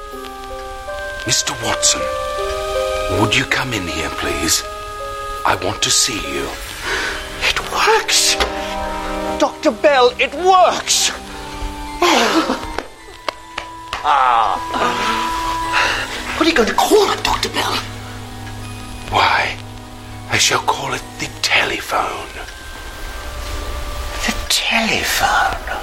Mr. Watson, would you come in here, please? I want to see you. It works! Dr. Bell, it works! What are you going to call it, Dr. Bell? Why, I shall call it the telephone. The telephone?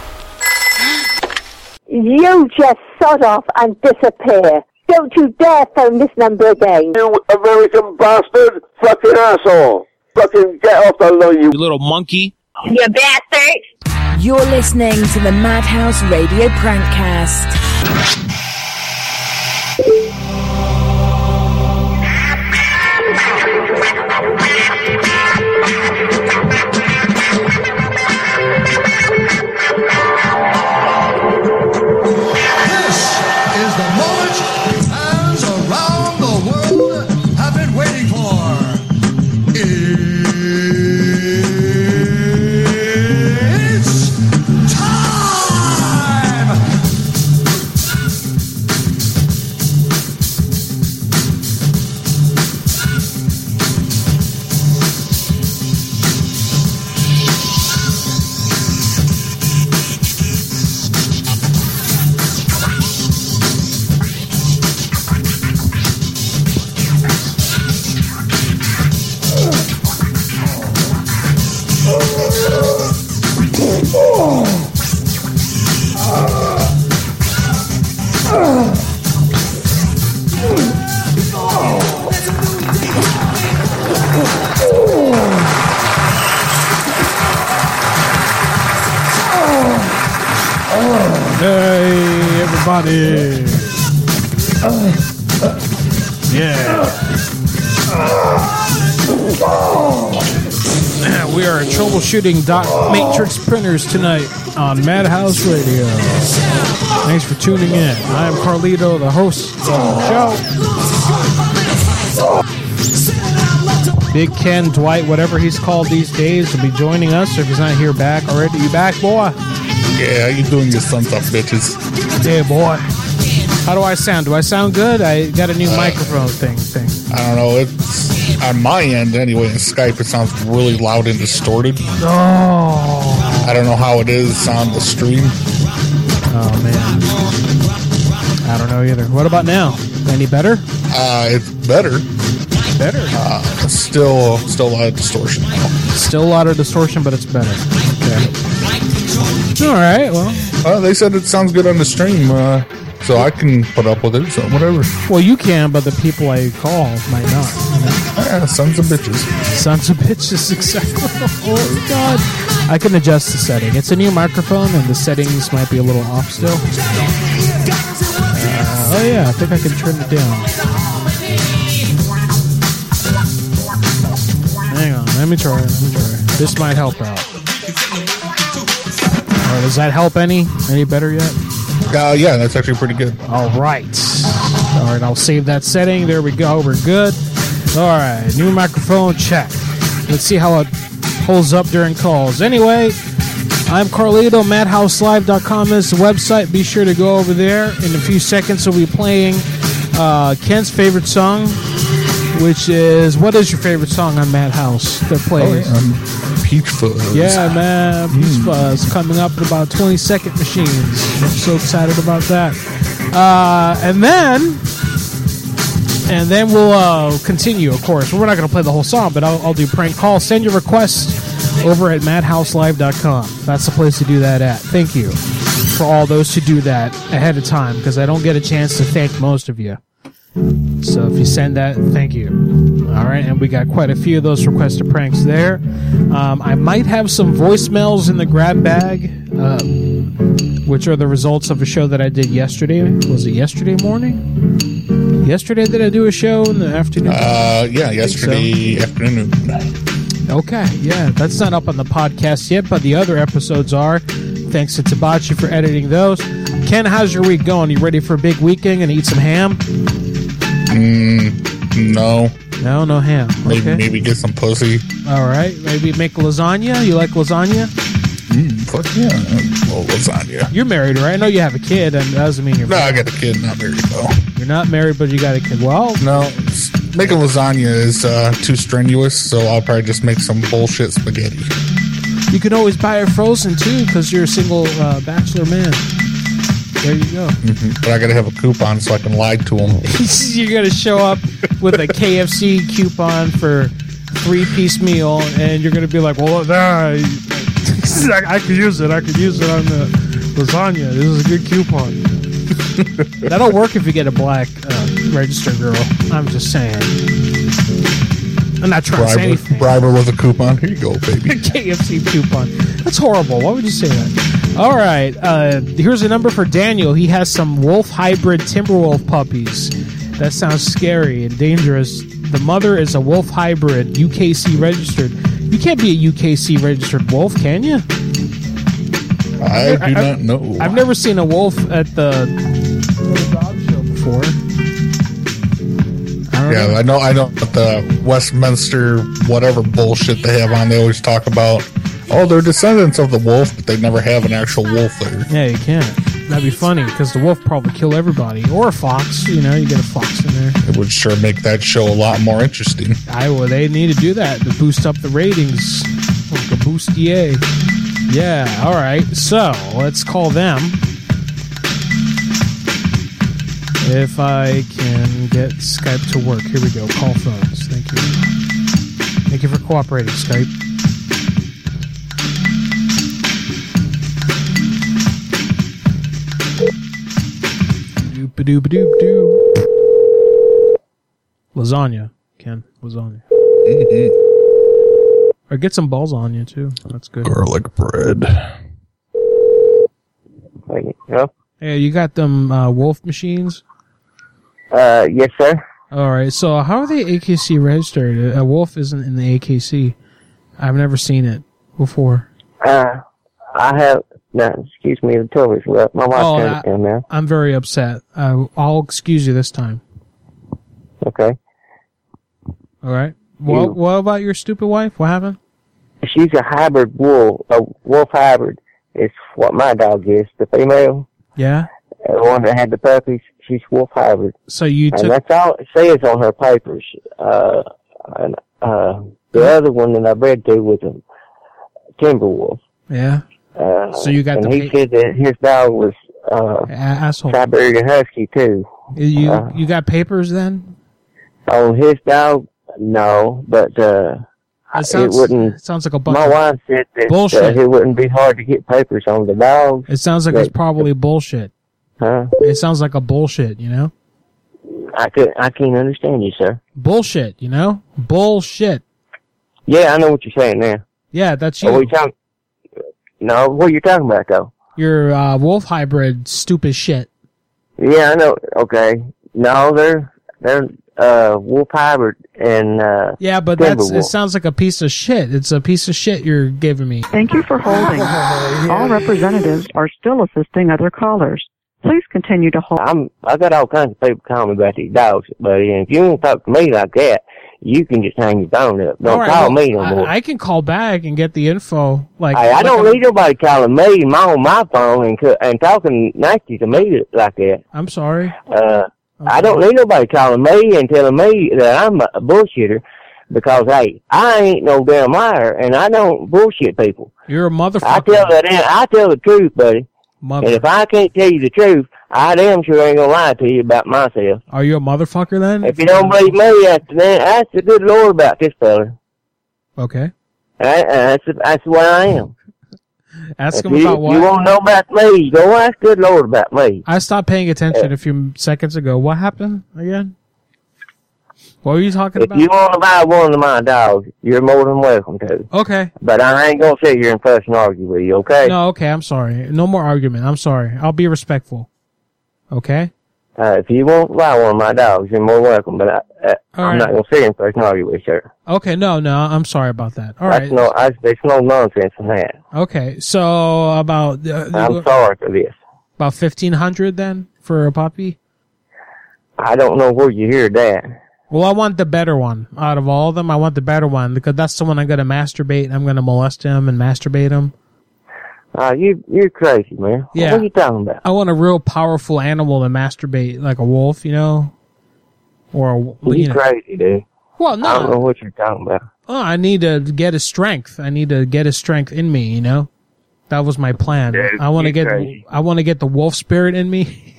You just sod off and disappear. Don't you dare phone this number again. You American bastard! Fucking asshole! Fucking get off the line, you little monkey. You bastard! You're listening to the Madhouse Radio Prankcast. Hey, everybody. Yeah. We are troubleshooting dot matrix printers tonight on Madhouse Radio. Thanks for tuning in. I am Carlito, the host of the show. Big Ken, Dwight, whatever he's called these days, will be joining us. If he's not here back already, you back, boy? Yeah, how you doing, you sons of bitches? Yeah, boy. How do I sound? Do I sound good? I got a new microphone thing. I don't know. It's on my end anyway. In Skype, it sounds really loud and distorted. Oh. I don't know how it is on the stream. Oh, man. I don't know either. What about now? Any better? It's better. Better? Still a lot of distortion. Still a lot of distortion, but it's better. Okay. All right, well, they said it sounds good on the stream, so I can put up with it, so whatever. Well, you can, but the people I call might not. Yeah, sons of bitches. Sons of bitches, exactly. Oh, God. I can adjust the setting. It's a new microphone, and the settings might be a little off still. Oh, yeah, I think I can turn it down. Hang on, let me try. This might help out. Does that help any better yet? Yeah, that's actually pretty good. All right, I'll save that setting. There we go. We're good. All right, new microphone check. Let's see how it holds up during calls. Anyway, I'm Carlito. MadhouseLive.com is the website. Be sure to go over there. In a few seconds, we'll be playing Ken's favorite song, which is, what is your favorite song on Madhouse that plays? Peach Fuzz. Yeah, man. Peach Fuzz coming up in about 20-second machines. I'm so excited about that. And then we'll continue, of course. We're not going to play the whole song, but I'll do prank calls. Send your requests over at madhouselive.com. That's the place to do that at. Thank you for all those who do that ahead of time, because I don't get a chance to thank most of you. So if you send that, thank you. All right, and we got quite a few of those requested pranks there. I might have some voicemails in the grab bag, which are the results of a show that I did yesterday. Was it yesterday morning? Yesterday, did I do a show in the afternoon? Yeah, yesterday afternoon. Okay, yeah, that's not up on the podcast yet, but the other episodes are. Thanks to Tabachi for editing those. Ken, how's your week going? You ready for a big weekend and eat some ham? No. No ham. Okay. Maybe get some pussy. All right. Maybe make lasagna. You like lasagna? Fuck yeah. Well, lasagna. You're married, right? I know you have a kid, and that doesn't mean you're No, I married. got a kid, not married though. You're not married, but you got a kid. Well, No, making lasagna is too strenuous, so I'll probably just make some bullshit spaghetti. you can always buy it frozen, too, because you're a single bachelor man. There you go. But I gotta have a coupon so I can lie to them. You're going to show up with a KFC coupon for 3-piece meal, and you're going to be like, well, I could use it. I could use it on the lasagna. This is a good coupon. That'll work if you get a black registered girl. I'm just saying. I'm not trying to say anything. Bribe her with a coupon. Here you go, baby. KFC coupon. That's horrible. Why would you say that? All right. Here's a number for Daniel. He has some wolf hybrid Timberwolf puppies. That sounds scary and dangerous. The mother is a wolf hybrid, UKC registered. You can't be a UKC registered wolf, can you? I do not know. I've never seen a wolf at the dog show before. I know at the Westminster whatever bullshit they have on, they always talk about, oh, they're descendants of the wolf, but they never have an actual wolf there. Yeah, you can't. That'd be funny, because the wolf probably kill everybody. Or a fox, you get a fox in there. It would sure make that show a lot more interesting. They need to do that to boost up the ratings. Like a boostier. Yeah, alright. So, let's call them. If I can get Skype to work. Here we go. Call phones. Thank you. Thank you for cooperating, Skype. Doop-a-doop-a-doop-doop. Lasagna, Ken. Lasagna. Or get some balls on you, too. That's good. Garlic bread. Yeah. Hey, you got them wolf machines? Yes, sir. All right. So how are they AKC registered? A wolf isn't in the AKC. I've never seen it before. I have. No, excuse me. The television's up. My wife turned it down now. I'm very upset. I'll excuse you this time. Okay. All right. Well, what about your stupid wife? What happened? She's a hybrid wolf. A wolf hybrid is what my dog is. The female. Yeah. The one that had the puppies. She's wolf hybrid. So you took. And that's all it says on her papers. The other one that I bred to was a timber wolf. Yeah. So you got and the. he said that his dog was asshole. Siberian Husky too. You got papers then? On his dog, no, but it wouldn't. It sounds like a bunch. My wife said that bullshit. It wouldn't be hard to get papers on the dog. It sounds like it's probably bullshit. Huh? It sounds like a bullshit, I can't understand you, sir. Bullshit, bullshit. Yeah, I know what you're saying now. Yeah, that's you. Are we talking? No, what are you talking about though? Your wolf hybrid, stupid shit. Yeah, I know. Okay, no, they're wolf hybrid and yeah, but it sounds like a piece of shit. It's a piece of shit you're giving me. Thank you for holding. All representatives are still assisting other callers. Please continue to hold. I got all kinds of people calling me about these dogs, buddy, and if you want to talk to me like that, you can just hang your phone up. Don't call me no more. I can call back and get the info. I don't need nobody calling me on my phone and talking nasty to me like that. I'm sorry. I don't need nobody calling me and telling me that I'm a bullshitter because, hey, I ain't no damn liar and I don't bullshit people. You're a motherfucker. I tell the truth, buddy. Mother. And if I can't tell you the truth, I damn sure ain't gonna lie to you about myself. Are you a motherfucker then? If you don't believe me, ask the good Lord about this fella. Okay. That's what I am. Ask him about what? You want to know about me, go ask good Lord about me. I stopped paying attention a few seconds ago. What happened again? What were you talking about? If you want to buy one of my dogs, you're more than welcome to. Okay. But I ain't going to sit here and fuss and argue with you, okay? No, okay, I'm sorry. No more argument. I'm sorry. I'll be respectful. Okay? If you want to buy one of my dogs, you're more welcome, but I'm not going to sit here and fuss and argue with you, sir. Okay, no, I'm sorry about that. All right. There's no nonsense in that. Okay, so about... I'm sorry for this. About $1,500 then for a puppy? I don't know where you hear that. Well, I want the better one. Out of all of them, I want the better one because that's the one I'm going to masturbate. I'm going to molest him and masturbate him. You're crazy, man. Yeah. What are you talking about? I want a real powerful animal to masturbate, like a wolf, you know? Or, You're crazy, dude. Well, no. I don't know what you're talking about. Oh, I need to get his strength. I need to get his strength in me, you know? That was my plan. Dude, I want to get crazy. the wolf spirit in me.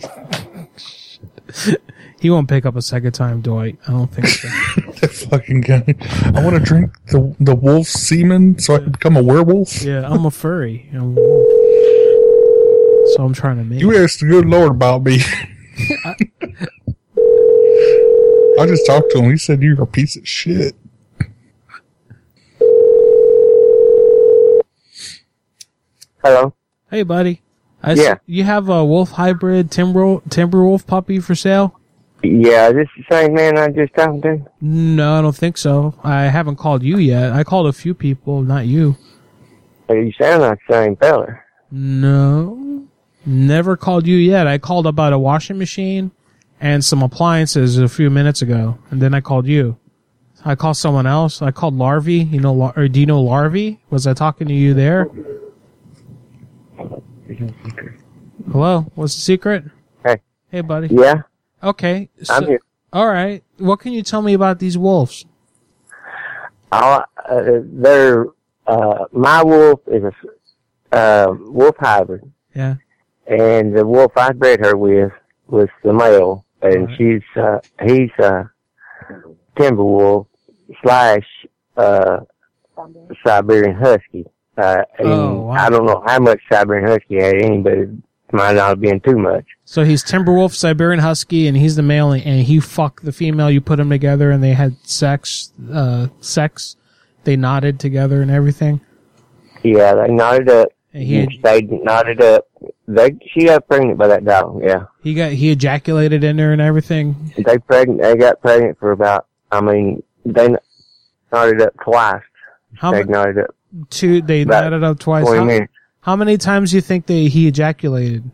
He won't pick up a second time, Dwight. I don't think so. That fucking guy. I want to drink the wolf semen so I can become a werewolf. Yeah, I'm a furry. I'm a wolf. So I'm trying to make You asked the good Lord about me. I just talked to him. He said you're a piece of shit. Hello? Hey, buddy. Yeah. You have a wolf hybrid timber wolf puppy for sale? Yeah, is this the same man I just talked to? No, I don't think so. I haven't called you yet. I called a few people, not you. Hey, you sound like the same fella. No. Never called you yet. I called about a washing machine and some appliances a few minutes ago, and then I called you. I called someone else. I called Larvy. You know, or do you know Larvy? Was I talking to you there? Hello? What's the secret? Hey. Hey, buddy. Yeah? Okay. So, I'm here. all right. What can you tell me about these wolves? They're, my wolf is a, wolf hybrid. Yeah. And the wolf I bred her with was the male. And he's a timber wolf / Siberian husky. Wow. I don't know how much Siberian husky had in, but it might not have been too much. So he's Timberwolf, Siberian Husky, and he's the male, and he fucked the female. You put them together, and they had sex. They knotted together and everything. Yeah, they knotted up. And they knotted up. She got pregnant by that dog. Yeah. He ejaculated in her and everything. They got pregnant for about. I mean, they knotted up twice. They knotted up. They knotted up twice. 20 minutes. How many times do you think he ejaculated?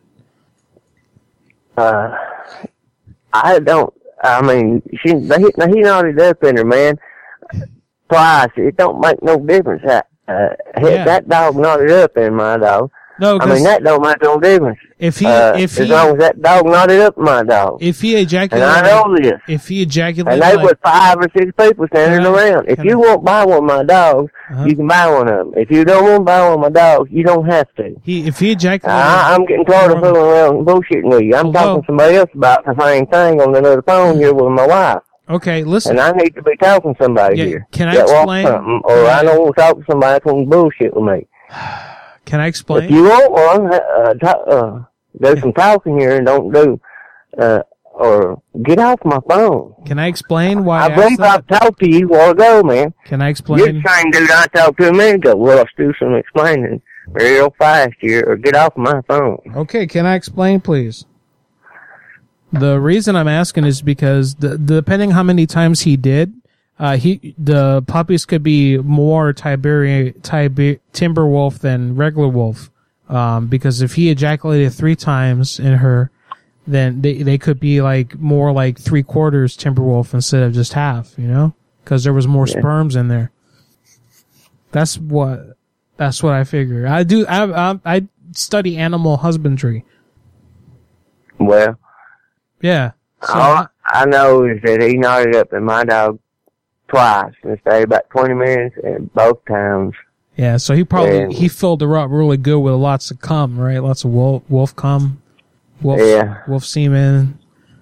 I don't. I mean, he knotted up in her, man. Twice. It don't make no difference. That dog knotted up in my dog. No, I mean that don't make no difference. If he as long as that dog knotted up in my dog. If he ejaculated, and I know this. If he ejaculated, and they was 5 or 6 people standing around. If you won't buy one of my dogs, you can buy one of them. If you don't want to buy one of my dogs, you don't have to. If he ejaculated, I'm getting tired of fooling around and bullshitting with you. I'm talking to somebody else about the same thing on another phone here with my wife. Okay, listen. And I need to be talking to somebody here. Can I explain? Or I don't want to talk to somebody that's going to bullshit with me. Can I explain? If you want one, do some talking here and don't do, or get off my phone. Can I explain why? I believe I've talked to you a while ago, man. Can I explain? You're the same dude I talked to a minute ago. Well, let's do some explaining real fast here, or get off my phone. Okay, can I explain, please? The reason I'm asking is because depending how many times he did, the puppies could be more timber wolf than regular wolf. Because if he ejaculated 3 times in her, then they could be more like 3/4 timber wolf instead of just half, you know? Cause there was more sperms in there. That's what I figure. I study animal husbandry. Well. Yeah. So all I know is that he knotted up in my dog twice and stayed about 20 minutes and both times. Yeah, so he filled her up really good with lots of cum, right? Lots of wolf cum, wolf semen.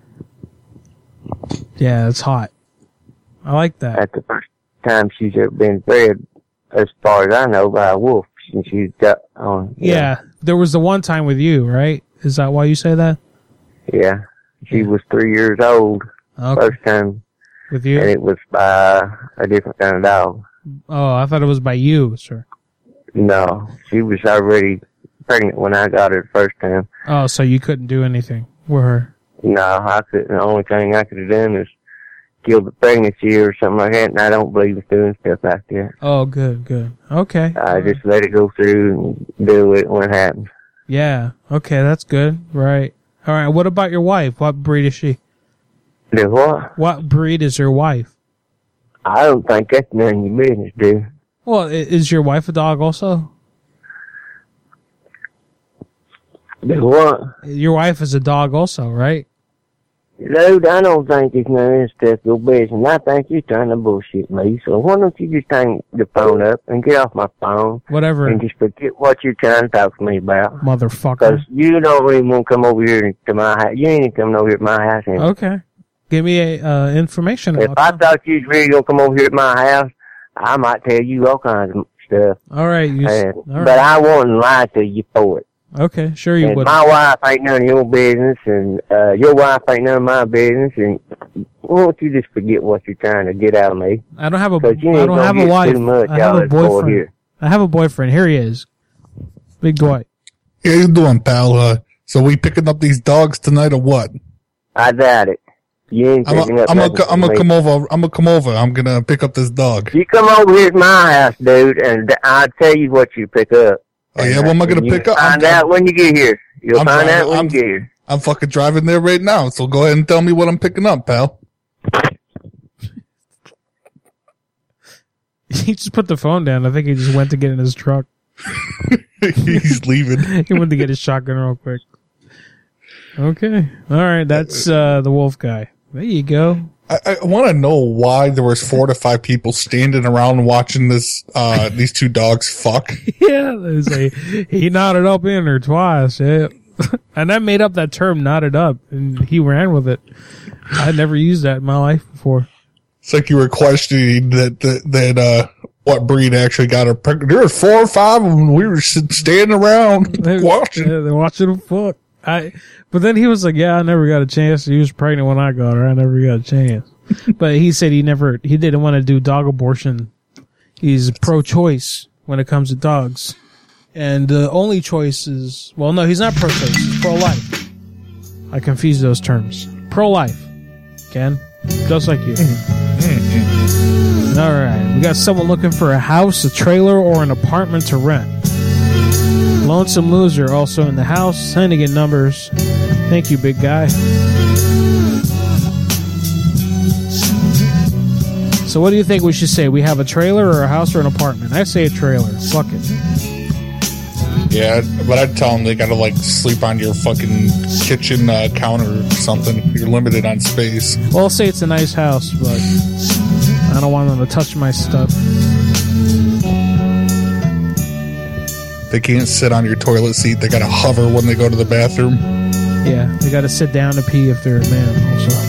Yeah, it's hot. I like that. That's the first time she's ever been fed, as far as I know, by a wolf since she's got on. Yeah, there was the one time with you, right? Is that why you say that? Yeah, she was 3 years old first time. With you? And it was by a different kind of dog. Oh, I thought it was by you, sir. No, she was already pregnant when I got her the first time. Oh, so you couldn't do anything with her? No, I couldn't. The only thing I could have done is kill the pregnancy or something like that, and I don't believe in doing stuff like that. Oh, good. Okay. I just let it go through and deal with it when it happens. Yeah, okay, that's good. Right. All right, what about your wife? What breed is she? The what? What breed is your wife? I don't think that's none of your business, dude. Well, is your wife a dog also? Do what? Your wife is a dog also, right? Dude, I don't think it's none of this stuff your business. I think you're trying to bullshit me. So why don't you just hang the phone up and get off my phone? Whatever. And just forget what you're trying to talk to me about. Motherfucker. Because you don't really want to come over here to my house. You ain't coming over here to my house anymore. Okay. Give me information. If I thought you was really going to come over here to my house, I might tell you all kinds of stuff. All right. But I wouldn't lie to you for it. Okay, sure you would. My wife ain't none of your business, and your wife ain't none of my business, and why don't you just forget what you're trying to get out of me? I don't have a wife. I have a boyfriend. Here. I have a boyfriend. Here he is. Big Dwight. How you doing, pal? So we picking up these dogs tonight or what? I doubt it. You ain't picking up nothing I'm gonna come over. I'm gonna pick up this dog. You come over here to my house, dude, and I'll tell you what you pick up. Oh yeah, what am I gonna pick up? Find out when you get here. You'll find out when you get here. I'm fucking driving there right now, so go ahead and tell me what I'm picking up, pal. He just put the phone down. I think he just went to get in his truck. He's leaving. He went to get his shotgun real quick. Okay. All right. That's the wolf guy. There you go. I want to know why there was 4 to 5 people standing around watching this, these two dogs fuck. Yeah. He knotted up in her twice. Yeah. And I made up that term, knotted up, and he ran with it. I'd never used that in my life before. It's like you were questioning that what breed actually got her pregnant. There were 4 or 5 of them. We were standing around watching. Yeah, they're watching them fuck. But then he was like, yeah, I never got a chance. He was pregnant when I got her. I never got a chance. But he said he didn't want to do dog abortion. He's pro-choice when it comes to dogs. And the only choice is, well, no, he's not pro-choice. He's pro-life. I confuse those terms. Pro-life. Ken? Just like you. All right. We got someone looking for a house, a trailer, or an apartment to rent. Lonesome Loser also in the house, sending in numbers. Thank you, big guy. So what do you think we should say? We have a trailer or a house or an apartment? I say a trailer. Fuck it. Yeah, but I'd tell them they gotta like sleep on your fucking kitchen counter or something. You're limited on space. Well, I'll say it's a nice house, but I don't want them to touch my stuff. They can't sit on your toilet seat. They gotta hover when they go to the bathroom. Yeah, they gotta sit down to pee if they're a man also.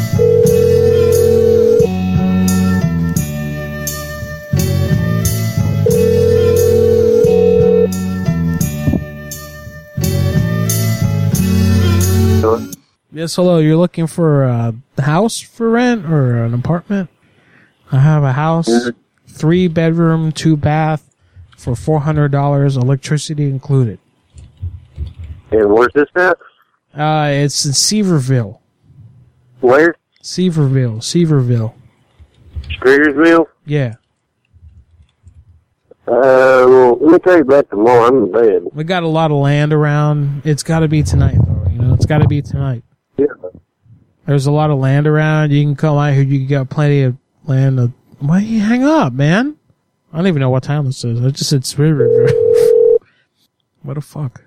Yes, hello. You're looking for a house for rent or an apartment? I have a house, 3 bedroom, 2 bath, for $400, electricity included. And where's this at? It's in Seaverville. Where? Seaverville. Streetersville? Yeah. Well, let me tell you about tomorrow. I'm in bed. We got a lot of land around. It's got to be tonight, though. You know, it's got to be tonight. Yeah. There's a lot of land around. You can come out here. You got plenty of land. Why you hang up, man? I don't even know what time this is. I just said What the fuck?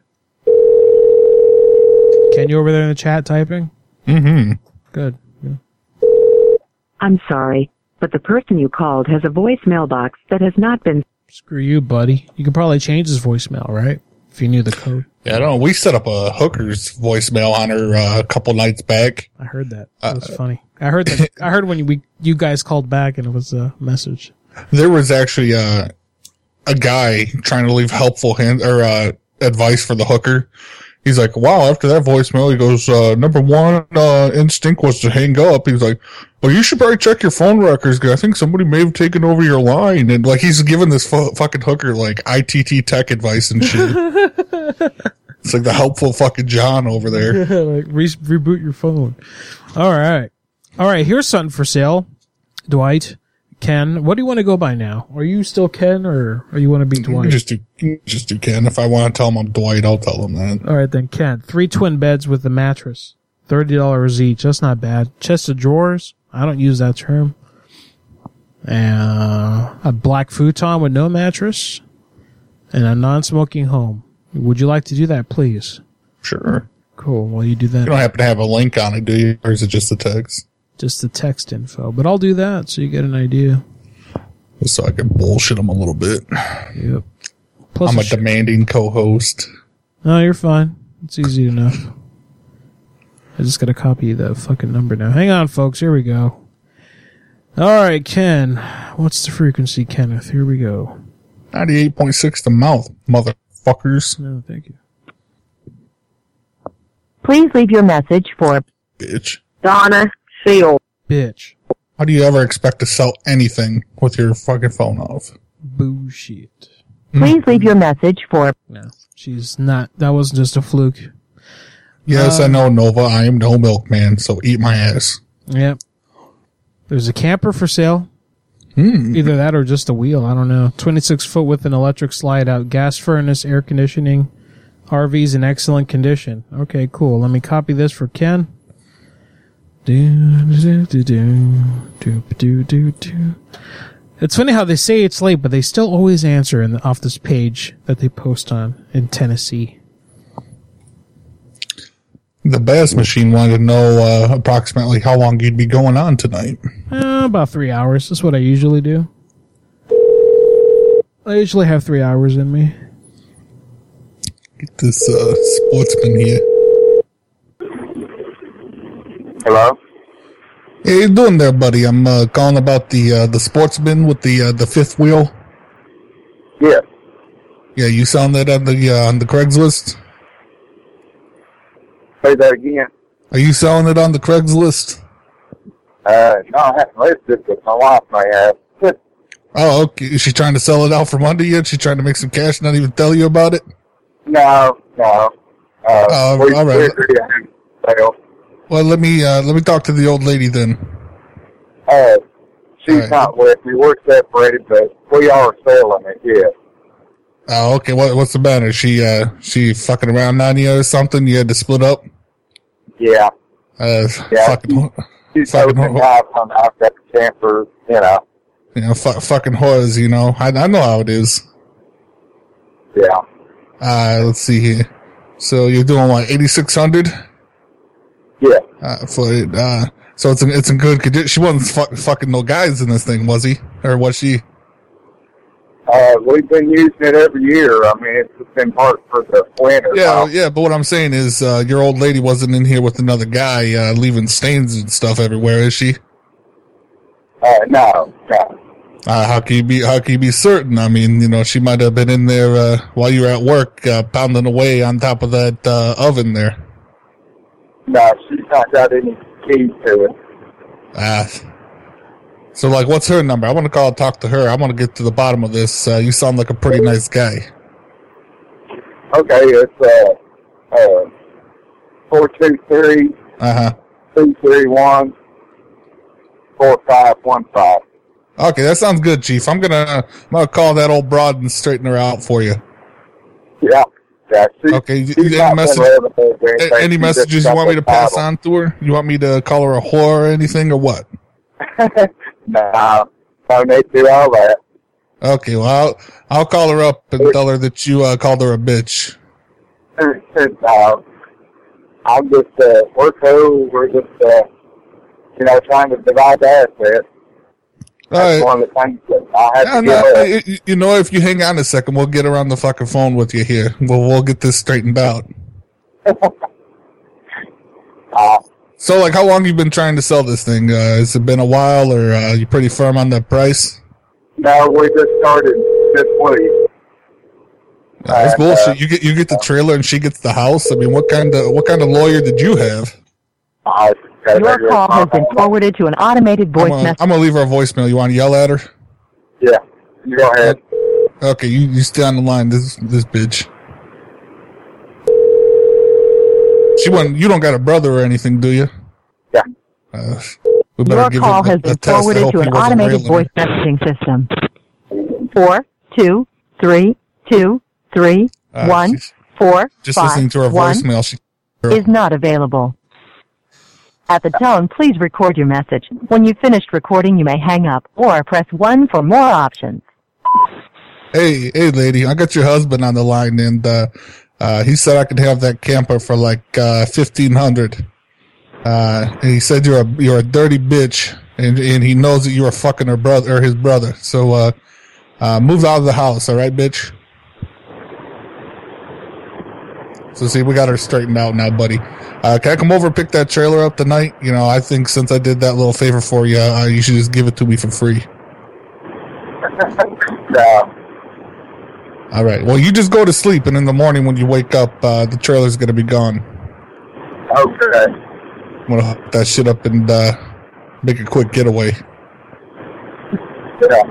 Can you over there in the chat typing? Mm-hmm. Good. Yeah. I'm sorry, but the person you called has a voicemail box that has not been... Screw you, buddy. You could probably change his voicemail, right? If you knew the code. Yeah, I don't know. We set up a hooker's voicemail on her a couple nights back. I heard that. That was funny. I heard that. I heard when you guys called back and it was a message. There was actually a guy trying to leave helpful advice for the hooker. He's like, wow, after that voicemail, he goes, number one instinct was to hang up. He's like, well, you should probably check your phone records because I think somebody may have taken over your line. And like, he's giving this fucking hooker like ITT tech advice and shit. It's like the helpful fucking John over there. Yeah, like reboot your phone. All right. Here's something for sale. Dwight, Ken, what do you want to go by now? Are you still Ken or you want to be Dwight? Just do Ken. If I want to tell him I'm Dwight, I'll tell him that. All right, then Ken. 3 twin beds with a mattress. $30 each. That's not bad. Chest of drawers. I don't use that term. A black futon with no mattress. And a non-smoking home. Would you like to do that, please? Sure. Cool. Well, you do You that. don't happen to have a link on it, do you? Or is it just the text? Just the text info. But I'll do that so you get an idea. Just so I can bullshit them a little bit. Yep. Plus I'm a demanding co-host. No, you're fine. It's easy enough. I just gotta copy the fucking number now. Hang on, folks. Here we go. All right, Ken. What's the frequency, Kenneth? Here we go. 98.6 the mouth, motherfuckers. No, thank you. Please leave your message for Bitch. Donna Seal. Bitch. How do you ever expect to sell anything with your fucking phone off? Bullshit. Please leave your message for... No, she's not. That wasn't just a fluke. Yes, I know, Nova. I am no milkman, so eat my ass. Yep. There's a camper for sale. Either that or just a wheel. I don't know. 26 foot with an electric slide out, gas furnace, air conditioning. RV's in excellent condition. Okay, cool. Let me copy this for Ken. It's funny how they say it's late, but they still always answer off this page that they post on in Tennessee. The Bass Machine wanted to know approximately how long you'd be going on tonight. About 3 hours. That's what I usually do. I usually have 3 hours in me. Get this sportsman here. Hello? Hey, how you doing there, buddy? I'm calling about the sportsman with the fifth wheel. Yeah. Yeah, you selling that on the Craigslist? Say that again. Are you selling it on the Craigslist? No, I haven't listed it, but my wife may have. Oh, okay. Is she trying to sell it out from under you? Is she trying to make some cash and not even tell you about it? No. All right. Sale. Well, let me talk to the old lady then. She's right. not with me. We're separated, but we are selling it, yeah. Oh, okay. What's the matter? She fucking around on you or something? You had to split up? Yeah. Fucking She's hoping I've got the camper, you know. You know, fucking whores, you know. I know how it is. Yeah. Let's see here. So you're doing what, 8,600? Yeah. So it's in good condition. She wasn't fucking no guys in this thing, was he? Or was she? We've been using it every year. I mean, it's been part for the winter. Yeah, but what I'm saying is, your old lady wasn't in here with another guy, leaving stains and stuff everywhere, is she? No. How can you be certain? I mean, you know, she might have been in there, while you were at work, pounding away on top of that, oven there. No, she's not got any keys to it. So, like, what's her number? I want to talk to her. I want to get to the bottom of this. You sound like a pretty nice guy. Okay, it's 423 231 4515. Okay, that sounds good, Chief. I'm gonna call that old broad and straighten her out for you. Yeah. Okay. Any messages you want me to pass on to her? You want me to call her a whore or anything, or what? No, don't need to do all that. Okay, well, I'll call her up and tell her that you called her a bitch. I'm just, we're cool. We're just, trying to divide the assets. That's one of the things that I have to give up. You know, if you hang on a second, we'll get her on the fucking phone with you here. We'll get this straightened out. So, like, how long you been trying to sell this thing? Has it been a while, or are you pretty firm on the price? No, we just started this week. That's bullshit. You get the trailer and she gets the house. I mean, what kind of lawyer did you have? Your call has been forwarded to an automated voice message. I'm gonna leave her a voicemail. You want to yell at her? Yeah, you go ahead. Okay, you stay on the line. This bitch. You don't got a brother or anything, do you? Yeah. Your call has been forwarded to an automated voice messaging system. 423231451 Just listening to her voicemail, is not available. At the tone, please record your message. When you've finished recording, you may hang up or press 1 for more options. Hey, lady, I got your husband on the line, and He said I could have that camper for like $1,500. And he said you're a dirty bitch, and he knows that you are fucking her brother or his brother. So move out of the house, all right, bitch. So see, we got her straightened out now, buddy. Can I come over and pick that trailer up tonight? You know, I think since I did that little favor for you, you should just give it to me for free. No. All right. Well, you just go to sleep, and in the morning when you wake up, the trailer's going to be gone. Okay. I'm going to hook that shit up and make a quick getaway. Yeah.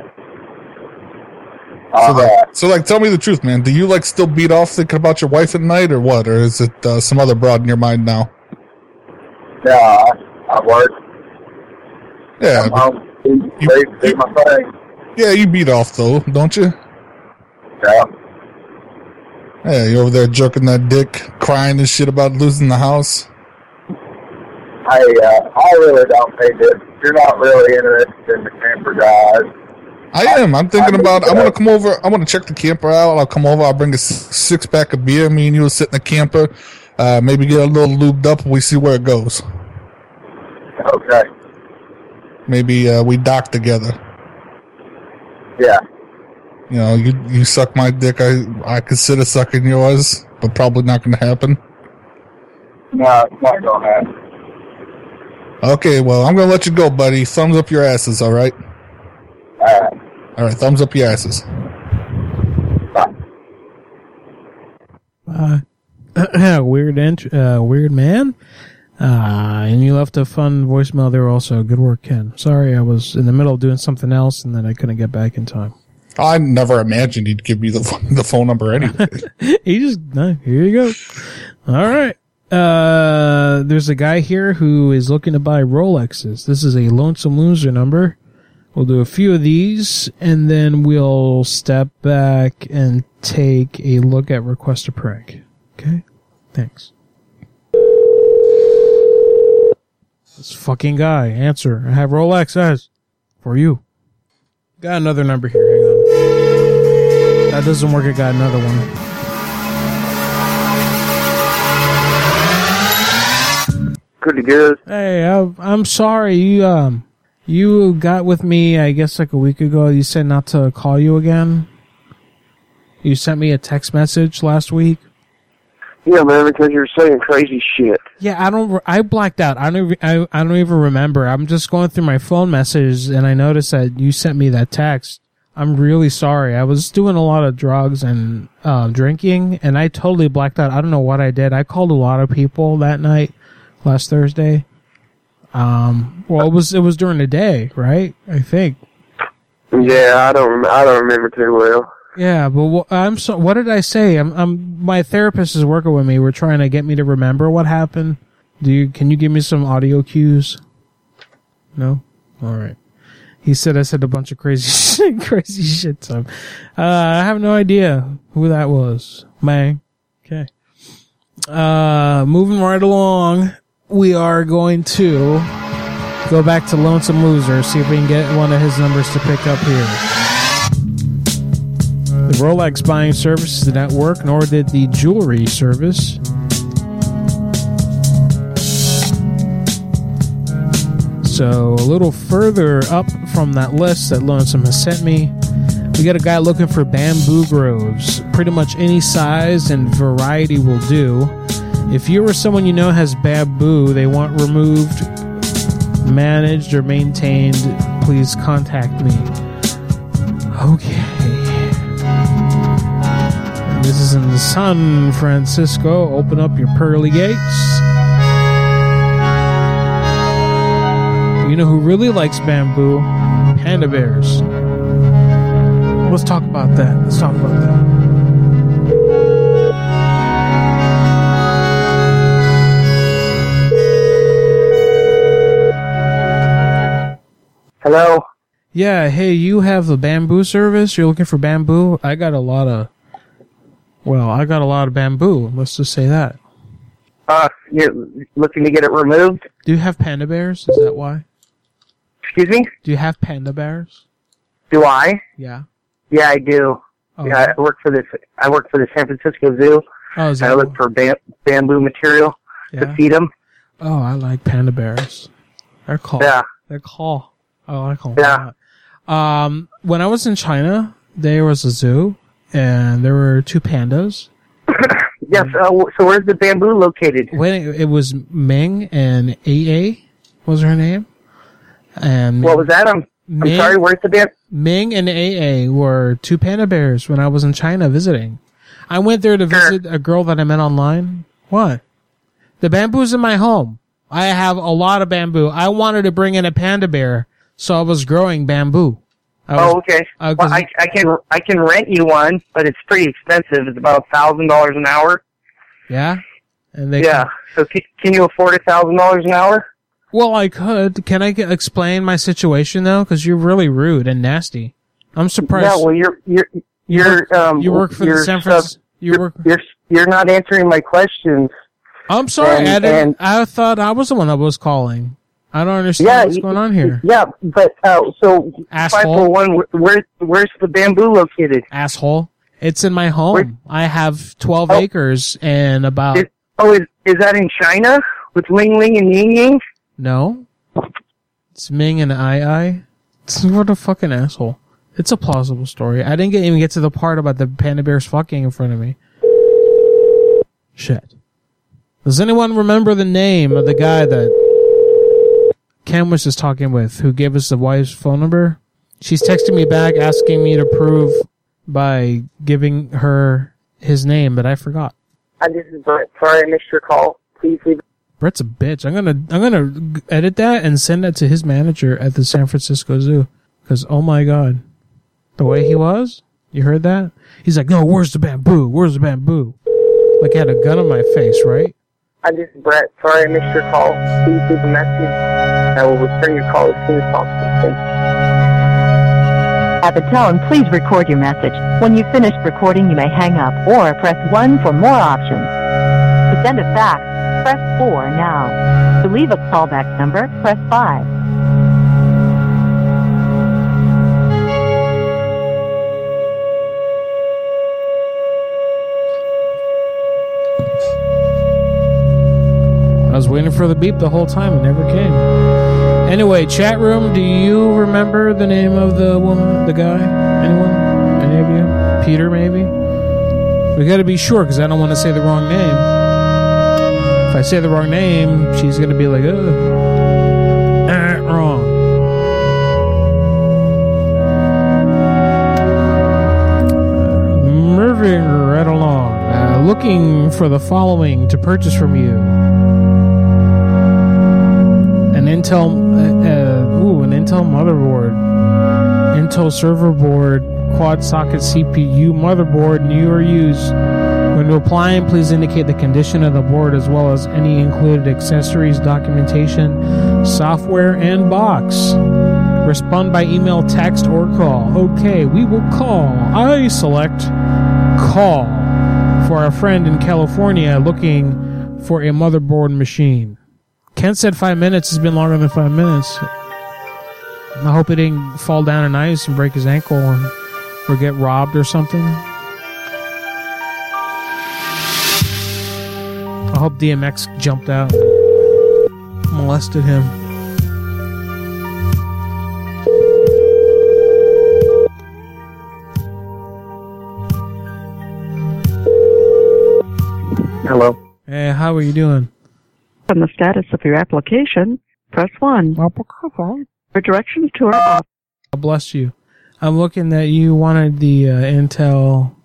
So, tell me the truth, man. Do you, still beat off thinking about your wife at night, or what? Or is it some other broad in your mind now? Yeah, I work. Yeah. Do my thing. Yeah, you beat off, though, don't you? Yeah. Yeah, you over there jerking that dick, crying and shit about losing the house? I really don't think that you're not really interested in the camper guys. I am. I'm thinking about, I want to come over, I want to check the camper out. I'll come over, I'll bring a six-pack of beer. Me and you will sit in the camper, maybe get a little lubed up, and we see where it goes. Okay. Maybe we dock together. Yeah. You know, you suck my dick, I consider sucking yours, but probably not going to happen. No, it's not going to happen. Okay, well, I'm going to let you go, buddy. Thumbs up your asses, all right? All right, thumbs up your asses. Weird man. And you left a fun voicemail there also. Good work, Ken. Sorry, I was in the middle of doing something else, and then I couldn't get back in time. I never imagined he'd give me the phone number anyway. Here you go. All right. There's a guy here who is looking to buy Rolexes. This is a Lonesome Loser number. We'll do a few of these, and then we'll step back and take a look at Request a Prank. Okay? Thanks. This fucking guy, answer. I have Rolexes for you. Got another number here. Hang on. That doesn't work. I got another one. Pretty good. Hey, I'm sorry. You got with me, I guess, like a week ago. You said not to call you again. You sent me a text message last week. Yeah, man, because you're saying crazy shit. Yeah, I blacked out. I don't even remember. I'm just going through my phone messages, and I noticed that you sent me that text. I'm really sorry. I was doing a lot of drugs and drinking, and I totally blacked out. I don't know what I did. I called a lot of people that night, last Thursday. Well, it was during the day, right? I think. Yeah, I don't remember too well. Yeah, but what did I say? My therapist is working with me. We're trying to get me to remember what happened. Can you give me some audio cues? No? All right. He said I said a bunch of crazy shit. So, I have no idea who that was. Mang. Okay. Moving right along, we are going to go back to Lonesome Loser, see if we can get one of his numbers to pick up here. The Rolex buying service did not work, nor did the jewelry service. So, a little further up from that list that Lonesome has sent me, we got a guy looking for bamboo groves. Pretty much any size and variety will do. If you or someone you know has bamboo they want removed, managed, or maintained, please contact me. Okay. This is in San Francisco. Open up your pearly gates. You know who really likes bamboo? Panda bears. Let's talk about that. Hello? Yeah, hey, you have the bamboo service? You're looking for bamboo? I got a lot of bamboo. Let's just say that. You're looking to get it removed? Do you have panda bears? Is that why? Excuse me? Do you have panda bears? Do I? Yeah. Yeah, I do. Oh. Yeah, I work for the San Francisco Zoo. Oh, is that I look for bamboo material to feed them. Oh, I like panda bears. They're cool. Yeah. They're cool. I like them. Yeah. When I was in China, there was a zoo, and there were 2 pandas. Yes. So where's the bamboo located? It was Ming and AA was her name. And what was that? I'm sorry. Where's the bamboo? Ming and AA were 2 panda bears when I was in China visiting. I went there to visit a girl that I met online. What? The bamboo's in my home. I have a lot of bamboo. I wanted to bring in a panda bear, so I was growing bamboo. Okay. Well, I can rent you one, but it's pretty expensive. It's about $1,000 an hour. Yeah. So can you afford $1,000 an hour? Well, I could. Can I explain my situation though? Because you're really rude and nasty. I'm surprised. Yeah. Well, you work for the San Francisco. You're not answering my questions. I'm sorry. I thought I was the one that was calling. I don't understand what's going on here. Yeah, but so asshole. 541, where's the bamboo located? Asshole. It's in my home. I have 12 acres and about. Is that in China with Ling Ling and Ying Ying? No, it's Ming and I. What a fucking asshole. It's a plausible story. I didn't even get to the part about the panda bears fucking in front of me. Shit. Does anyone remember the name of the guy that Ken was just talking with, who gave us the wife's phone number? She's texting me back asking me to prove by giving her his name, but I forgot. This is Brett. Sorry I missed your call. Please leave. Brett's a bitch. I'm gonna edit that and send that to his manager at the San Francisco Zoo. Because, oh my god, the way he was, you heard that? He's like, no, where's the bamboo? Where's the bamboo? Like he had a gun on my face, right? This is Brett. Sorry I missed your call. Please leave a message. I will return your call as soon as possible. Thanks. At the tone, please record your message. When you've finished recording, you may hang up or press 1 for more options. To send a fax, press 4 now. To leave a callback number, press 5. I was waiting for the beep the whole time. It never came. Anyway, chat room, do you remember the name of the woman, the guy? Anyone? Any of you? Peter, maybe? We gotta be sure, because I don't want to say the wrong name. If I say the wrong name, she's gonna be like, wrong. Moving right along. Looking for the following to purchase from you. An Intel motherboard, Intel server board, quad socket CPU motherboard, new or used. When applying, please indicate the condition of the board as well as any included accessories, documentation, software, and box. Respond by email, text, or call. Okay, we will call. I select call for a friend in California looking for a motherboard machine. Ken said 5 minutes. Has been longer than 5 minutes. I hope he didn't fall down in ice and break his ankle or get robbed or something. I hope DMX jumped out and molested him. Hello. Hey, how are you doing? On the status of your application, press 1. For directions to our office. God bless you. I'm looking that you wanted the Intel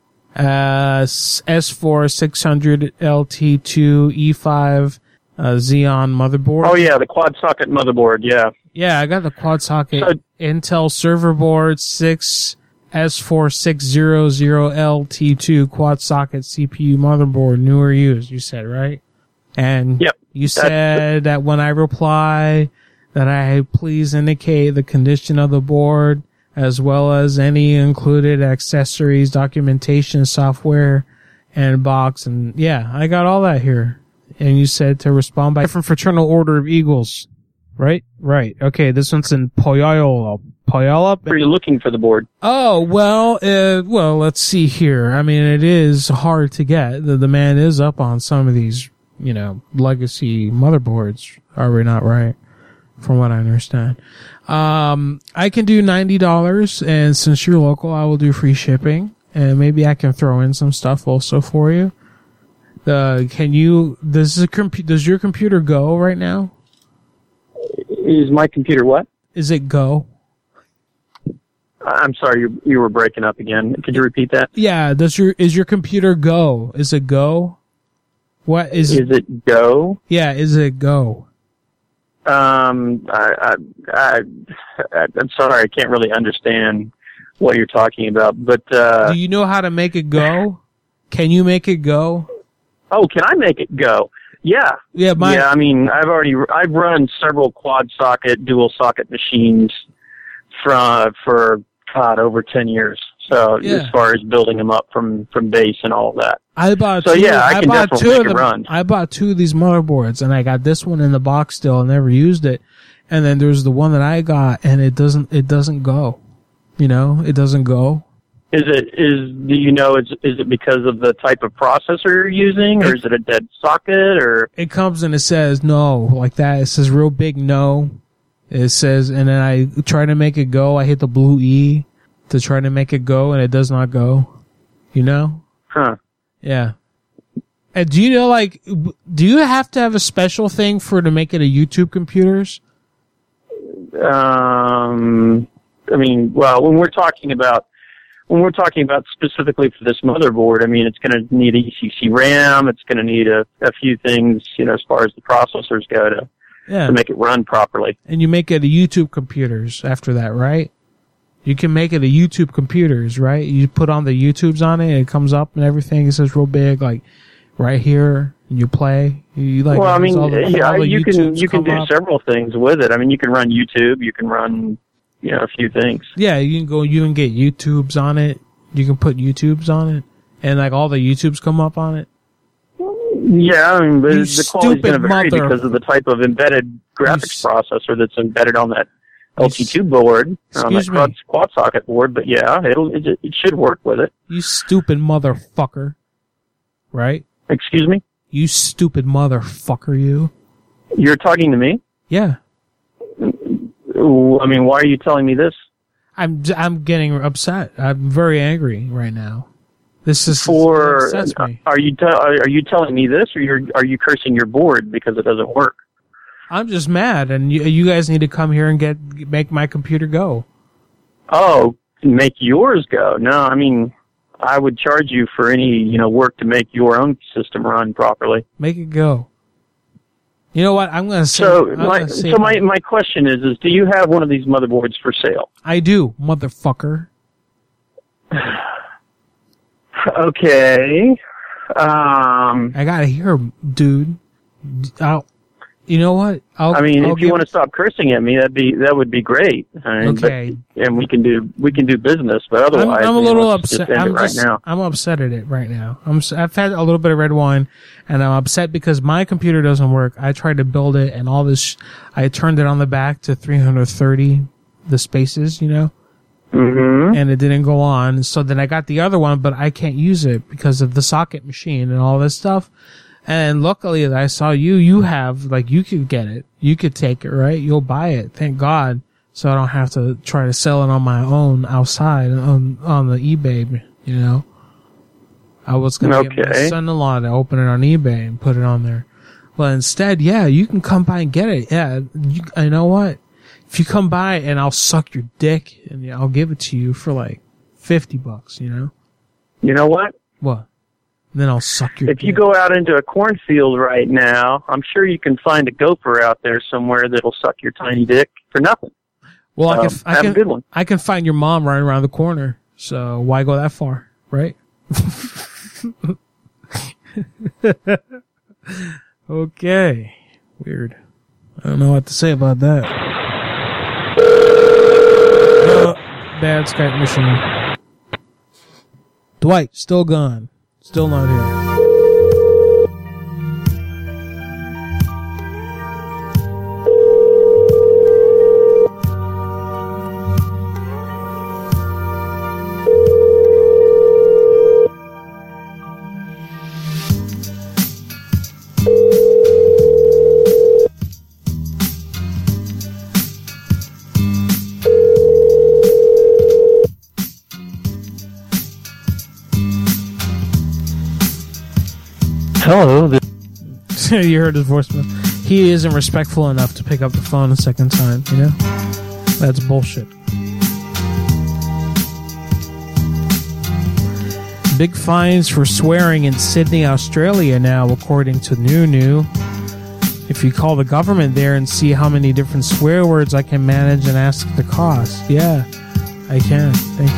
S4 600 LT2 E5 Xeon motherboard. Oh yeah, the quad socket motherboard. Yeah. Yeah, I got the quad socket Intel server board 6 S4600 LT2 quad socket CPU motherboard, new or used. You said, right? And yep. You said that when I reply that I please indicate the condition of the board as well as any included accessories, documentation, software, and box. And yeah, I got all that here. And you said to respond by different fraternal order of eagles. Right. Okay, this one's in Poyola. Where are you looking for the board? Oh, well, let's see here. I mean, it is hard to get. The man is up on some of these, legacy motherboards. Are we not right? From what I understand. I can do $90, and since you're local, I will do free shipping, and maybe I can throw in some stuff also for you. Does your computer go right now? Is my computer what? Is it go? I'm sorry, you were breaking up again. Could you repeat that? Yeah, is your computer go? Is it go? What is it? Is it go? Yeah, is it go? I'm sorry, I can't really understand what you're talking about, but do you know how to make it go? Can you make it go? Oh, can I make it go? Yeah. Yeah, I mean, I've run several quad socket, dual socket machines for over 10 years. So as far as building them up from base and all of that. I bought two of these motherboards, and I got this one in the box still. I never used it. And then there's the one that I got, and it doesn't go. It doesn't go. Is it because of the type of processor you're using, or is it a dead socket, or? It comes and it says no, like that. It says real big no. It says, and then I try to make it go. I hit the blue E to try to make it go, and it does not go. Huh. Yeah. And do you have to have a special thing to make it a YouTube computers? I mean, well, when we're talking about specifically for this motherboard, I mean, it's going to need ECC RAM. It's going to need a few things, as far as the processors go to make it run properly. And you make it a YouTube computers after that, right? You can make it a YouTube computers, right? You put on the YouTubes on it, and it comes up and everything. It says real big, like right here, and you play. You you can do several things with it. I mean, you can run YouTube. You can run, a few things. Yeah, you can get YouTubes on it. You can put YouTubes on it, and like all the YouTubes come up on it. Yeah, I mean, but the quality's going to vary because of the type of embedded graphics processor that's embedded on that LT2 board, on that quad socket board. But yeah, it should work with it. You stupid motherfucker. Right? Excuse me? You stupid motherfucker, you. You're talking to me? Yeah. I mean, why are you telling me this? I'm getting upset. I'm very angry right now. This is upsets me. Are you telling me this, or are you cursing your board because it doesn't work? I'm just mad, and you guys need to come here and make my computer go. Oh, make yours go? No, I mean, I would charge you for any work to make your own system run properly. Make it go. You know what? I'm going to say. My question is do you have one of these motherboards for sale? I do, motherfucker. Okay. I gotta hear, dude. You know what? If you want to stop cursing at me, that would be great. Okay. And we can do business, but otherwise, I'm a little upset. Now. I'm upset at it right now. I've had a little bit of red wine, and I'm upset because my computer doesn't work. I tried to build it, and all this. I turned it on the back to 330, the spaces, Mm-hmm. And it didn't go on. So then I got the other one, but I can't use it because of the socket machine and all this stuff. And luckily I saw you have, you could get it. You could take it, right? You'll buy it. Thank God. So I don't have to try to sell it on my own outside on the eBay, I was going to get my son-in-law to open it on eBay and put it on there. But instead, you can come by and get it. Yeah. You know what? If you come by and I'll suck your dick and I'll give it to you for $50, You know what? What? And then I'll suck your dick. If you go out into a cornfield right now, I'm sure you can find a gopher out there somewhere that'll suck your tiny dick for nothing. Well, I have a good one. I can find your mom right around the corner. So why go that far, right? Okay. Weird. I don't know what to say about that. Bad Skype machine. Dwight, still gone. Still not here. Hello. You heard his voicemail. He isn't respectful enough to pick up the phone a second time, you know? That's bullshit. Big fines for swearing in Sydney, Australia now, according to New. If you call the government there and see how many different swear words I can manage and ask the cost. Yeah, I can. Thank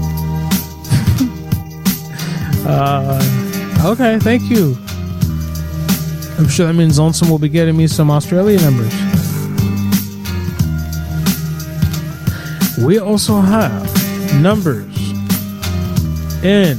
you. Okay, thank you. I'm sure that means Lonesome will be getting me some Australia numbers. We also have numbers in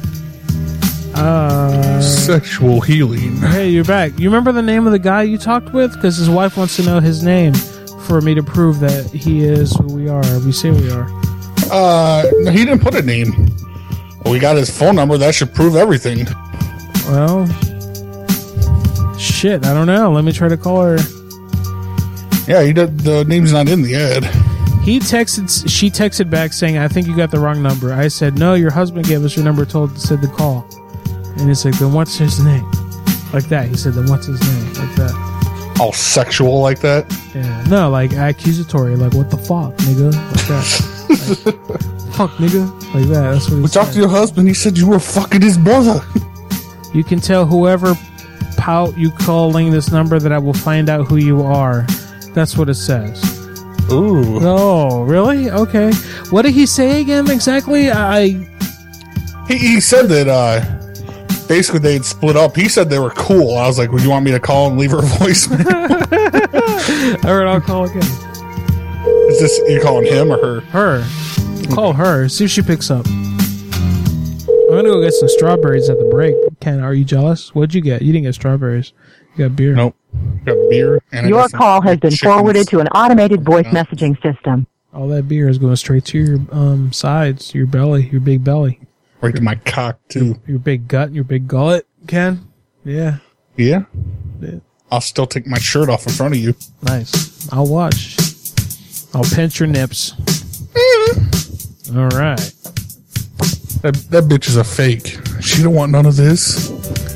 sexual healing. Hey, you're back. You remember the name of the guy you talked with? Because his wife wants to know his name for me to prove that he is who we are. We say we are. No, he didn't put a name. Well, we got his phone number. That should prove everything. Well, shit. I don't know. Let me try to call her. Yeah, the name's not in the ad. She texted back saying, I think you got the wrong number. I said, no, your husband gave us your number, said to call. And he's like, then what's his name? Like that. He said, then what's his name? Like that. All sexual like that? Yeah. No, like accusatory. Like, what the fuck, nigga? Like that. Like, fuck, nigga. Like that. That's what he said. We talked to your husband. He said you were fucking his brother. You can tell whoever pout you calling this number that I will find out who you are. That's what it says. Ooh. Oh, really? Okay. What did he say again exactly? He said that basically they had split up. He said they were cool. I was like, well, you want me to call and leave her a voicemail? All right, I'll call again. Is this, you calling him or her? Her. Call her. See if she picks up. I'm going to go get some strawberries at the break. Ken, are you jealous? What'd you get? You didn't get strawberries. You got beer. Nope. Got beer. And your call has been forwarded to an automated voice messaging system. All that beer is going straight to your sides, your belly, your big belly. Right to my cock, too. Your big gut, your big gullet, Ken. Yeah. Yeah? I'll still take my shirt off in front of you. Nice. I'll watch. I'll pinch your nips. All right. That bitch is a fake. She don't want none of this.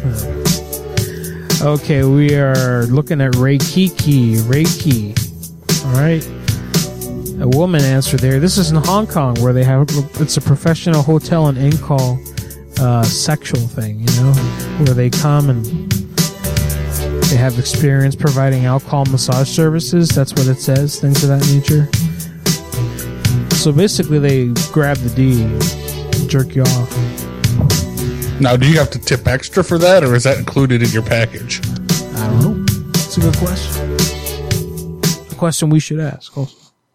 Okay, we are looking at Reiki. All right. A woman answered there. This is in Hong Kong where they have, it's a professional hotel and in-call sexual thing, you know, where they come and they have experience providing alcohol massage services. That's what it says, things of that nature. So basically they grab the D, jerk you off. Now, do you have to tip extra for that, or is that included in your package? I don't know. It's a good question. A question we should ask also.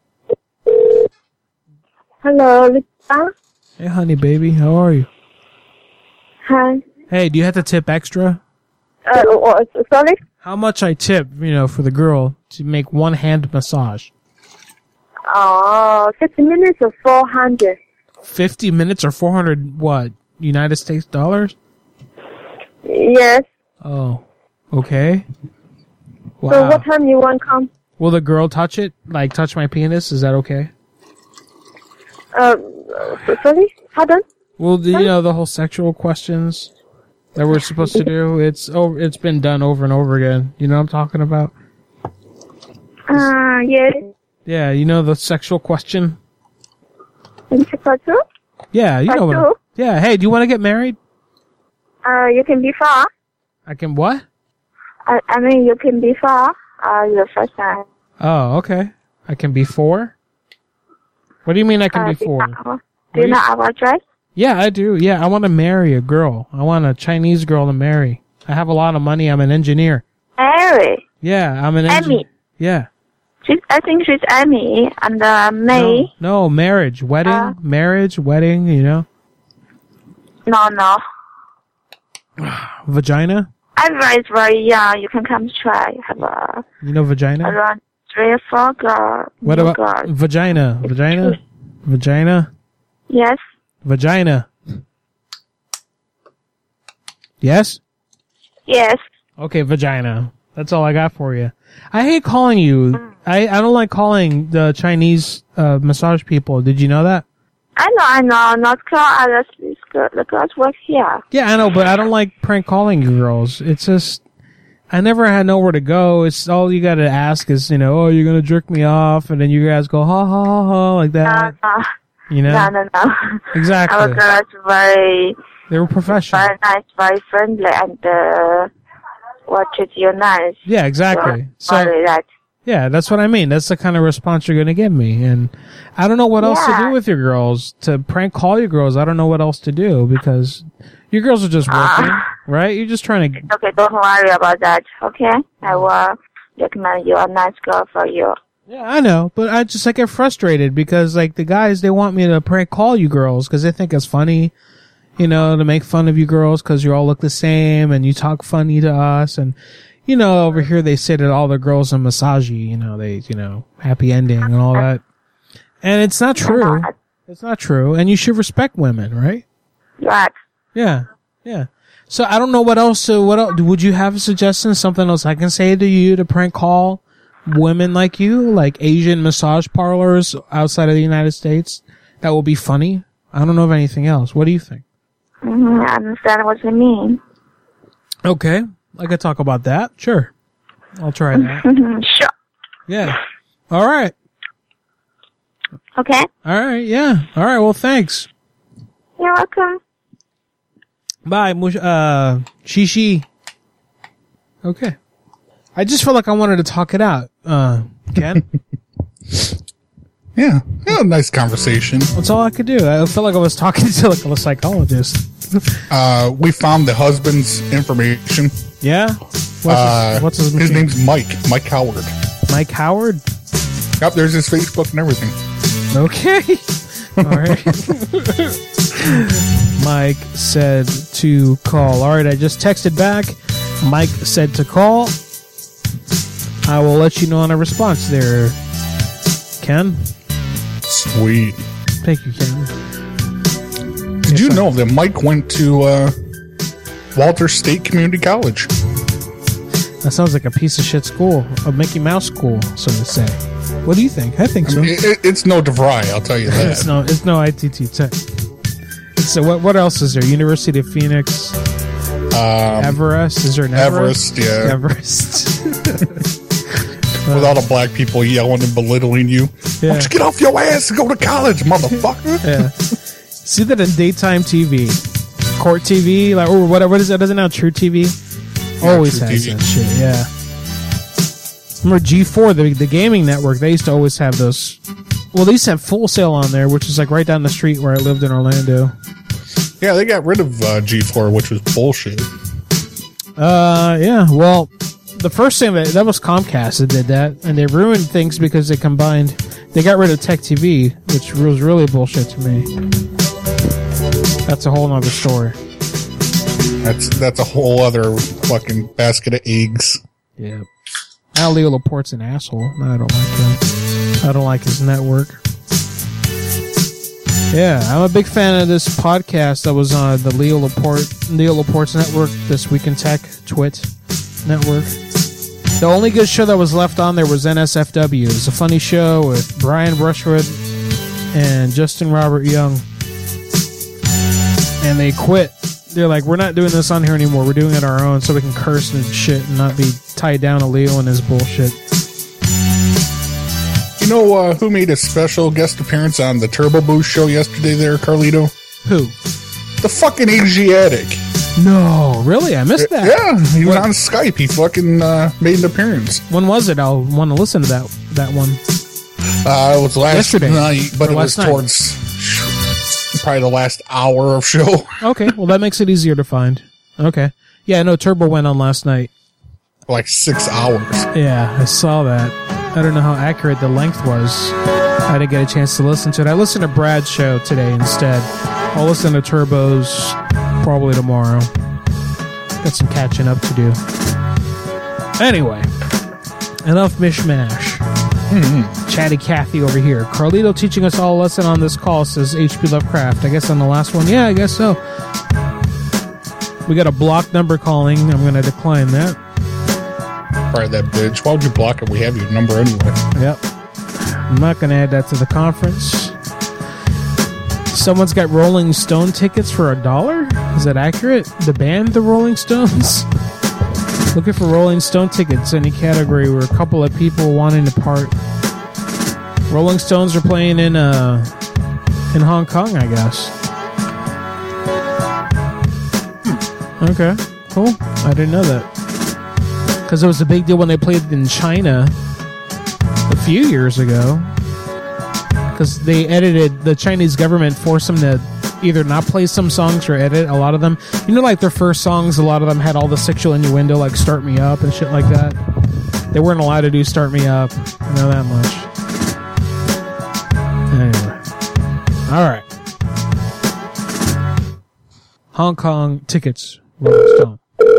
Hello, Lisa. Hey, honey, baby. How are you? Hi. Hey, do you have to tip extra? Sorry? How much I tip, for the girl to make one hand massage? 50 minutes or 400. 50 minutes or 400 what? United States dollars? Yes. Oh, okay. Wow. So what time you want to come? Will the girl touch it? Like touch my penis? Is that okay? Sorry? Pardon? Well, the whole sexual questions that we're supposed to do, it's been done over and over again. You know what I'm talking about? Yes. Yeah, the sexual question? Yeah, you know what? Yeah, hey, do you want to get married? You can be far. I can what? I mean, you can be far. The first time. Oh, okay. I can be 4? What do you mean I can be 4? Do you know our address? Yeah, I do. Yeah, I want to marry a girl. I want a Chinese girl to marry. I have a lot of money. I'm an engineer. Mary? Yeah, I'm an engineer. Amy? Yeah. I think she's Amy and May. No, marriage. Wedding. Marriage, wedding, No. Vagina? Everyone is very young. You can come try. Have a... vagina? Around 3 or 4 girls. What about girls. Vagina? Vagina? Yes. Vagina. Yes? Yes. Okay, vagina. That's all I got for you. I hate calling you. I don't like calling the Chinese massage people. Did you know that? I know. Not call others. the girls work here. Yeah, I know, but I don't like prank calling you girls. It's just, I never had nowhere to go. It's all you got to ask is, you know, oh, you're going to jerk me off. And then you guys go, ha, ha, ha, ha, like that. No. You know? No. Exactly. Our girls they were professional. Very nice, very friendly, and treat you nice. Yeah, exactly. So yeah, that's what I mean. That's the kind of response you're going to give me. And I don't know what else to do with your girls. To prank call your girls, I don't know what else to do because your girls are just working, right? You're just trying to... Okay, don't worry about that, okay? I will recommend you a nice girl for you. Yeah, I know, but I get frustrated because, like, the guys, they want me to prank call you girls because they think it's funny, you know, to make fun of you girls because you all look the same and you talk funny to us. And, you know, over here they say that all the girls are massagey, you know, happy ending and all that. And it's not true. It's not true. And you should respect women, right? Right. Yeah. Yeah. So I don't know what else would you have a suggestion? Something else I can say to you to prank call women like you, like Asian massage parlors outside of the United States? That will be funny. I don't know of anything else. What do you think? I understand what you mean. Okay. I could talk about that. Sure. I'll try that. Sure. Yeah. All right. Okay. All right. Yeah. All right. Well, thanks. You're welcome. Bye. Shishi. Okay. I just felt like I wanted to talk it out. Ken? Yeah. Nice conversation. That's all I could do. I felt like I was talking to like a psychologist. We found the husband's information. Yeah? What's his name? His name's Mike. Mike Howard. Mike Howard? Yep, there's his Facebook and everything. Okay. All right. Mike said to call. All right, I just texted back. Mike said to call. I will let you know on a response there, Ken. Sweet. Thank you, Ken. Did you know that Mike went to Walter State Community College? That sounds like a piece of shit school, a Mickey Mouse school, so to say. What do you think? I think so. It's no DeVry, I'll tell you that. it's no ITT Tech. So what else is there? University of Phoenix, Everest. Is there an Everest? Yeah. Everest. With all the black people yelling and belittling you. Yeah. Why don't you get off your ass and go to college, motherfucker? Yeah. See that in daytime TV, court TV, like or whatever. What is that? Doesn't now True TV always True has TV. that shit. Yeah. Remember G4, the gaming network? They used to always have those. Well, they used to have Full Sail on there, which is like right down the street where I lived in Orlando. Yeah, they got rid of G4, which was bullshit. Yeah. Well, the first thing that was Comcast that did that, and they ruined things because they combined. They got rid of Tech TV, which was really bullshit to me. That's a whole nother story. That's a whole other fucking basket of eggs. Yeah. Al Leo Laporte's an asshole. No, I don't like him. I don't like his network. Yeah, I'm a big fan of this podcast that was on the Leo Laporte's network, This Week in Tech, Twit network. The only good show that was left on there was NSFW. It was a funny show with Brian Brushwood and Justin Robert Young. And they quit. They're like, we're not doing this on here anymore. We're doing it our own so we can curse and shit and not be tied down to Leo and his bullshit. You know who made a special guest appearance on the Turbo Boost show yesterday there, Carlito? Who? The fucking Asiatic. No, really? I missed that. Yeah, he was on Skype. He fucking made an appearance. When was it? I'll want to listen to that one. It was yesterday night, but it was towards probably the last hour of show. Okay, well that makes it easier to find. Okay. Yeah, no, Turbo went on last night. Like 6 hours. Yeah, I saw that. I don't know how accurate the length was. I didn't get a chance to listen to it. I listened to Brad's show today instead. I'll listen to Turbo's probably tomorrow. Got some catching up to do. Anyway, enough mishmash. Chatty Cathy over here. Carlito teaching us all a lesson on this call, says H.P. Lovecraft. I guess on the last one. Yeah, I guess so. We got a block number calling. I'm going to decline that. Probably that bitch. Why would you block it? We have your number anyway. Yep. I'm not going to add that to the conference. Someone's got Rolling Stone tickets for $1? Is that accurate? The band, the Rolling Stones? Looking for Rolling Stone tickets, any category where a couple of people wanting to part. Rolling Stones are playing in Hong Kong, I guess. Okay, cool. I didn't know that. Because it was a big deal when they played in China a few years ago. Because they edited, the Chinese government forced them to either not play some songs or edit a lot of them. You know, like their first songs, a lot of them had all the sexual innuendo, like Start Me Up and shit like that. They weren't allowed to do Start Me Up. I know that much. Anyway. Alright. Hong Kong tickets. Rolling Stone.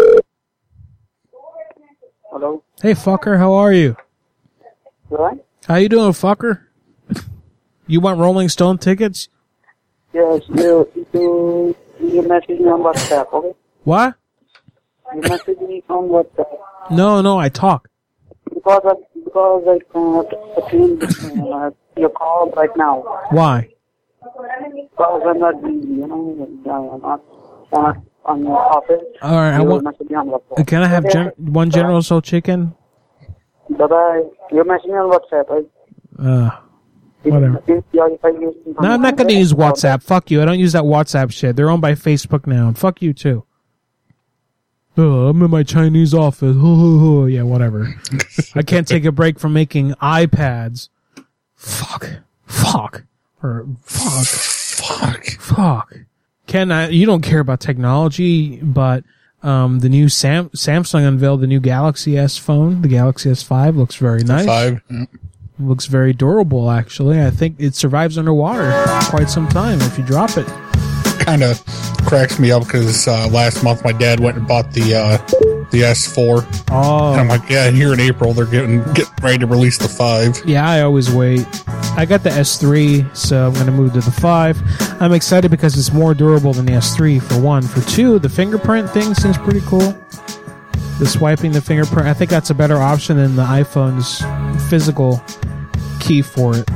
Hello? Hey, fucker, how are you? What? How you doing, fucker? You want Rolling Stone tickets? Yes, you message me on WhatsApp, okay? What? You message me on WhatsApp. No, I talk. Because I can't attend your call right now. Why? Because I'm not busy, you know, I'm not on your office. Alright, can I have one General Soul chicken? Bye-bye. You message me on WhatsApp, right? Whatever. No, I'm not going to use WhatsApp. Fuck you. I don't use that WhatsApp shit. They're owned by Facebook now. And fuck you, too. I'm in my Chinese office. Yeah, whatever. I can't take a break from making iPads. Fuck. Ken, you don't care about technology, but the new Samsung unveiled the new Galaxy S phone. The Galaxy S5 looks very nice. 5. Yeah. Looks very durable, actually. I think it survives underwater quite some time if you drop it. Kind of cracks me up because last month my dad went and bought the S4. Oh. And I'm like, yeah, here in April they're getting ready to release the 5. Yeah, I always wait. I got the S3, so I'm going to move to the 5. I'm excited because it's more durable than the S3, for one. For two, the fingerprint thing seems pretty cool. The swiping the fingerprint, I think that's a better option than the iPhone's physical key for it.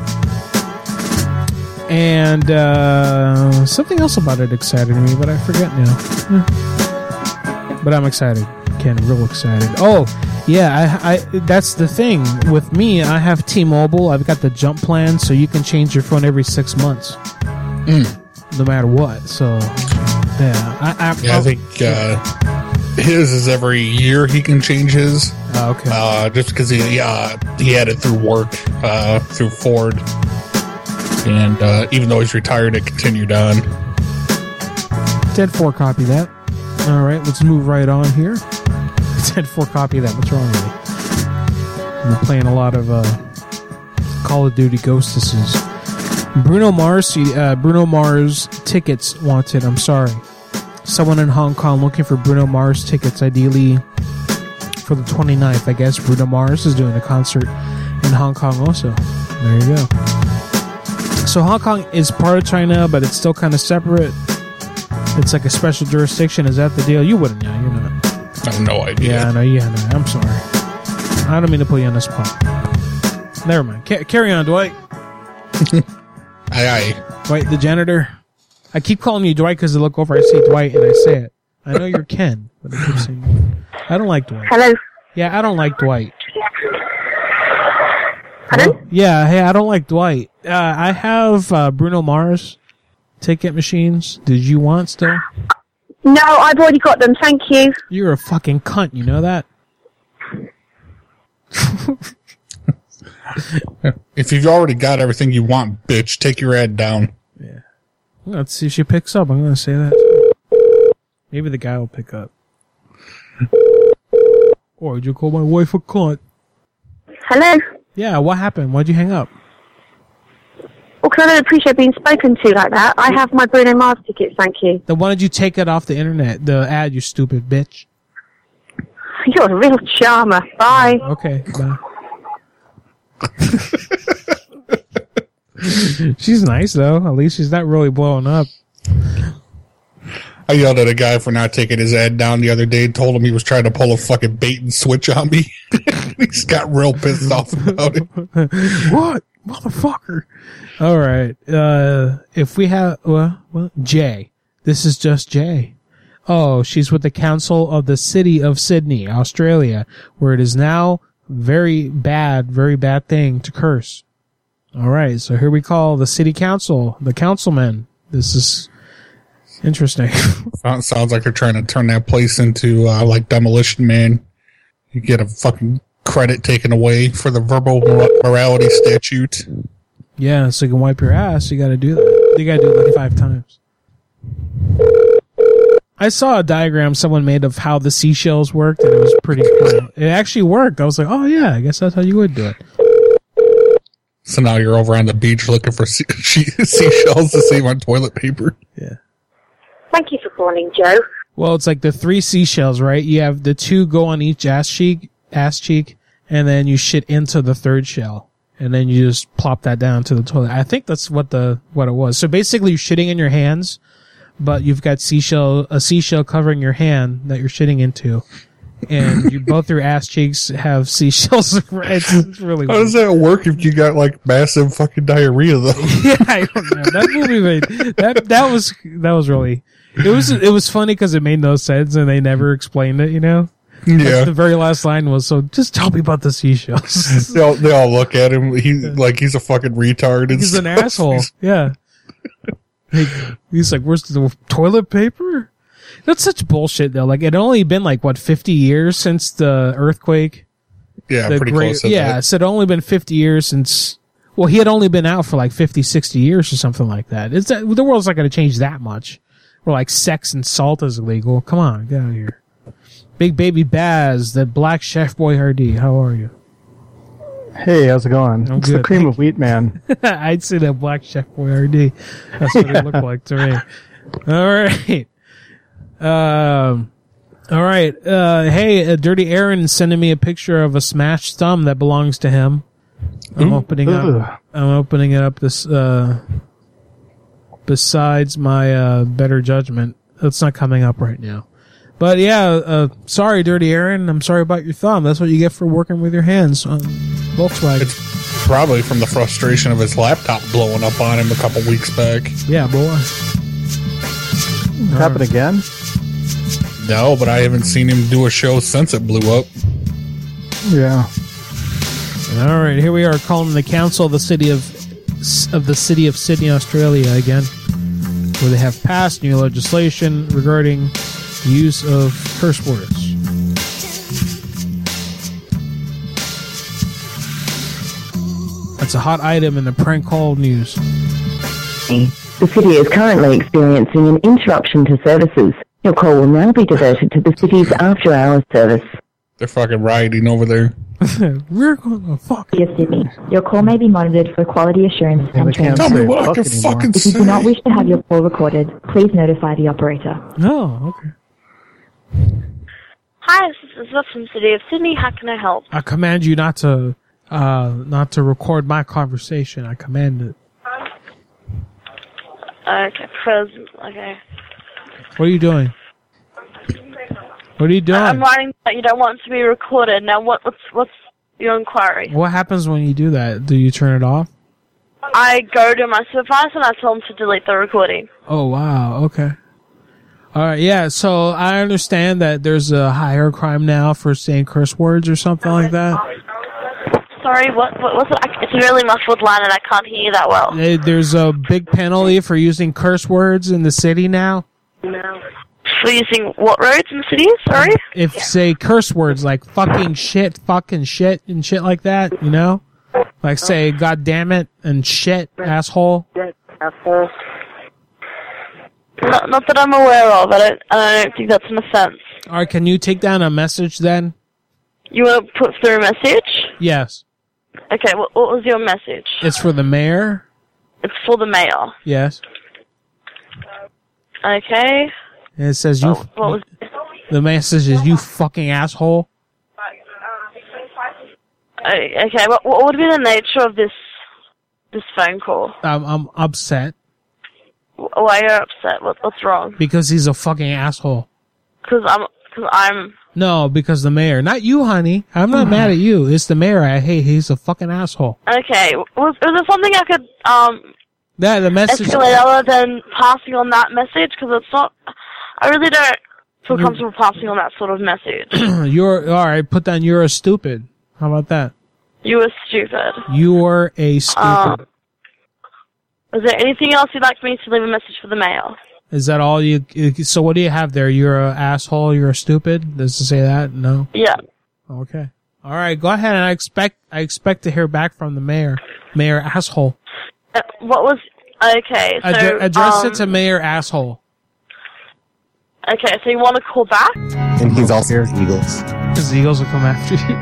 And something else about it excited me, but I forget now. But I'm excited. Ken, real excited. Oh, yeah, I that's the thing. With me, I have T-Mobile. I've got the jump plan, so you can change your phone every 6 months. No matter what. So, yeah. I think his is every year he can change his. Oh, okay. Just because he had it through work, through Ford. And even though he's retired, it continued on. Dead 4 copy that. All right, let's move right on here. Dead 4 copy that. What's wrong with me? I'm playing a lot of Call of Duty Ghostesses. Bruno Mars tickets wanted. I'm sorry. Someone in Hong Kong looking for Bruno Mars tickets, ideally for the 29th. I guess Bruno Mars is doing a concert in Hong Kong also. There you go. So Hong Kong is part of China, but it's still kind of separate. It's like a special jurisdiction. Is that the deal? You wouldn't know. You're not. I have no idea. Yeah, no. I'm sorry. I don't mean to put you on the spot. Never mind. Carry on, Dwight. Aye. Dwight, the janitor. I keep calling you Dwight because I look over, I see Dwight, and I say it. I know you're Ken, but I keep saying I don't like Dwight. Hello? Yeah, I don't like Dwight. Hello? Yeah, hey, I don't like Dwight. I have Bruno Mars ticket machines. Did you want still? No, I've already got them, thank you. You're a fucking cunt, you know that? If you've already got everything you want, bitch, take your head down. Yeah. Let's see if she picks up. I'm going to say that. Maybe the guy will pick up. Or did you call my wife a cunt? Hello? Yeah, what happened? Why'd you hang up? Well, because I don't appreciate being spoken to like that. I have my Bruno Mars tickets, thank you. Then why did you take it off the internet? The ad, you stupid bitch. You're a real charmer. Bye. Okay, bye. She's nice, though. At least she's not really blowing up. I yelled at a guy for not taking his ad down the other day and told him he was trying to pull a fucking bait and switch on me. He's got real pissed off about it. What? Motherfucker. All right. If we have, Jay. This is just Jay. Oh, she's with the council of the city of Sydney, Australia, where it is now very bad thing to curse. All right. So here we call the city council, the councilman. This is interesting. Sounds like they're trying to turn that place into, like Demolition Man. You get a fucking credit taken away for the verbal morality statute. Yeah, so you can wipe your ass, you gotta do that. You gotta do it like 5 times. I saw a diagram someone made of how the seashells worked, and it was pretty cool. It actually worked. I was like, oh yeah, I guess that's how you would do it. So now you're over on the beach looking for seashells to save on toilet paper. Yeah. Thank you for calling, Joe. Well, it's like the 3 seashells, right? You have the 2 go on each ass cheek, and then you shit into the 3rd shell. And then you just plop that down to the toilet. I think that's what it was. So basically you're shitting in your hands, but you've got a seashell covering your hand that you're shitting into. And both your ass cheeks have seashells. It's really weird. How does that work if you got like massive fucking diarrhea though? Yeah, I don't know. That movie that was really, it was funny because it made no sense and they never explained it, you know? Yeah. Like the very last line was, so just tell me about the seashells. They all look at him. He's a fucking retard. He's an asshole. Yeah. He's like, where's the toilet paper? That's such bullshit though. Like it had only been like 50 years since the earthquake. Yeah, pretty close. Yeah, so it had only been 50 years since. Well, he had only been out for like 50, 60 years or something like that. The world's not going to change that much. Or like sex and salt is illegal. Come on, get out of here. Big Baby Baz, the Black Chef Boyardee. How are you? Hey, how's it going? I'm it's good. The cream of wheat man. I'd say that Black Chef Boyardee. That's what it looked like to me. All right. Hey, Dirty Aaron sending me a picture of a smashed thumb that belongs to him. I'm opening it up this, besides my, better judgment. It's not coming up right now. But yeah, sorry, Dirty Aaron. I'm sorry about your thumb. That's what you get for working with your hands on Volkswagen. It's probably from the frustration of his laptop blowing up on him a couple weeks back. Yeah, boy. Happen again? No, but I haven't seen him do a show since it blew up. Yeah. All right, here we are calling the council of the city of Sydney, Australia again, where they have passed new legislation regarding use of curse words. That's a hot item in the prank call news. The city is currently experiencing an interruption to services. Your call will now be diverted to the city's after-hours service. They're fucking rioting over there. We're gonna fuck. Yes, Sydney. Your call may be monitored for quality assurance and training. Tell me what I can fucking say. If you do not wish to have your call recorded, please notify the operator. Oh, okay. Hi, this is Elizabeth from the City of Sydney. How can I help? I command you not to record my conversation. I command it. Okay, okay. What are you doing? What are you doing? I'm writing that you don't want it to be recorded. Now, what's your inquiry? What happens when you do that? Do you turn it off? I go to my supervisor and I tell him to delete the recording. Oh, wow. Okay. All right. Yeah. So I understand that there's a higher crime now for saying curse words or something like that. Sorry, what's it? It's a really muffled line and I can't hear you that well. There's a big penalty for using curse words in the city now. No. For using what roads in the city? Sorry? If, say, curse words like fucking shit, and shit like that, you know? Like, say, God damn it, and shit, asshole. Asshole. Not that I'm aware of. I don't think that's an offense. All right, can you take down a message then? You want to put through a message? Yes. Okay, what was your message? It's for the mayor? It's for the mayor. Yes. Okay. And it says you. What was the message is you fucking asshole. Okay, what would be the nature of this phone call? I'm upset. Why are you upset? What's wrong? Because he's a fucking asshole. Because I'm No, because the mayor. Not you, honey. I'm not mad at you. It's the mayor I hate. He's a fucking asshole. Okay. Was there something I could the message escalate other than passing on that message? Because it's not... I really don't feel comfortable passing on that sort of message. Alright, put down you're a stupid. How about that? You were stupid. You're a stupid. Is there anything else you'd like me to leave a message for the mail? Is that all you... So what do you have there? You're a asshole, you're a stupid? Does it say that? No? Yeah. Okay. Alright, go ahead, and I expect to hear back from the mayor. Mayor asshole. What was... Okay, so... Address it to Mayor asshole. Okay, so you want to call back? And he's also here, Eagles. Because the Eagles will come after you.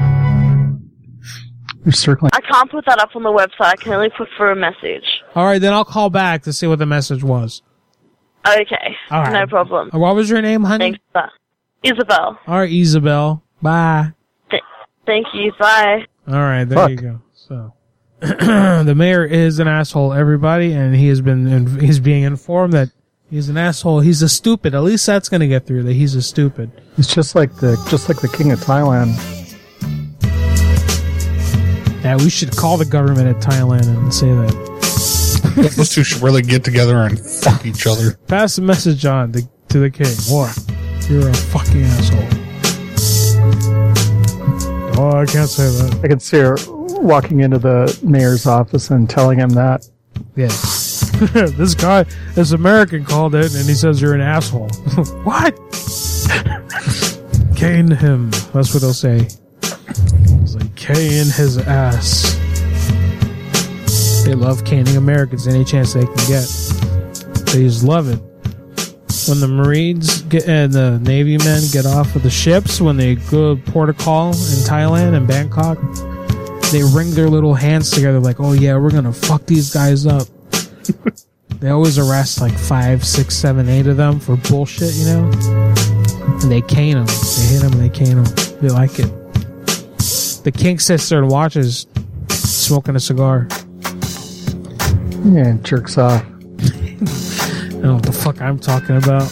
You're circling. I can't put that up on the website. I can only put through a message. Alright, then I'll call back to see what the message was. Okay. All right. No problem. What was your name, honey? Thanks, Isabel. Alright, Isabel. Bye. Thank you. Bye. Alright, there you go. So, the mayor is an asshole, everybody, and he's being informed that he's an asshole. He's a stupid. At least that's going to get through, that he's a stupid. It's just like the king of Thailand. Yeah, we should call the government of Thailand and say that. Those two should really get together and fuck each other. Pass the message on to the king. What? You're a fucking asshole. Oh, I can't say that. I can see her walking into the mayor's office and telling him that. Yeah. This American called in and he says you're an asshole. What? Cane him. That's what they'll say. It's like, cane his ass. They love caning Americans any chance they can get. They just love it. When the Marines and the Navy men get off of the ships, when they go port of call in Thailand and Bangkok, they wring their little hands together like, oh yeah, we're gonna fuck these guys up. They always arrest like 5, 6, 7, 8 of them for bullshit, you know? And they cane them. They hit them and they cane them. They like it. The king sits there and watches, smoking a cigar. Yeah, jerks off. I don't know what the fuck I'm talking about.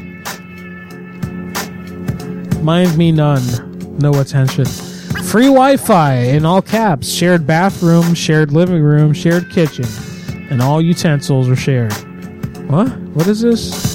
Mind me none. No attention. Free Wi-Fi in all caps. Shared bathroom, shared living room, shared kitchen. And all utensils are shared. What? What is this?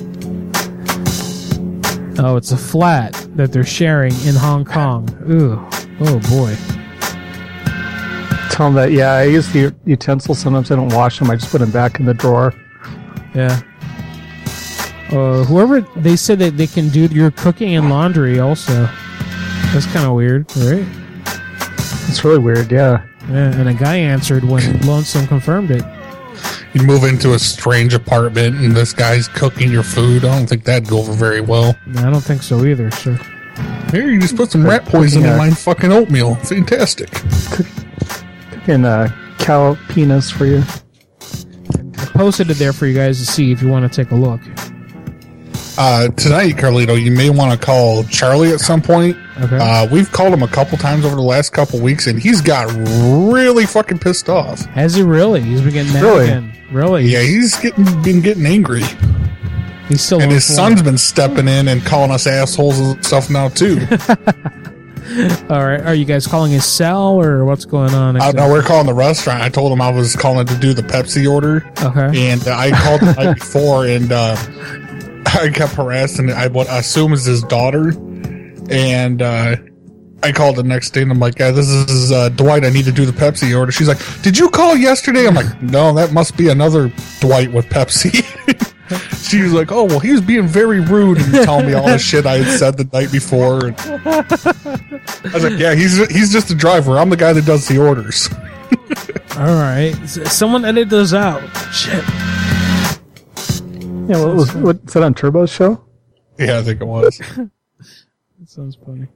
Oh, it's a flat that they're sharing in Hong Kong. Ooh. Oh, boy. Tell them that, yeah, I use the utensils. Sometimes I don't wash them. I just put them back in the drawer. Yeah. Whoever, they said that they can do your cooking and laundry also. That's kind of weird, right? It's really weird, yeah. Yeah, and a guy answered when Lonesome confirmed it. You move into a strange apartment and this guy's cooking your food. I don't think that'd go over very well. No, I don't think so either, sir. Here, you just put some rat poison in my fucking oatmeal. Fantastic. Cooking cow penis for you. I posted it there for you guys to see if you want to take a look. Tonight, Carlito, you may want to call Charlie at some point. Okay. We've called him a couple times over the last couple weeks, and he's got really fucking pissed off. Has he really? He's been getting mad again. Really? Yeah, he's been getting angry. He's still and his son's been stepping in and calling us assholes and stuff now, too. All right. Are you guys calling his cell, or what's going on? No, we're calling the restaurant. I told him I was calling to do the Pepsi order. Okay. And I called the night before, and I kept harassing I assume it's his daughter. And I called the next day, and I'm like, yeah, this is Dwight. I need to do the Pepsi order. She's like, did you call yesterday? I'm like, no, that must be another Dwight with Pepsi. She was like, oh, well, he was being very rude and telling me all the shit I had said the night before. And I was like, yeah, he's just a driver. I'm the guy that does the orders. All right. Someone edit those out. Shit. Yeah, what's that on Turbo's show? Yeah, I think it was. That sounds funny.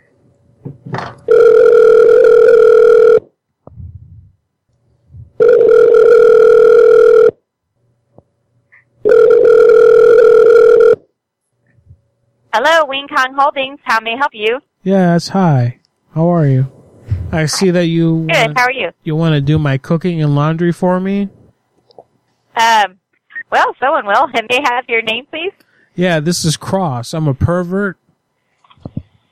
Hello, Wing Kong Holdings. How may I help you? Yes, hi. How are you? I see that you... Good, how are you? You want to do my cooking and laundry for me? Well, someone will. And may I have your name, please? Yeah, this is Cross. I'm a pervert.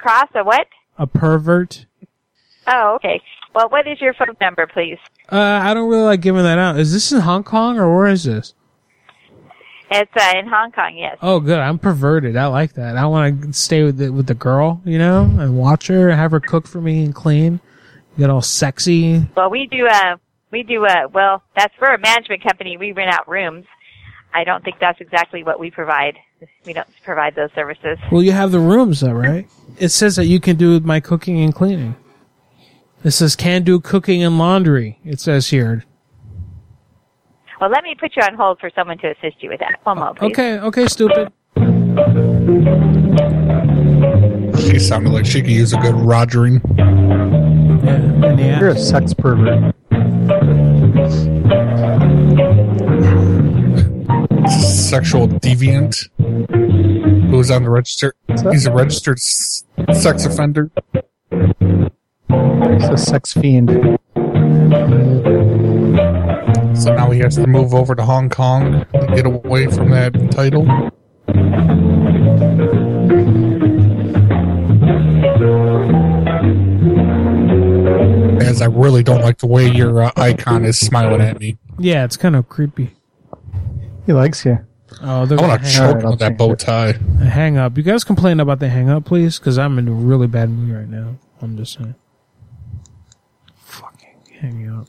cross a what? A pervert. Oh, okay. Well, what is your phone number, please? I don't really like giving that out. Is this in Hong Kong or where is this? It's in Hong Kong, yes. Oh, good. I'm perverted. I like that. I want to stay with the girl, you know, and watch her, have her cook for me and clean, get all sexy. Well, well, that's for a management company. We rent out rooms. I don't think that's exactly what we provide. We don't provide those services. Well, you have the rooms, though, right? It says that you can do my cooking and cleaning. It says can do cooking and laundry. It says here. Well, let me put you on hold for someone to assist you with that. One moment, please. Okay, stupid. She sounded like she could use a good rogering. Yeah. You're a sex pervert. Sexual deviant who's on the register. He's a registered sex offender. He's a sex fiend. So now he has to move over to Hong Kong to get away from that title. As I really don't like the way your icon is smiling at me. Yeah, it's kind of creepy. He likes you. Oh, they're I want to choke with that bow tie. Hang up. You guys complain about the hang up, please? Because I'm in a really bad mood right now. I'm just saying. Fucking hang up.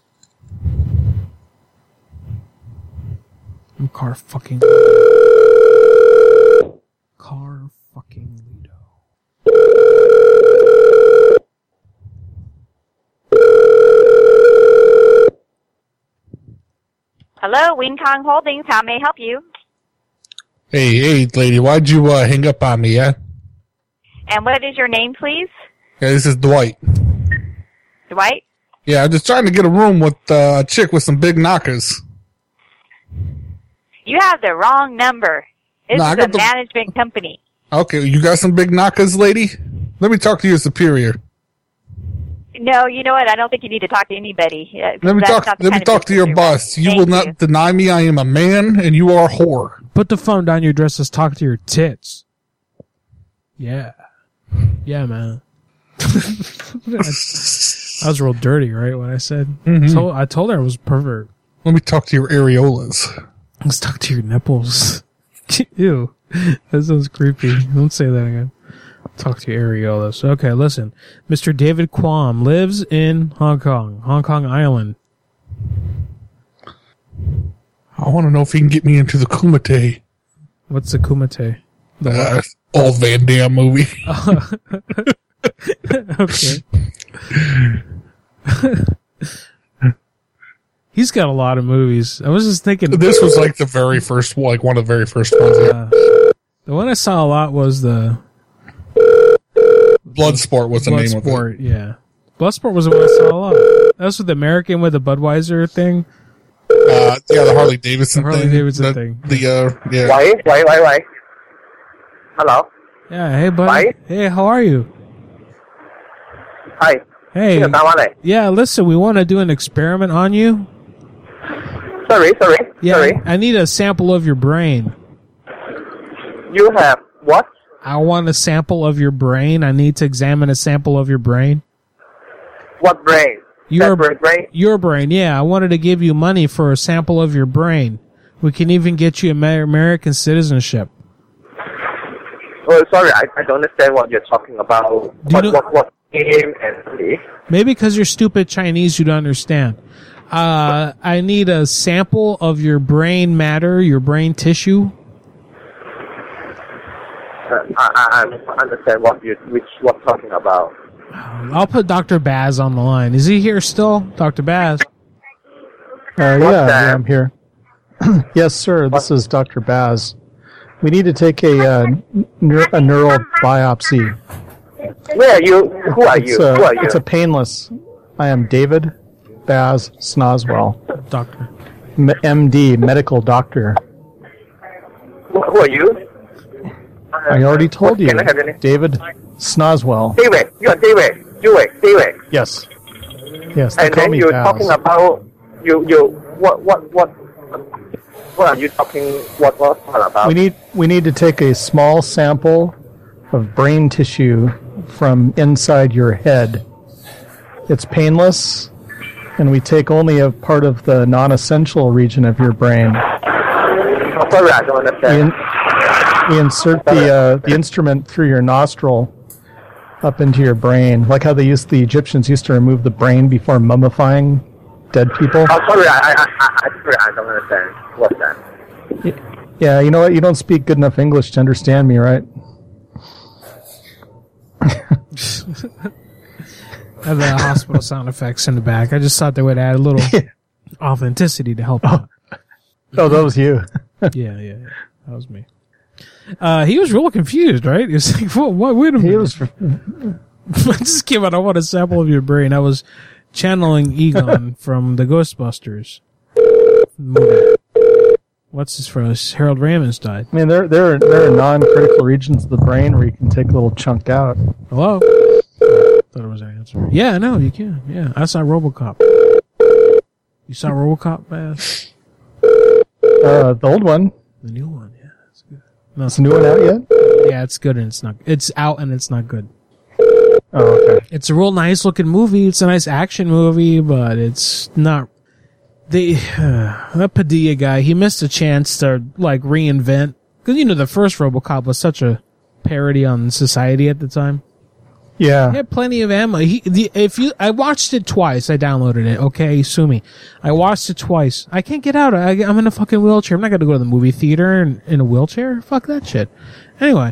I'm car fucking Lido. Hello, Wing Kong Holdings. How may I help you? Hey, lady, why'd you hang up on me, yeah? And what is your name, please? Yeah, this is Dwight. Dwight? Yeah, I'm just trying to get a room with a chick with some big knockers. You have the wrong number. This is a management company. Okay, you got some big knockers, lady? Let me talk to your superior. No, you know what? I don't think you need to talk to anybody. Let me talk to your boss. You will not deny me. I am a man, and you are a whore. Put the phone down your dress. Let's talk to your tits. Yeah. Yeah, man. I was real dirty, right, when I said... Mm-hmm. I told her I was a pervert. Let me talk to your areolas. Let's talk to your nipples. Ew. That sounds creepy. Don't say that again. Talk to your areolas. Okay, listen. Mr. David Kwam lives in Hong Kong Island. I want to know if he can get me into the Kumite. What's the Kumite? Old Van Damme movie. Okay. He's got a lot of movies. I was just thinking... This was like the very first, like one of the very first ones. The one I saw a lot was the... Bloodsport was the name of it. Yeah. Bloodsport was the one I saw a lot. That was with the American with the Budweiser thing. Yeah, the Harley Davidson thing. thing. Yeah. Why? Hello? Yeah, hey, buddy. Why? Hey, how are you? Hi. Hey. Yeah, listen, we want to do an experiment on you. Sorry. Yeah, sorry. I need a sample of your brain. You have what? I want a sample of your brain. I need to examine a sample of your brain. What brain? Your brain? Your brain, yeah. I wanted to give you money for a sample of your brain. We can even get you American citizenship. Oh, sorry, I don't understand what you're talking about. What game and maybe because you're stupid Chinese, you don't understand. I need a sample of your brain matter, your brain tissue. I don't understand what you're talking about. I'll put Dr. Baz on the line. Is he here still, Dr. Baz? Yeah, I'm here. Yes, sir. This is Dr. Baz. We need to take a neural biopsy. Where are you? Who are you? It's a painless. I am David Baz Snoswell. Doctor. MD, medical doctor. Who are you? I already told you. David Snoswell. David. You are David. David. Yes. Yes. And then you're talking about what are you talking? What about? We need to take a small sample of brain tissue from inside your head. It's painless, and we take only a part of the non-essential region of your brain. We insert the instrument through your nostril up into your brain, like how the Egyptians used to remove the brain before mummifying dead people. Oh, sorry, I don't understand. What's that? Yeah, you know what? You don't speak good enough English to understand me, right? I have the hospital sound effects in the back. I just thought they would add a little authenticity to help out. Oh, that was you. Yeah. That was me. He was real confused, right? He was like, what? Wait a minute. He was. I just came out. I want a sample of your brain. I was channeling Egon from the Ghostbusters movie. What's his phrase? Harold Ramis died. I mean, there are non-critical regions of the brain where you can take a little chunk out. Hello? Thought it was an answer. Yeah, no, you can. Yeah, I saw RoboCop. You saw RoboCop, Bass? The old one. The new one, yeah. It's good. No, it's the new one out yet? Yeah, it's good and it's not. It's out and it's not good. Oh, okay. It's a real nice looking movie. It's a nice action movie, but it's not. That Padilla guy, he missed a chance to like reinvent, because the first RoboCop was such a parody on society at the time. Yeah, he had plenty of ammo. I watched it twice. I downloaded it. Okay, sue me. I watched it twice. I can't get out. I'm in a fucking wheelchair. I'm not gonna go to the movie theater in a wheelchair. Fuck that shit. Anyway,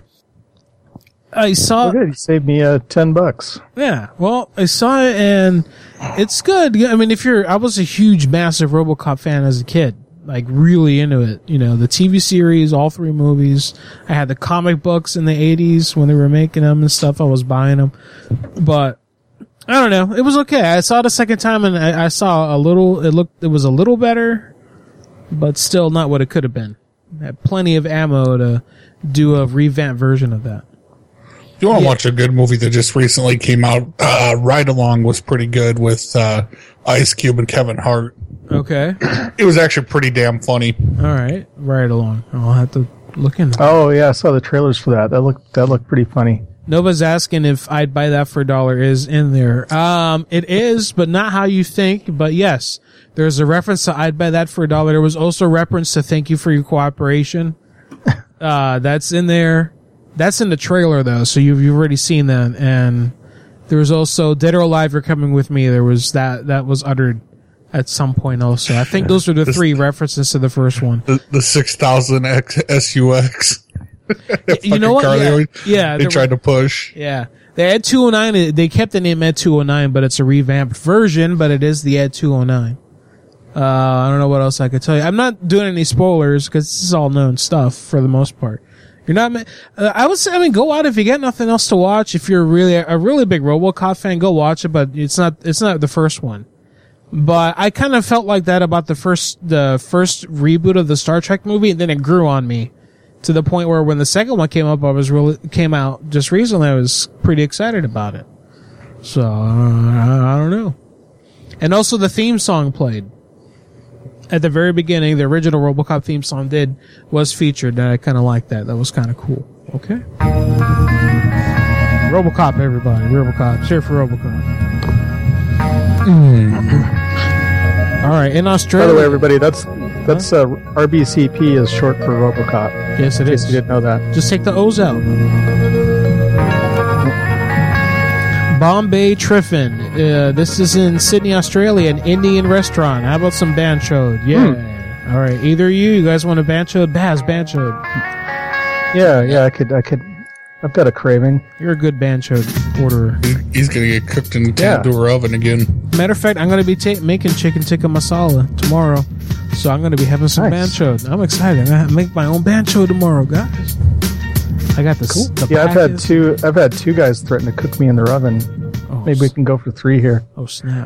I saw. Oh, good. You saved me $10. Yeah. Well, I saw it and it's good. I mean, I was a huge, massive RoboCop fan as a kid. Like really into it. The TV series, all 3 movies. I had the comic books in the 80s when they were making them and stuff. I was buying them. But I don't know. It was okay. I saw it a second time and I saw it was a little better, but still not what it could have been. I had plenty of ammo to do a revamped version of that. If you want to watch a good movie that just recently came out, Ride Along was pretty good with Ice Cube and Kevin Hart. Okay. It was actually pretty damn funny. All right. Ride Along. I'll have to look into that. Oh, yeah. I saw the trailers for that. That looked pretty funny. Nova's asking if I'd buy that for $1 is in there. It is, but not how you think. But yes, there's a reference to I'd buy that for $1. There was also a reference to thank you for your cooperation. That's in there. That's in the trailer though, so you've already seen that. And there was also Dead or Alive, You're Coming With Me. There was that was uttered at some point also. I think those are the 3 references to the first one. The 6000 SUX. You know what? Yeah. They tried to push. Yeah. The Ed 209, they kept the name Ed 209, but it's a revamped version, but it is the Ed 209. I don't know what else I could tell you. I'm not doing any spoilers because this is all known stuff for the most part. You're not, I would say, go out if you got nothing else to watch. If you're a really big RoboCop fan, go watch it, but it's not the first one. But I kind of felt like that about the first reboot of the Star Trek movie, and then it grew on me to the point where when the second one came out just recently, I was pretty excited about it. So, I don't know. And also the theme song played. At the very beginning, the original RoboCop theme song was featured, and I kind of liked that. That was kind of cool. Okay. RoboCop, everybody. RoboCop. Cheer for RoboCop. All right, in Australia. By the way, everybody, that's RBCP is short for RoboCop. Yes, it is. You didn't know that. Just take the O's out. Bombay Triffin. This is in Sydney, Australia, an Indian restaurant. How about some banchod? Yeah. All right. Either you guys want a banchod? Baz, banchod. Yeah, I could. I've got a craving. You're a good banchod orderer. He's going to get cooked in the tandoor oven again. Matter of fact, I'm going to be making chicken tikka masala tomorrow. So I'm going to be having some banchod. I'm excited. I'm going to make my own banchod tomorrow, guys. I got this. Cool. Yeah, I've had 2 guys threaten to cook me in their oven. Oh, maybe we can go for 3 here. Oh, snap.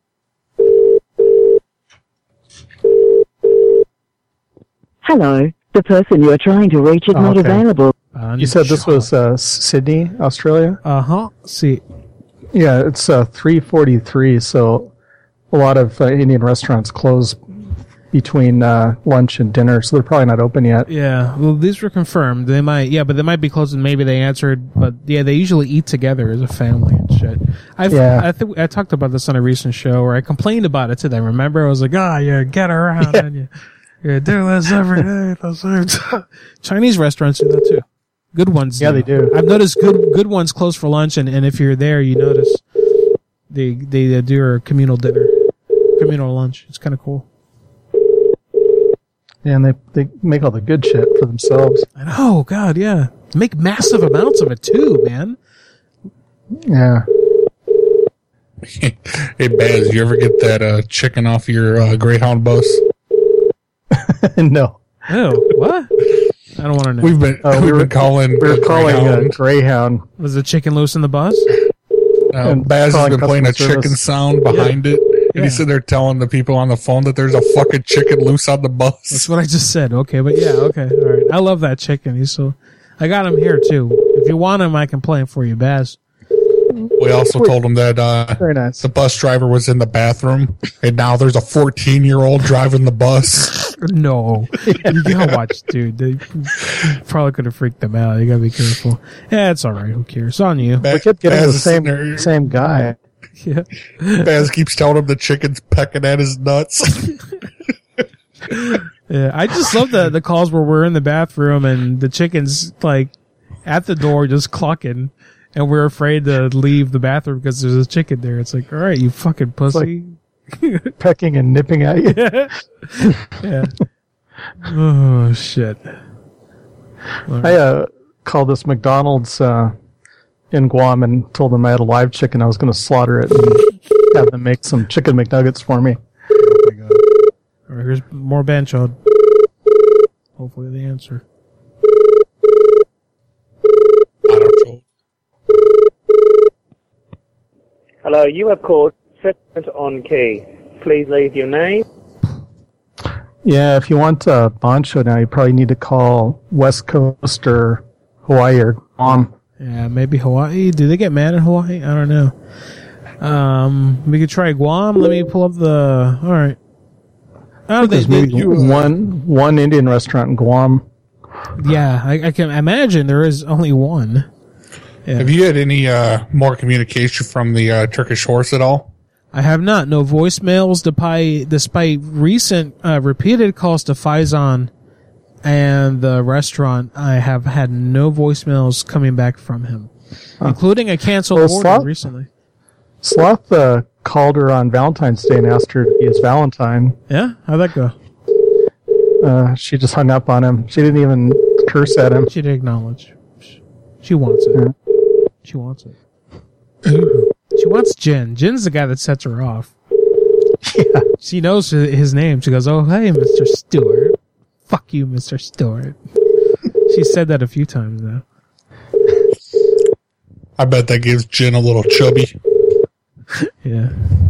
Hello, The person you are trying to reach is not available. You said this was Sydney, Australia? See. Yeah, it's 3:43, so a lot of Indian restaurants close between lunch and dinner, so they're probably not open yet. Yeah, well, these were confirmed. They might, but they might be closed, and maybe they answered. But yeah, they usually eat together as a family and shit. I think I talked about this on a recent show where I complained about it to them. Remember, I was like, you get around and you do this every day. Chinese restaurants do that too. Good ones. Yeah, they do. I've noticed good ones close for lunch, and if you're there, you notice they do a communal dinner, communal lunch. It's kind of cool. Yeah, and they make all the good shit for themselves. I know, God, yeah. Make massive amounts of it too, man. Yeah. Hey, Baz, you ever get that chicken off your Greyhound bus? No. Ew, what? I don't want to know. We've been calling. We were calling Greyhound. Was the chicken loose in the bus? Baz has been playing a chicken sound behind it. And he's sitting there telling the people on the phone that there's a fucking chicken loose on the bus. That's what I just said. Okay, but yeah, okay. All right. I love that chicken. I got him here too. If you want him, I can play him for you, Baz. We also told him that very nice. The bus driver was in the bathroom, and now there's a 14-year-old driving the bus. No. You gotta watch, dude. They probably could have freaked them out. You gotta be careful. Yeah, it's all right. Who cares? It's on you. We kept getting the same guy. Yeah. Baz keeps telling him the chicken's pecking at his nuts. Yeah, I just love the calls where we're in the bathroom and the chicken's like at the door just clucking, and we're afraid to leave the bathroom because there's a chicken there. It's like, all right, you fucking pussy. Like pecking and nipping at you. Yeah. Oh, shit. I called this McDonald's in Guam and told them I had a live chicken. I was going to slaughter it and have them make some chicken McNuggets for me. Oh my God. All right, here's more Banchod. Hopefully they answer. Hello, you have called Settlement on Key. Please leave your name. Yeah, if you want Bancho now, you probably need to call West Coast or Hawaii or Guam. Yeah, maybe Hawaii. Do they get mad in Hawaii? I don't know. We could try Guam. Let me pull up the. All right. There's maybe one Indian restaurant in Guam. Yeah, I can imagine there is only one. Yeah. Have you had any more communication from the Turkish horse at all? I have not. No voicemails, despite recent repeated calls to Faison and the restaurant. I have had no voicemails coming back from him, including a canceled order recently. Sloth called her on Valentine's Day and asked her to be his Valentine. Yeah? How'd that go? She just hung up on him. She didn't even curse at him. She didn't acknowledge. She wants it. Yeah. She wants it. She wants Jin. Jin's the guy that sets her off. Yeah. She knows his name. She goes, "Oh, hey, Mr. Stewart. Fuck you, Mr. Stewart." She said that a few times now. I bet that gives Jin a little chubby. Yeah.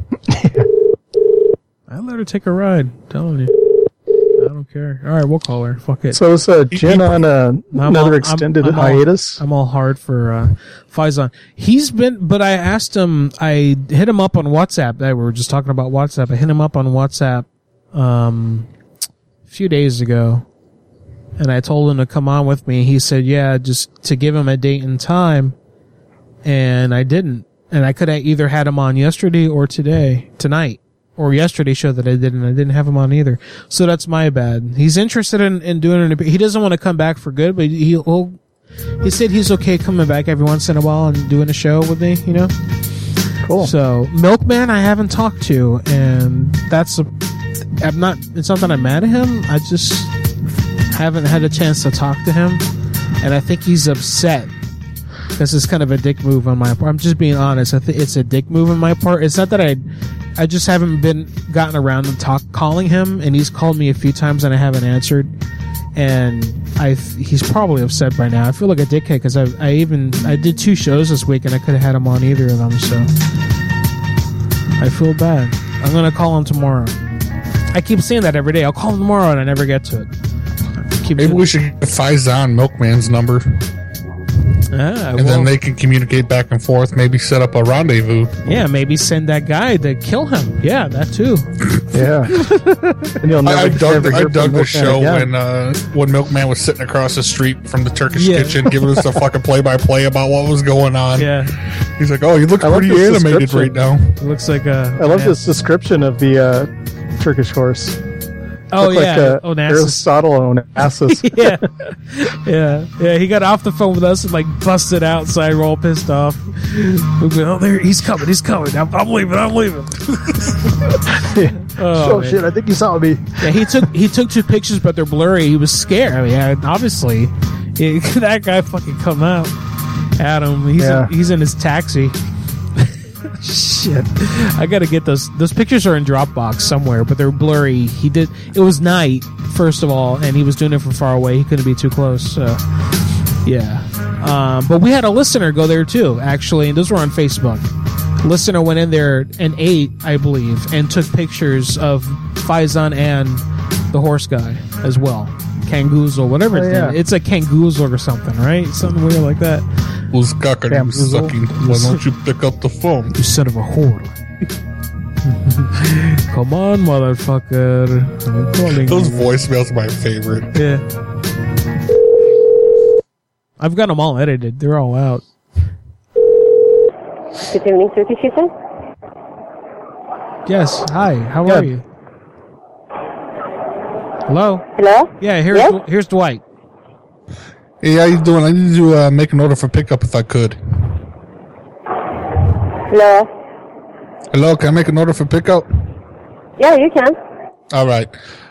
I let her take a ride. I'm telling you. I don't care. All right, we'll call her. Fuck it. So is Jin on another extended hiatus? I'm all hard for Faison. He's been, but I asked him, I hit him up on WhatsApp. We were just talking about WhatsApp. I hit him up on WhatsApp a few days ago, and I told him to come on with me. He said, yeah, just to give him a date and time, and I didn't. And I could have either had him on yesterday or tonight. Or yesterday's show that I didn't have him on either. So that's my bad. He's interested in doing it. He doesn't want to come back for good, but he said he's okay coming back every once in a while and doing a show with me, you know? Cool. So, Milkman I haven't talked to, and it's not that I'm mad at him, I just haven't had a chance to talk to him, and I think he's upset. This is kind of a dick move on my part. I'm just being honest. I think it's a dick move on my part. It's not that I just haven't gotten around to calling him, and he's called me a few times and I haven't answered. And he's probably upset by now. I feel like a dickhead because I did 2 shows this week and I could have had him on either of them. So I feel bad. I'm gonna call him tomorrow. I keep saying that every day. I'll call him tomorrow and I never get to it. Maybe we should get Faison Milkman's number. Then they can communicate back and forth, maybe set up a rendezvous. Yeah, maybe send that guy to kill him. Yeah, that too. Yeah. And you'll I never dug the show when Milkman was sitting across the street from the Turkish kitchen giving us the fucking play-by-play about what was going on. Yeah. He's like, oh, you look pretty animated right now. It looks like a... I love this description of the Turkish horse. Oh, Looked yeah. like Aristotle Onassis. Yeah. He got off the phone with us and like busted outside. We're all pissed off. We go, oh, there, he's coming. I'm leaving. Oh shit! I think he saw me. Yeah, he took 2 pictures, but they're blurry. He was scared. I mean, obviously, that guy fucking come out. Adam, he's in his taxi. Shit, I gotta get those. Those pictures are in Dropbox somewhere, but they're blurry. It was night, first of all, and he was doing it from far away. He couldn't be too close. So, yeah. But we had a listener go there too, actually, and those were on Facebook. Listener went in there and ate, I believe, and took pictures of Faison and the horse guy as well. Kangoozle, whatever it's name. It's a Kangoozle or something, right? Something weird like that. Who's sucking? Why don't you pick up the phone? You son of a whore. Come on, motherfucker. Those voicemails are my favorite. Yeah. I've got them all edited. They're all out. Good evening, Turkish Kitchen. Yes. Hi. How are you? Hello? Hello? Yeah, here's Dwight. Hey, how you doing? I need to make an order for pickup if I could. Hello? Hello, can I make an order for pickup? Yeah, you can. All right.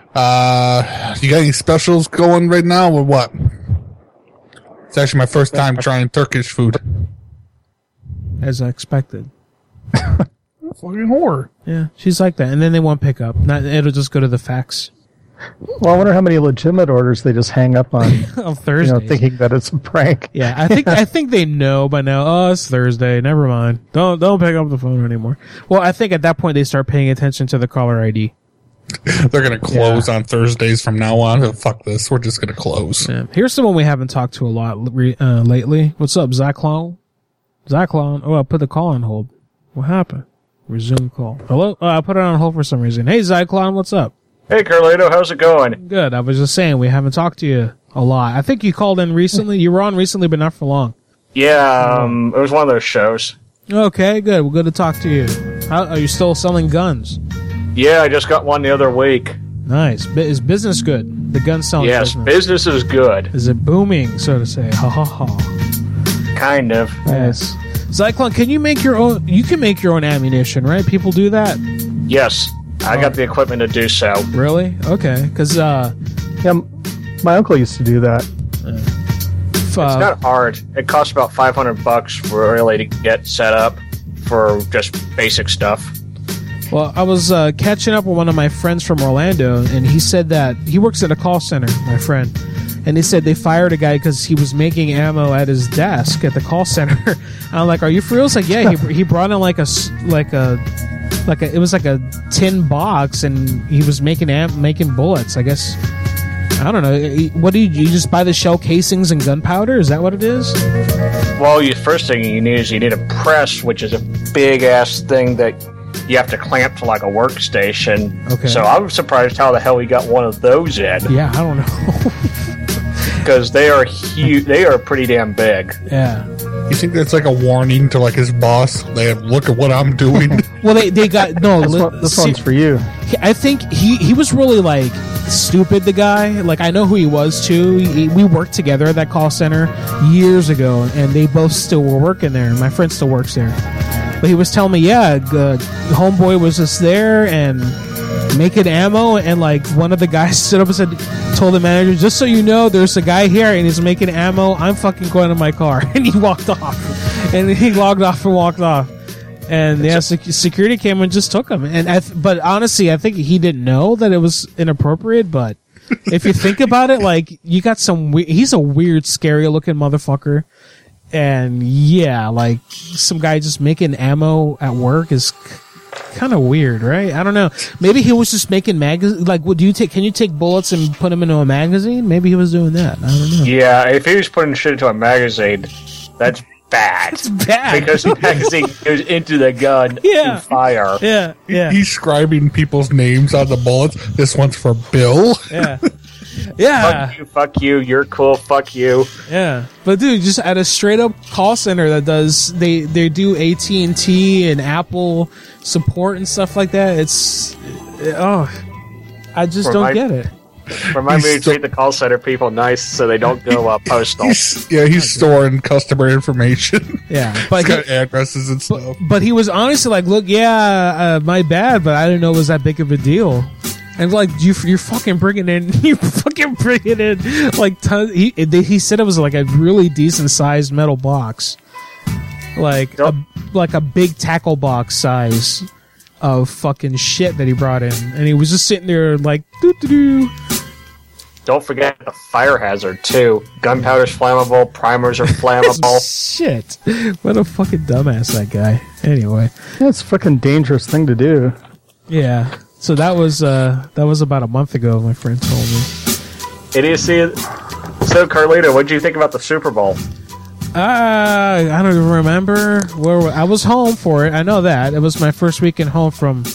You got any specials going right now or what? It's actually my first time trying Turkish food. As I expected. Fucking whore. Yeah, she's like that. And then they want pickup. It'll just go to the fax. Well, I wonder how many legitimate orders they just hang up on on Thursday, thinking that it's a prank. Yeah, I think they know by now. Oh, it's Thursday. Never mind. Don't pick up the phone anymore. Well, I think at that point they start paying attention to the caller ID. They're gonna close on Thursdays from now on. Oh, fuck this. We're just gonna close. Yeah. Here's someone we haven't talked to a lot lately. What's up, Zyklon? Oh, I put the call on hold. What happened? Resume call. Hello? Oh, I put it on hold for some reason. Hey, Zyklon, what's up? Hey, Carlito, how's it going? Good. I was just saying, we haven't talked to you a lot. I think you called in recently. You were on recently, but not for long. Yeah, it was one of those shows. Okay, good. Well, good to talk to you. Are you still selling guns? Yeah, I just got one the other week. Nice. Is business good? The gun selling business is good. Is it booming, so to say? Ha ha ha. Kind of. Yes. Zyklon, can you make your own? You can make your own ammunition, right? People do that? Yes. I got the equipment to do so. Really? Okay. Because, my uncle used to do that. It's not hard. It costs about $500 for really to get set up for just basic stuff. Well, I was catching up with one of my friends from Orlando, and he said that he works at a call center, my friend, and he said they fired a guy because he was making ammo at his desk at the call center. I'm like, are you for real? It's like, yeah, he brought in it was like a tin box, and he was making bullets. I guess, I don't know. What do you just buy the shell casings and gunpowder? Is that what it is? Well, the first thing you need a press, which is a big ass thing that you have to clamp to like a workstation. Okay. So I'm surprised how the hell he got one of those in. Yeah, I don't know. Because they are huge. They are pretty damn big. Yeah. You think that's like a warning to like his boss? They have, look at what I'm doing. Well, they got no. This one's for you. I think he was really like stupid. The guy, like I know who he was too. We worked together at that call center years ago, and they both still were working there. My friend still works there, but he was telling me, yeah, homeboy was just there and making ammo, and like one of the guys stood up and told the manager, just so you know, there's a guy here and he's making ammo. I'm fucking going to my car. And he walked off, and he logged off and walked off, and security came and just took him. And but honestly, I think he didn't know that it was inappropriate. But if you think about it, like you got he's a weird, scary looking motherfucker. And yeah, like some guy just making ammo at work is kind of weird, right? I don't know. Maybe he was just making magazines. Like, can you take bullets and put them into a magazine? Maybe he was doing that. I don't know. Yeah, if he was putting shit into a magazine, that's bad. It's bad. Because the magazine goes into the gun to fire. Yeah, yeah. He's scribing people's names on the bullets. This one's for Bill. Yeah. Yeah. Fuck you, you're cool, fuck you. Yeah. But dude, just at a straight up call center that does they do AT&T and Apple support and stuff like that. I just don't get it. Remind me to treat the call center people nice so they don't go postal. He's storing customer information. Yeah, but he's got addresses and stuff. But he was honestly like, "Look, my bad, but I didn't know it was that big of a deal." And like, you're fucking bringing in, like tons. He said it was like a really decent sized metal box, like a big tackle box size of fucking shit that he brought in, and he was just sitting there like, doo-doo-doo. Don't forget the fire hazard too. Gunpowder's flammable. Primers are flammable. Shit, what a fucking dumbass that guy. Anyway, that's a fucking dangerous thing to do. Yeah. So that was about a month ago. My friend told me. Idiocy. So Carlito, what did you think about the Super Bowl? I don't even remember where I was home for it. I know that it was my first weekend home from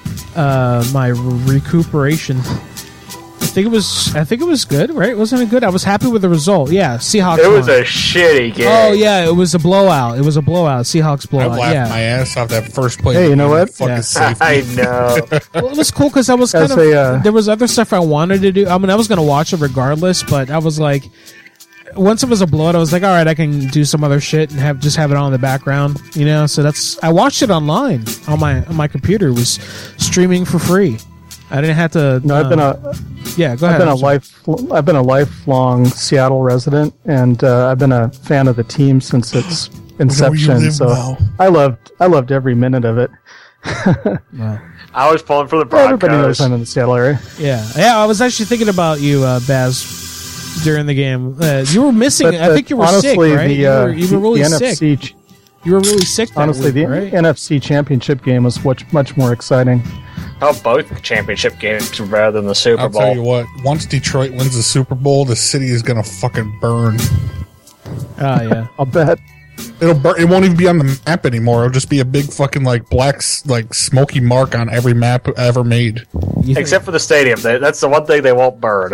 my recuperation. I think it was good, right? Wasn't it good? I was happy with the result. Yeah, Seahawks. It was a shitty game. Oh yeah, it was a blowout. Seahawks blowout. I laughed my ass off that first play. Hey, you know what? I know. Well, it was cool because I was there was other stuff I wanted to do. I mean, I was going to watch it regardless, but I was like, once it was a blowout, I was like, all right, I can do some other shit and have it on in the background, you know. So I watched it online on my computer. It was streaming for free. I didn't have to. No, Go ahead. I've been a lifelong Seattle resident, and I've been a fan of the team since its inception. So I loved every minute of it. Yeah. I was pulling for the Broncos. Everybody knows I'm in the Seattle area. Yeah. I was actually thinking about you, Baz, during the game. You were missing. I think you were sick, right? You were really sick. You were really sick. Honestly, the NFC Championship game was much more exciting. Oh, both championship games were better than the Super Bowl. I'll tell you what, once Detroit wins the Super Bowl, the city is going to fucking burn. Oh, yeah. I'll bet. It'll burn. It won't even be on the map anymore. It'll just be a big fucking black smoky mark on every map ever made. Except for the stadium. That's the one thing they won't burn.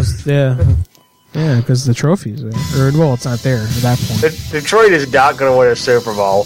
Yeah, because the trophies. Well, it's not there at that point. Detroit is not going to win a Super Bowl.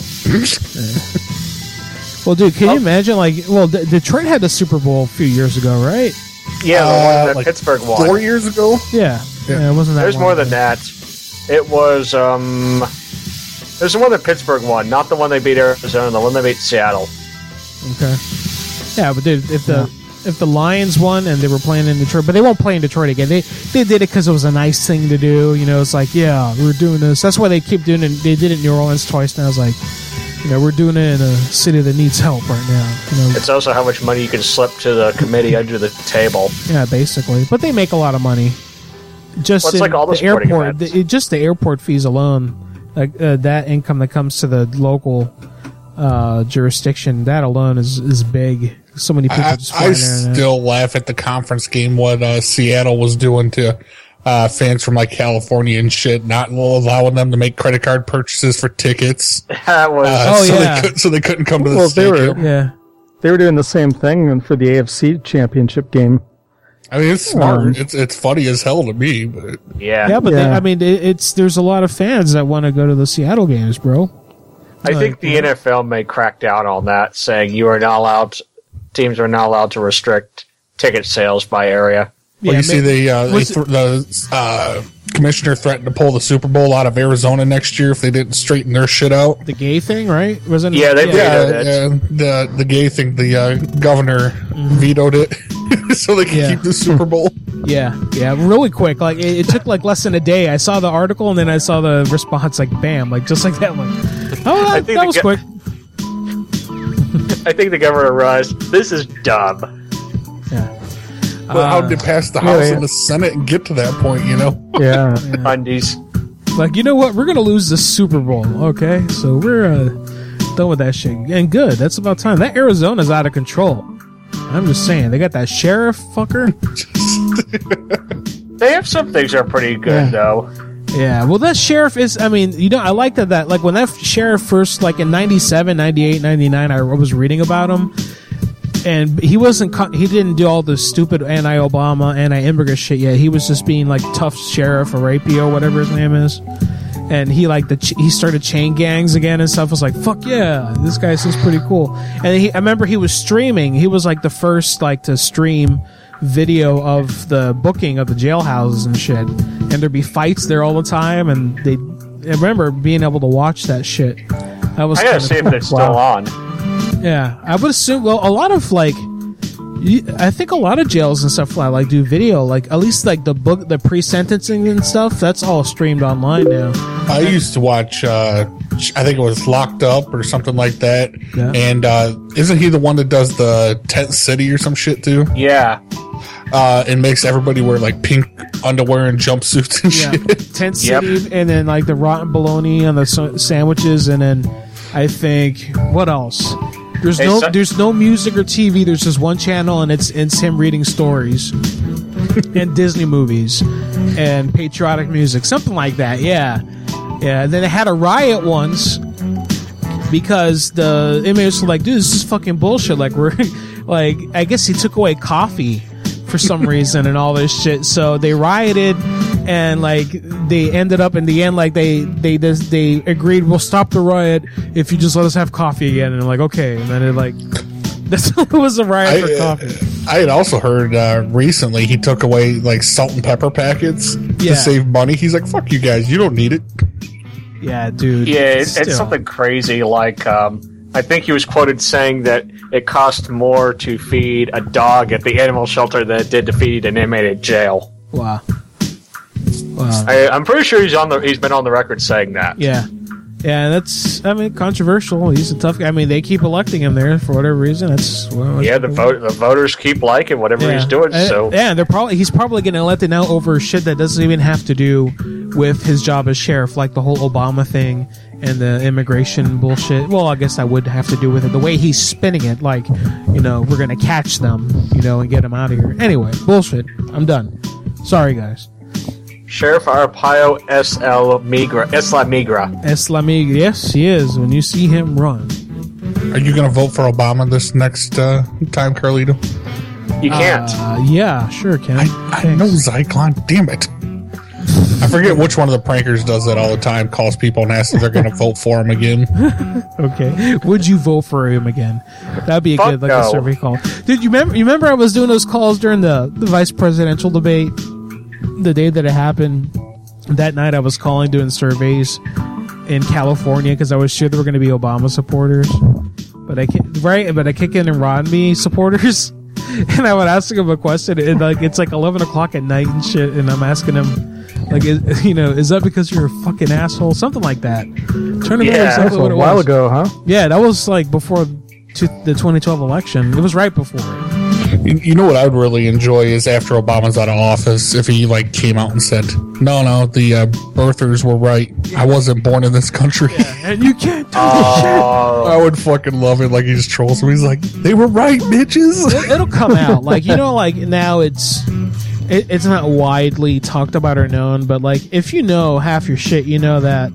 Well, dude, can you imagine? Detroit had the Super Bowl a few years ago, right? Yeah, the one that Pittsburgh won 4 years ago. Yeah, it wasn't that. There's more than that. It was there's the one that Pittsburgh won, not the one they beat Arizona, the one they beat Seattle. Okay. Yeah, but dude, if the Lions won and they were playing in Detroit, but they won't play in Detroit again. They did it because it was a nice thing to do. You know, it's like, yeah, we're doing this. That's why they keep doing it. They did it in New Orleans twice now. It's like, you know, we're doing it in a city that needs help right now. You know, it's also how much money you can slip to the committee under the table. Yeah, basically. But they make a lot of money. Just in all the airport, just the airport fees alone, that income that comes to the local jurisdiction, that alone is big. So many people just fly I there. Still laugh at the conference game what Seattle was doing to fans from California and shit, not allowing them to make credit card purchases for tickets. That was so they couldn't come to the stadium. They were doing the same thing for the AFC Championship game. I mean, it's smart. It's funny as hell to me, but I mean, there's a lot of fans that want to go to the Seattle games, bro. I think the NFL may crack down on that, saying teams are not allowed to restrict ticket sales by area. Well, you see, the commissioner threatened to pull the Super Bowl out of Arizona next year if they didn't straighten their shit out. The gay thing, right? Wasn't it? The gay thing. The governor vetoed it so they can keep the Super Bowl. Yeah, really quick. It took less than a day. I saw the article and then I saw the response. Bam, just like that. That was quick. I think the governor realized this is dumb. Yeah. Well, how did it pass the House and the Senate and get to that point, you know? Yeah. Undies. You know what? We're going to lose the Super Bowl, okay? So we're done with that shit. And good. That's about time. That Arizona's out of control. I'm just saying. They got that sheriff fucker. They have some things that are pretty good, though. Yeah, well, that sheriff is, I mean, I like that, like, when that sheriff first, like, in 97, 98, 99, I was reading about him, and he didn't do all the stupid anti-Obama, anti-immigrant shit yet. He was just being, like, tough sheriff or Rapio, whatever his name is. And he started chain gangs again and stuff. I was like, fuck yeah, this guy seems pretty cool. And I remember he was streaming. He was like the first to stream video of the booking of the jailhouses and shit. And there'd be fights there all the time. And I remember being able to watch that shit. I gotta see if it's still on. Yeah, I would assume. Well, a lot of I think a lot of jails and stuff like do video, at least the pre-sentencing and stuff. That's all streamed online now. I used to watch. I think it was Locked Up or something like that. Yeah. And isn't he the one that does the Tent City or some shit too? Yeah. And makes everybody wear pink underwear and jumpsuits and shit. Tent City, and then the rotten bologna on the sandwiches, and then I think what else? There's no music or TV. There's just one channel, and it's him reading stories and Disney movies and patriotic music, something like that. Yeah. And then they had a riot once because the inmates were like, "Dude, this is fucking bullshit." I guess he took away coffee for some reason and all this shit. So they rioted, and they ended up in the end they agreed, we'll stop the riot if you just let us have coffee again. And they're like, okay. And then it was a riot for coffee. I had also heard recently he took away salt and pepper packets to save money. He's like, fuck you guys, you don't need it. Yeah, dude. Yeah, it's something crazy. I think he was quoted saying that it cost more to feed a dog at the animal shelter than it did to feed an inmate at jail. Wow. I'm pretty sure he's been on the record saying that. Yeah. Yeah, that's, controversial. He's a tough guy. They keep electing him there for whatever reason. The voters keep liking whatever he's doing. So he's probably getting elected now over shit that doesn't even have to do with his job as sheriff, like the whole Obama thing and the immigration bullshit. Well, I guess that would have to do with it. The way he's spinning it, we're going to catch them, and get them out of here. Anyway, bullshit. I'm done. Sorry, guys. Sheriff Arpaio Esla Migra. Yes, he is. When you see him run. Are you going to vote for Obama this next time, Carlito? You can't. Yeah, sure, Ken. I know Zyklon. Damn it. I forget which one of the prankers does that all the time. Calls people and asks if they're going to vote for him again. Okay. Would you vote for him again? That'd be a good a survey call. Dude, you remember I was doing those calls during the vice presidential debate? The day that it happened, that night I was calling doing surveys in California because I was sure there were going to be Obama supporters, but I kick in Romney supporters, and I would ask them a question, and it's 11 o'clock at night and shit, and I'm asking them is that because you're a fucking asshole, something like that. Trying to remember exactly what it was. A while ago, huh? Yeah, that was before the 2012 election. It was right before it. You know what I would really enjoy is after Obama's out of office, if he came out and said, no, the birthers were right. I wasn't born in this country. Yeah, and you can't do this shit. I would fucking love it. He just trolls him. He's like, they were right, bitches. It'll come out. Now it's not widely talked about or known, but if you know half your shit, you know that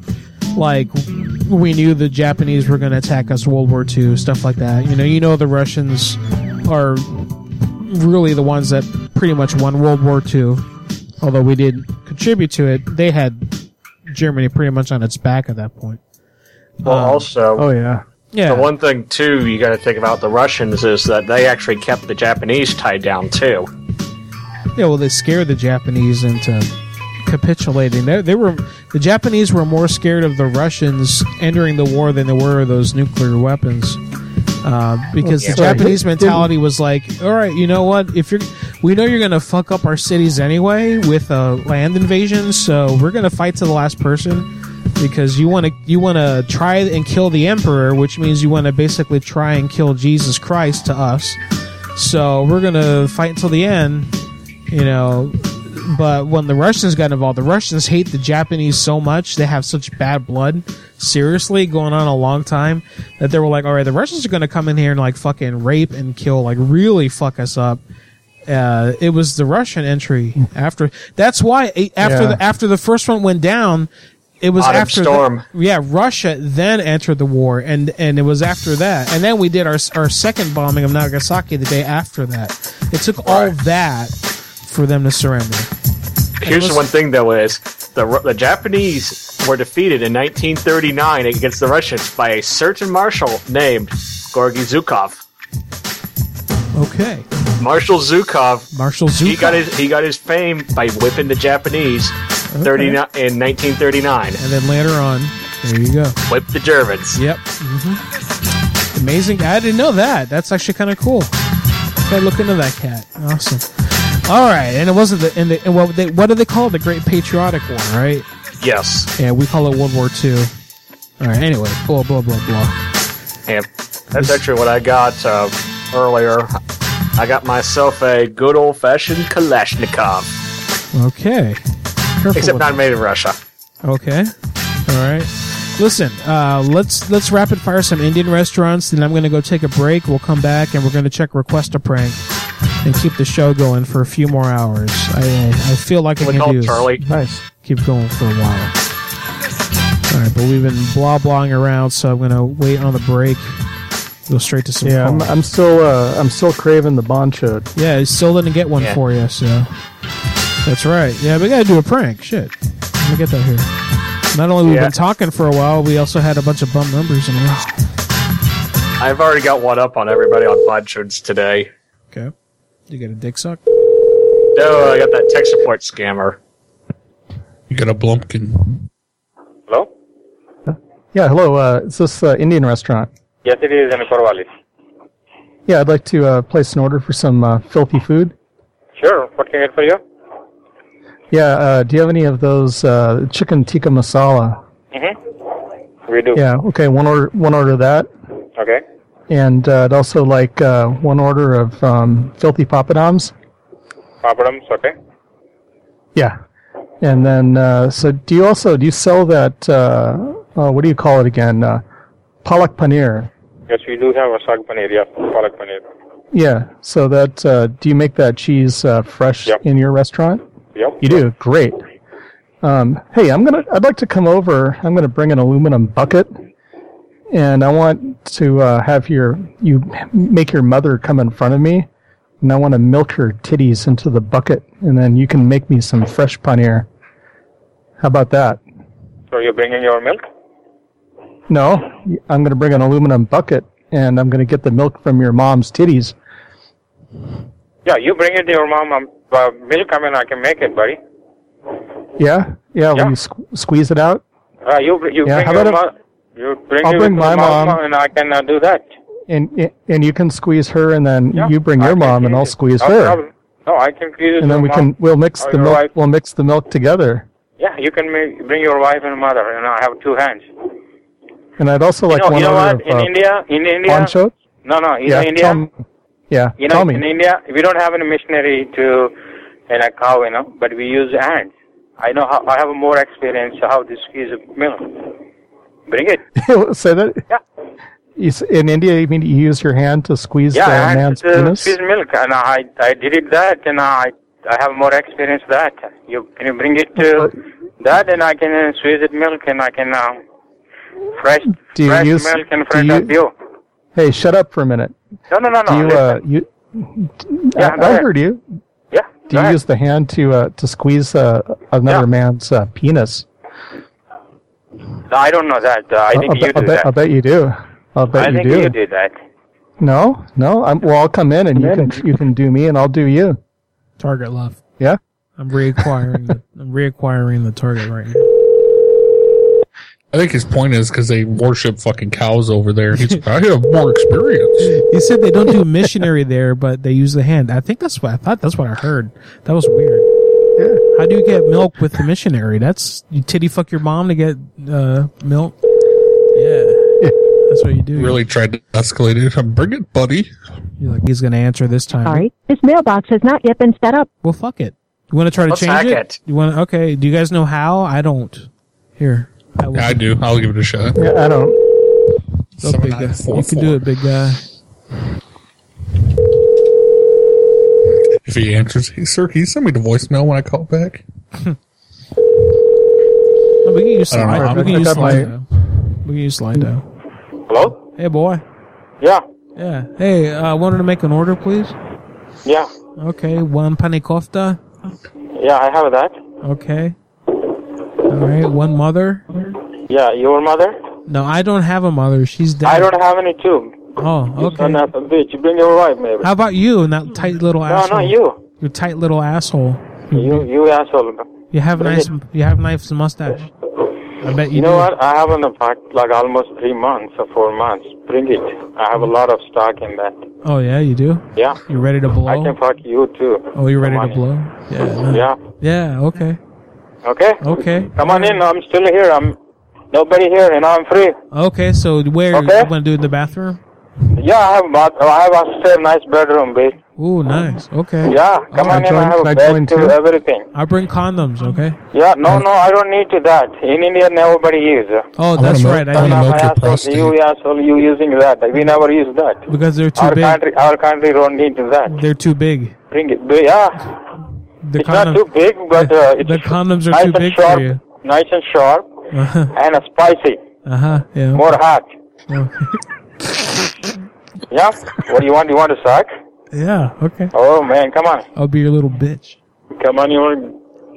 we knew the Japanese were going to attack us World War II, stuff like that. You know the Russians are really the ones that pretty much won World War II, although we didn't contribute to it. They had Germany pretty much on its back at that point. Well, also, the one thing too you got to think about the Russians is that they actually kept the Japanese tied down too. Yeah, well, they scared the Japanese into capitulating. The Japanese were more scared of the Russians entering the war than they were of those nuclear weapons. Because the Japanese mentality was like, all right, you know what? We know you're going to fuck up our cities anyway with a land invasion, so we're going to fight to the last person because you want to try and kill the emperor, which means you want to basically try and kill Jesus Christ to us. So we're going to fight until the end, But when the Russians got involved, the Russians hate the Japanese so much, they have such bad blood, seriously, going on a long time, that they were like, all right, the Russians are going to come in here and like fucking rape and kill, like really fuck us up. It was the Russian entry after. That's why after the first one went down, it was Autumn after Storm. Russia then entered the war, and it was after that, and then we did our second bombing of Nagasaki the day after that. It took all that for them to surrender. Here's the one thing though is the Japanese were defeated in 1939 against the Russians by a certain marshal named Gorgy Zhukov. Okay. Marshal Zhukov. He got his fame by whipping the Japanese in 1939. And then later on, there you go. Whip the Germans. Yep. Mm-hmm. Amazing. I didn't know that. That's actually kind of cool. Okay, look into that cat. Awesome. All right, and it wasn't what do they call it? The Great Patriotic War, right? Yes. Yeah, we call it World War II. All right. Anyway, blah blah blah blah. Yeah, that's actually what I got earlier. I got myself a good old-fashioned Kalashnikov. Okay. Careful Except not made in Russia. Okay. All right. Listen, let's rapid fire some Indian restaurants, then I'm going to go take a break. We'll come back and we're going to check Request a Prank and keep the show going for a few more hours. I feel like I can do Charlie. Nice. Keep going for a while. All right, but we've been blah-blahing around, so I'm going to wait on the break. Go straight to some calls. I'm still craving the bonchod. Yeah, I still didn't get one for you, so that's right. Yeah, we gotta do a prank. Shit, let me get that here. Not only we've been talking for a while, we also had a bunch of bum numbers in a row. I've already got one up on everybody on bonchods today. Okay, you got a dick suck? No, I got that tech support scammer. You got a Blumpkin. Hello? Yeah, hello. Is this Indian restaurant? Yes, it is in Corvallis. Yeah, I'd like to place an order for some filthy food. Sure. What can I get for you? Yeah, do you have any of those chicken tikka masala? Mm-hmm. We do. Yeah, okay, one order of that. Okay. And I'd also like one order of filthy papadums. Papadums, okay. Yeah. And then, so do you sell that, what do you call it again? Palak paneer. Yes, we do have a saag paneer, yeah, palak paneer. Yeah, so that, do you make that cheese fresh in your restaurant? Yep. You do? Great. Hey, I'd like to come over. I'm going to bring an aluminum bucket, and I want to have you make your mother come in front of me, and I want to milk her titties into the bucket, and then you can make me some fresh paneer. How about that? So you're bringing your milk? No, I'm going to bring an aluminum bucket, and I'm going to get the milk from your mom's titties. Yeah, you bring it to your mom. Milk, I mean, I can make it, buddy. Yeah? Will you squeeze it out? You bring your mom. I'll bring my mom, and I can do that. And you can squeeze her, and then you bring your mom, and I'll squeeze her. No, I can squeeze it. And then we'll mix the milk. We'll mix the milk together. Yeah, you can bring your wife and mother, and I have two hands. And I'd also like one order of in India, bonchod? No, in India. Tell me. In India, we don't have any machinery to a cow, but we use hands. I know how. I have more experience how to squeeze milk. Bring it. Say that. Yeah. In India, you mean you use your hand to squeeze the man's penis? Squeeze milk, and I did it that, and I have more experience that. Can you bring it to that, and I can squeeze it milk, and I can fresh milk and fresh milk. Hey, shut up for a minute. No. I heard you. Yeah. Do you use the hand to squeeze another man's penis? I don't know that. I think you do that. I'll bet you do. I think you do that. No. I'll come in and you can do me and I'll do you. Target love. Yeah. I'm reacquiring the target right now. I think his point is because they worship fucking cows over there. He's like, I have more experience. He said they don't do missionary there, but they use the hand. I thought that's what I heard. That was weird. Yeah. How do you get milk with the missionary? That's you titty fuck your mom to get milk. Yeah, that's what you do. Really tried to escalate it. Bring it, buddy. You're like, he's going to answer this time. Sorry, this mailbox has not yet been set up. Well, fuck it. You want to try to Let's change hack it? it. You want? Okay. Do you guys know how? I don't. Here. Yeah, I do. I'll give it a shot. Yeah, I don't. Go, big guy. You can do it, big guy. If he answers, hey, sir, can you send me the voicemail when I call back? No, we can use slide. We can use Slido. We can use Slido. Hello? Hey, boy. Yeah. Yeah. Hey, I wanted to make an order, please. Yeah. Okay, 1 pani kofta. Yeah, I have that. Okay. All right, 1 mother. Yeah, your mother? No, I don't have a mother. She's dead. I don't have any too. Oh, You okay. son of a bitch. You bring your wife, maybe. How about you and that tight little No, asshole? not you. Your tight little asshole. You asshole. You have Bring nice. it. You have nice mustache. I bet you. You know do. what? I haven't packed like almost 3 months or 4 months. Bring it. I have a lot of stock in that. Oh yeah, you do. Yeah. You ready to blow? I can fuck you too. Oh, you ready Come to on blow? Yeah. no. Yeah. Yeah. Okay. Okay? Okay. Come on in. I'm still here. I'm nobody here and I'm free. Okay. So where Okay. you want to do it in the bathroom? Yeah, I have upstairs nice bedroom, babe. Ooh, nice. Okay. Yeah, come on in. I have a bed too, everything. I bring condoms. Okay. Yeah, no, I don't need to that. In India, nobody use. Oh, that's right. I did. You asshole, you using that. We never use that. Because they're too big. Our country don't need that. They're too big. Bring it. Yeah. The It's not too big, but it's the condoms are nice too and big sharp, for you. Nice and sharp, and spicy. Yeah. More hot. Oh. Yeah? What do you want? You want a sock? Yeah. Okay. Oh, man, come on. I'll be your little bitch. Come on, you want...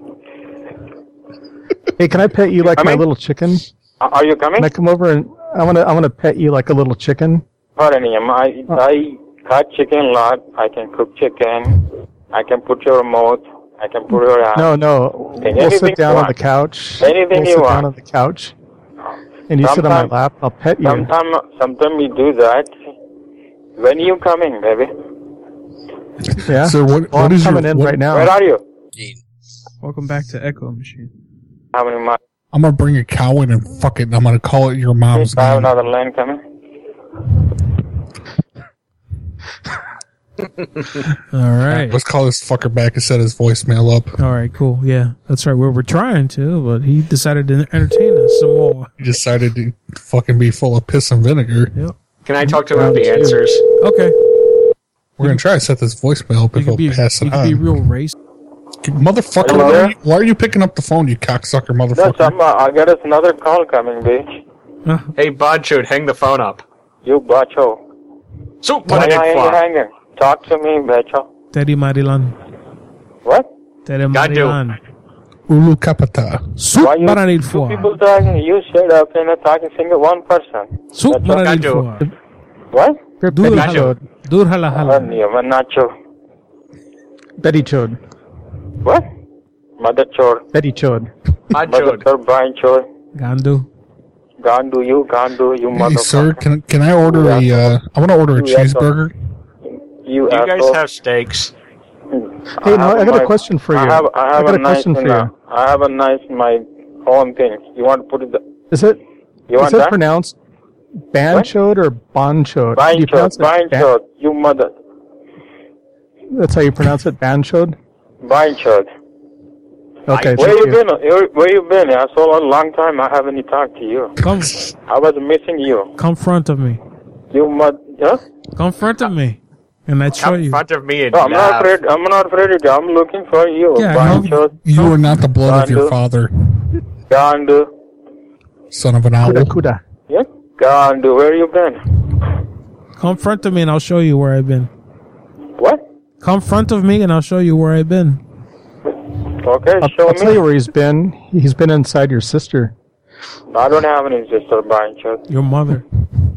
Hey, can I pet you like my little chicken? Are you coming? Can I come over and I want to pet you like a little chicken? Pardon me, I cut chicken a lot. I can cook chicken. I can put your mouth. I can put your hand. No. We'll Anything sit down you on want. the couch. Anything we'll you sit want. down on the couch. And you sit on my lap. I'll pet you. Sometimes we do that. When you coming, baby? Yeah. So what I'm is coming your, in what- right now. Where are you? Welcome back to Echo Machine. How many miles? I'm gonna bring a cow in and fuck it. And I'm gonna call it your mom's I have name. another line coming. All right. Let's call this fucker back and set his voicemail up. All right. Cool. Yeah, that's right. We were trying to, but he decided to entertain us some more. He decided to fucking be full of piss and vinegar. Yep. Can I talk to him about the answers? Okay. We're gonna try to set this voicemail up if he'll pass it You could on. be real racist. Motherfucker, Hello there? why are you picking up the phone, you cocksucker motherfucker? I got us another call coming, bitch. Hey, Bodchud, hang the phone up. You bacho. So, Why are you hanging? Talk to me, bacho. Teddy Marilan. What? Teddy Marilan. Ulu Capata. Soup marinade Two foie. people talking. You shut up and talking single one person. Soup Bacho. marinade foie. What? Dur hala. Dur hala hala. Nacho. Betty Chode. What? Mother chore. Betty Chode. Mother chore, Brian chore. Gandu. Gandu, you Hey, motherfucker. sir, can I order I want to order a You asshole. cheeseburger. You guys asshole. have steaks. Hey, no, I got a question for you. I have I got a a nice question for you. I have a nice my own thing. You want to put it? Is it You want that? pronounced Banchode or Bonchode? Do you pronounce Brian it Ban- chore. You mother. That's how you pronounce it, Banchode? Brian chore. Okay, Where thank you been? Where you been? I saw a long time. I haven't talked to you. Come. I was missing you. Come front of me. You mother. Huh? Come front of me. And I show Come in you. front of me and No, I'm not laugh. afraid. I'm not afraid of you. I'm looking for you. Yeah, Brian chore. You are not the blood of your Gandu. father, Gandu. son of an owl. Kuda. Yeah. Gandu. Where you been? Come front of me and I'll show you where I've been. What? Come front of me and I'll show you where I've been. Okay, show I'll me. tell you where he's been. He's been inside your sister. I don't have any sister, Brian chore. Your mother.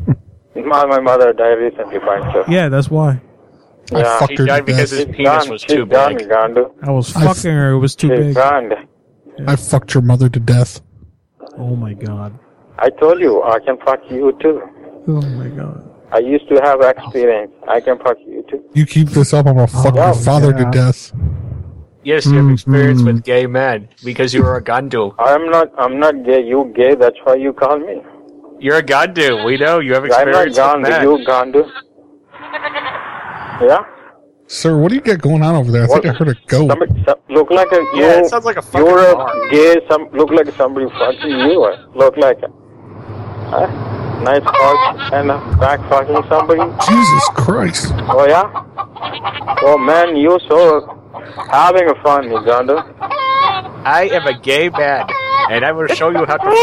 My mother died recently, Brian chore. Yeah, that's why. Yeah. He died because his penis was too gone, big. Gandu. I was fucking her. It was too She's big. gone. I fucked your mother to death. Oh my god. I told you, I can fuck you too. Oh my god. I used to have experience. I can fuck you too. You keep this up, I'm gonna fuck your father to death. Yes, you have experience with gay men because you were a Gandu. I'm not gay. You gay. That's why you call me. You're a Gandu. We know you have I'm not experience with Gandu. men. You Gandu. Yeah. Sir, what do you got going on over there? I think I heard a goat. Look like a it sounds like a fucking you're bar. a gay. Look like somebody fucking you. Look like a nice fuck and back fucking somebody. Jesus Christ! Oh yeah. Oh man, you so having a fun, Uganda. I am a gay man, and I will show you how to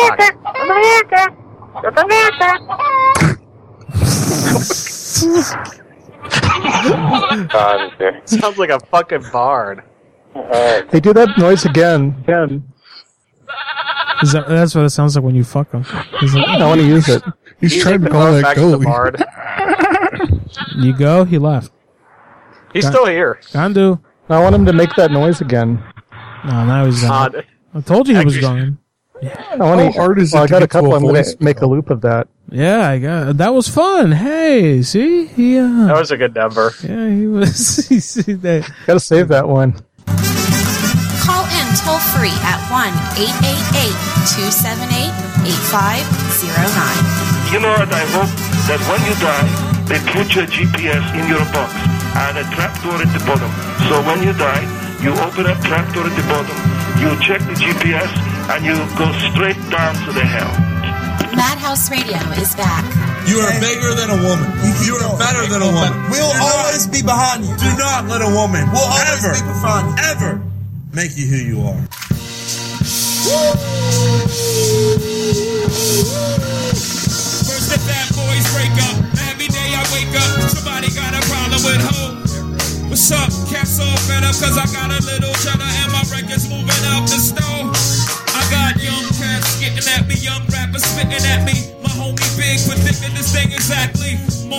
fuck. Sounds like a fucking bard. Hey, do that noise again. That's what it sounds like when you fuck them. I want to use it. He's trying to call that goat. You go. He left. He's still here. Gandu. I want him to make that noise again. No, now he's gone. I told you he was gone. I want to. I got a couple. I'm going to make a loop of that. Yeah, I got that. Was fun. Hey, see, that was a good number. Yeah, he was. Got to save that one. Call in toll free at 1-888-278-8509. You know what? I hope that when you die, they put your GPS in your box and a trapdoor at the bottom. So when you die, you open a trapdoor at the bottom, you check the GPS, and you go straight down to the hell. Madhouse Radio is back. You are bigger than a woman. You are better than a woman. We'll always be behind you. Do not let a woman we'll always be behind you. Ever make you who you are. First the bad boys break up. Every day I wake up, somebody got a problem with hope. What's up? Caps all fed up cause I got a little cheddar and my records moving up the stove. I got young cats getting at me, young rappers spitting at me. My homie Big predicted this thing exactly. More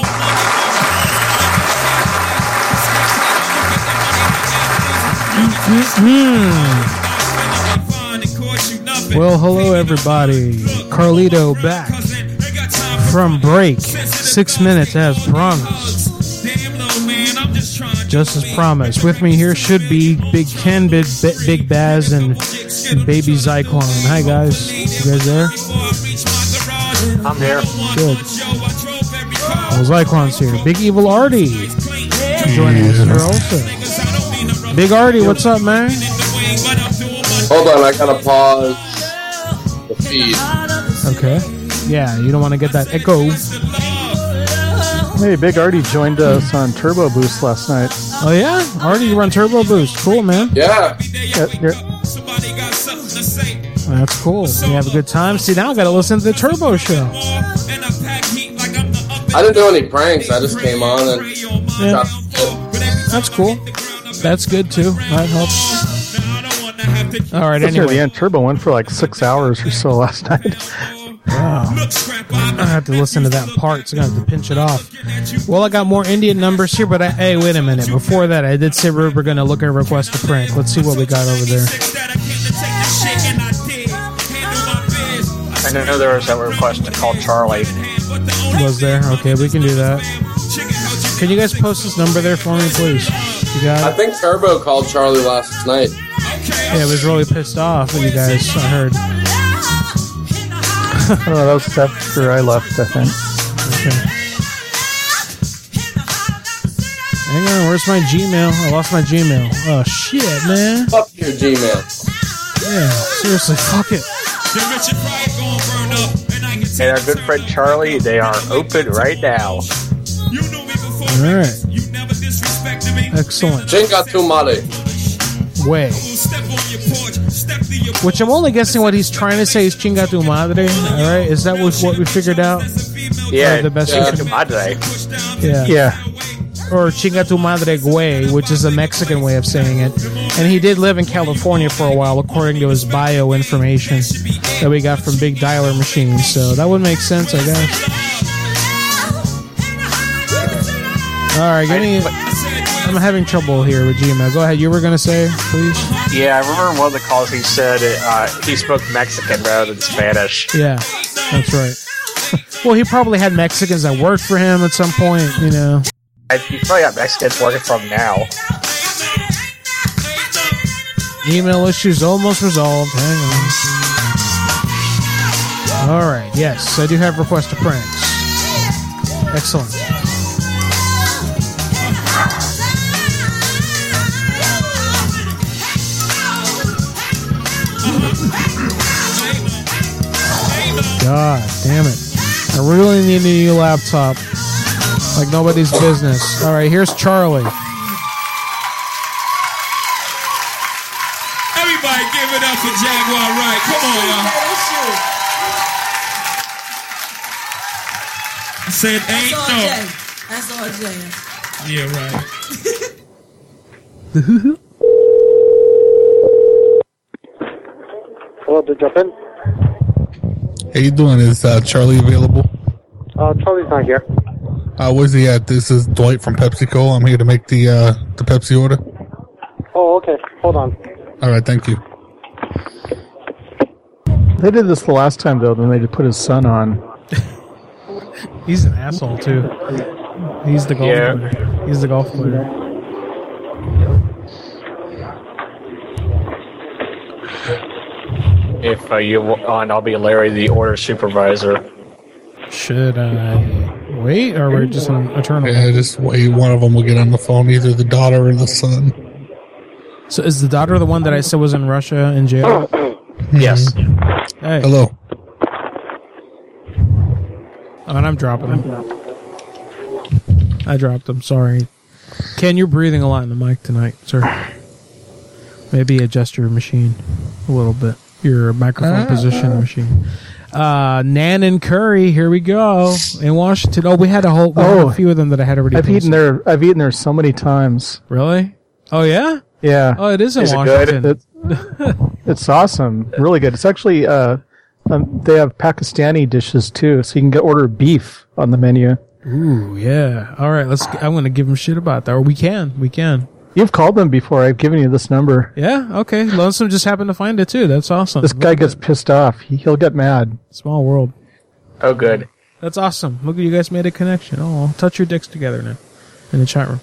Well, hello everybody. Carlito back from break. 6 minutes as promised. Just as promised. With me here should be Big Ken, Big Baz, and Baby Zyklon. Hi guys. You guys there? I'm here. Good. Well, Zyklon's here. Big Evil Artie joining us here also. Big Artie, what's up, man? Hold on, I gotta pause the feed. Okay. Yeah, you don't want to get that echo. Hey, Big Artie joined us on Turbo Boost last night. Oh yeah? Artie, you run Turbo Boost. Cool, man. Yeah. That's cool. You have a good time? See, now I gotta listen to the Turbo show. I didn't do any pranks. I just came on and... Yeah. That's cool. That's good, too. That helps. All right, anyway. The end Turbo went for like 6 hours or so last night. Wow. I have to listen to that part, so I'm going to have to pinch it off. Well, I got more Indian numbers here, but hey, wait a minute. Before that, I did say we were going to look at Request a Prank. Let's see what we got over there. I know there was a request to call Charlie. Was there? Okay, we can do that. Can you guys post this number there for me, please? You got it? I think Turbo called Charlie last night. Yeah, I was really pissed off with you guys, I heard. Oh, that was after I left, I think. Okay. Hang on, where's my Gmail? I lost my Gmail. Oh, shit, man. Fuck your Gmail. Yeah, seriously, fuck it. And our good friend Charlie, they are open right now. Alright. Excellent. Chinga tu madre. Way. Which I'm only guessing what he's trying to say is chinga tu madre. Alright, is that what we figured out? Yeah, the best chinga tu madre. Yeah. Or chinga tu madre güey, which is a Mexican way of saying it. And he did live in California for a while, according to his bio information that we got from Big Dialer Machine. So that would make sense, I guess. Alright, I'm having trouble here with Gmail. Go ahead, you were going to say, please? Yeah, I remember in one of the calls he said he spoke Mexican rather than Spanish. Yeah, that's right. Well, he probably had Mexicans that worked for him at some point, you know. He probably got Mexicans working for him now. Email issues almost resolved. Hang on. Alright, yes, I do have request to pranks. Excellent. God damn it. I really need a new laptop. Like nobody's business. All right, here's Charlie. Everybody give it up for Jaguar Wright. Come on, y'all. I said ain't no. That's all Jay. Yeah, right. Hello, to jump in? How you doing? Is Charlie available? Charlie's not here. Where's he at? This is Dwight from PepsiCo. I'm here to make the Pepsi order. Oh, okay. Hold on. All right, thank you. They did this the last time, though. Then they just put his son on. He's an asshole, too. He's the golf player. He's the golf player. If you want, I'll be Larry, the order supervisor. Should I wait, or we're just on eternal? Yeah, just wait. One of them will get on the phone, either the daughter or the son. So is the daughter the one that I said was in Russia in jail? Yes. Hey. Hello. Oh, and I'm dropping him. I dropped him, sorry. Ken, you're breathing a lot in the mic tonight, sir. Maybe adjust your machine a little bit. Your microphone position machine. Nan and Curry, here we go in Washington. Oh, we had a few of them that I had already. I've eaten there so many times. Really? Oh yeah. Yeah. Oh, it is in Washington. It's awesome. Really good. It's actually they have Pakistani dishes too, so you can order beef on the menu. Ooh, yeah. All right, I'm going to give them shit about that. Or we can. You've called them before. I've given you this number. Yeah, okay. Lonesome just happened to find it too. That's awesome. This guy gets pissed off. He'll get mad. Small world. Oh, good. That's awesome. Look, you guys made a connection. Oh, touch your dicks together now in the chat room.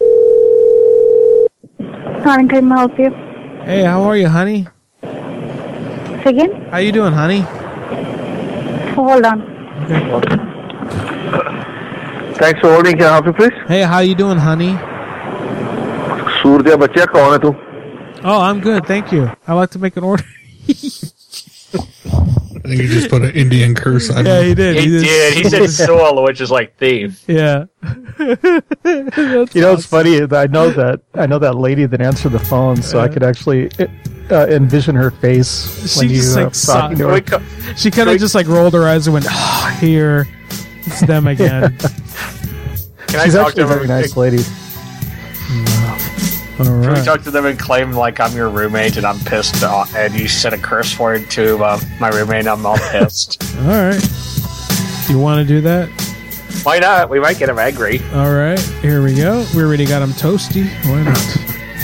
Hi, can I help you? Hey, how are you, honey? Say again? How you doing, honey? Hold on. Okay. Thanks for holding. Can I help you, please? Hey, how you doing, honey? Surya Bachcha, kaun hai tu? Oh, I'm good, thank you. I like to make an order. I think he just put an Indian curse on Yeah, him. he did. He did. He said soul, which is like thief. Yeah. It's funny. I know that lady that answered the phone, so I could actually envision her face when you talking to her. She kind of just like rolled her eyes and went, "Oh, here, it's them again." She's actually a very nice lady. All right. Can we talk to them and claim like I'm your roommate and I'm pissed off, and you said a curse word to my roommate and I'm all pissed? All right. Do you want to do that? Why not? We might get him angry. All right. Here we go. We already got him toasty. Why not?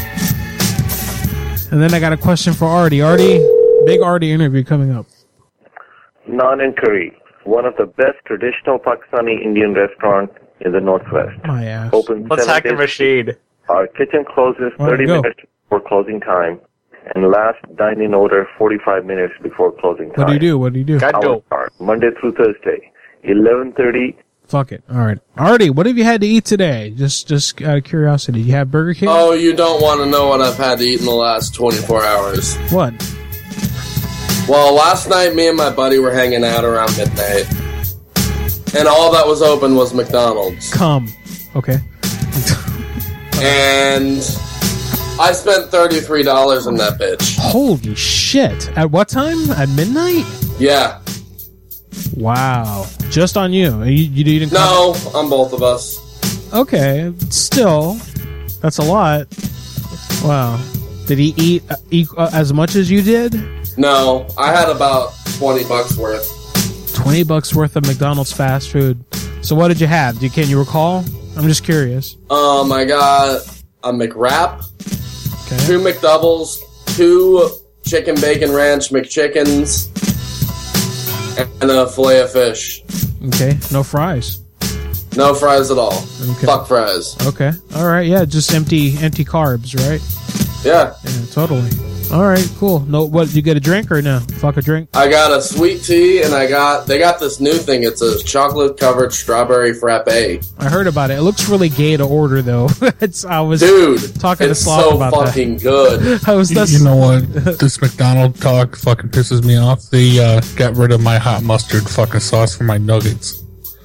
And then I got a question for Artie. Big Artie interview coming up. Naan and Curry, one of the best traditional Pakistani Indian restaurants in the Northwest. My ass. Open Let's 7 hack the days. machine. Our kitchen closes Where'd 30 it go? minutes before closing time, and last dine-in order 45 minutes before closing time. What do you do? Our hours, Monday through Thursday, 11:30. Fuck it. All right. Artie, what have you had to eat today? Just out of curiosity. You have Burger King? Oh, you don't want to know what I've had to eat in the last 24 hours. What? Well, last night, me and my buddy were hanging out around midnight, and all that was open was McDonald's. Come. Okay. And I spent $33 on that bitch. Holy shit. At what time? At midnight? Yeah. Wow. Just on you? You didn't No, on both of us. Okay. Still, that's a lot. Wow. Did he eat as much as you did? No, I had about $20 worth. $20 worth of McDonald's fast food. So what did you have? Can you recall? I'm just curious. I got a McWrap, okay. 2 McDoubles, 2 chicken bacon ranch McChickens, and a fillet of fish. Okay, no fries. No fries at all. Okay. Fuck fries. Okay, all right, yeah, just empty carbs, right? Yeah. Yeah, totally. All right, cool. No, what, did you get a drink or no? Fuck a drink? I got a sweet tea, and they got this new thing. It's a chocolate-covered strawberry frappe. I heard about it. It looks really gay to order, though. I was talking to Sloth so about fucking good. You know what? This McDonald's talk fucking pisses me off. They got rid of my hot mustard fucking sauce for my nuggets.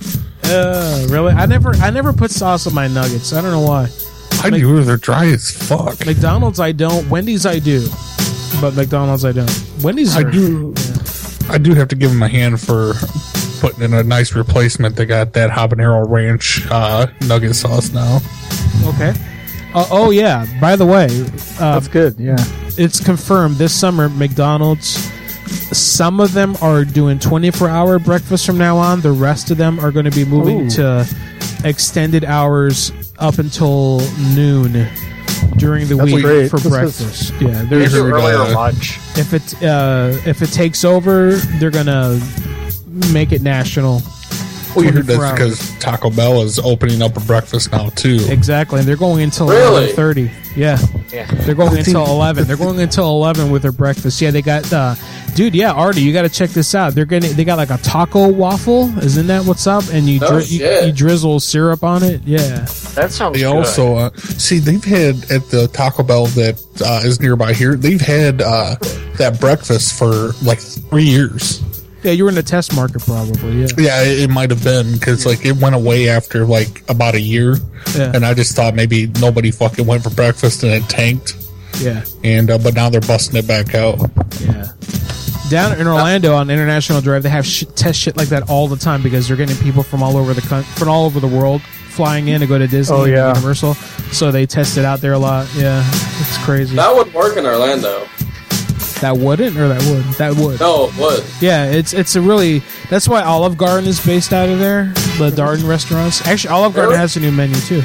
Really? I never put sauce on my nuggets. I don't know why. I do. They're dry as fuck. McDonald's I don't. Wendy's I do. But McDonald's I don't. Wendy's I do. Yeah. I do have to give them a hand for putting in a nice replacement. They got that habanero ranch nugget sauce now. Okay. Oh yeah. By the way, that's good. Yeah. It's confirmed this summer McDonald's. Some of them are doing 24-hour breakfast from now on. The rest of them are going to be moving to extended hours up until noon during the week for breakfast. Yeah, there's earlier lunch. If it takes over, they're gonna make it national. Well, you heard that's because Taco Bell is opening up a breakfast now too. Exactly, and they're going until 11:30. Yeah, they're going until 11. They're going until 11 with their breakfast. Yeah, they got dude. Yeah, Artie, you got to check this out. They got like a taco waffle. Isn't that what's up? And you drizzle syrup on it. Yeah, that sounds. They good. also see they've had at the Taco Bell that is nearby here. They've had that breakfast for like 3 years. Yeah, you were in the test market probably, yeah. Yeah, it might have been, because like, it went away after like about a year, and I just thought maybe nobody fucking went for breakfast and it tanked. Yeah. And but now they're busting it back out. Yeah. Down in Orlando on International Drive, they have test shit like that all the time because they're getting people from all over the world flying in to go to Disney and Universal. So they test it out there a lot. Yeah, it's crazy. That would work in Orlando. That wouldn't, or that would? That would. No, it would. Yeah, it's a really. That's why Olive Garden is based out of there. The Darden restaurants. Actually, Olive Garden has a new menu too.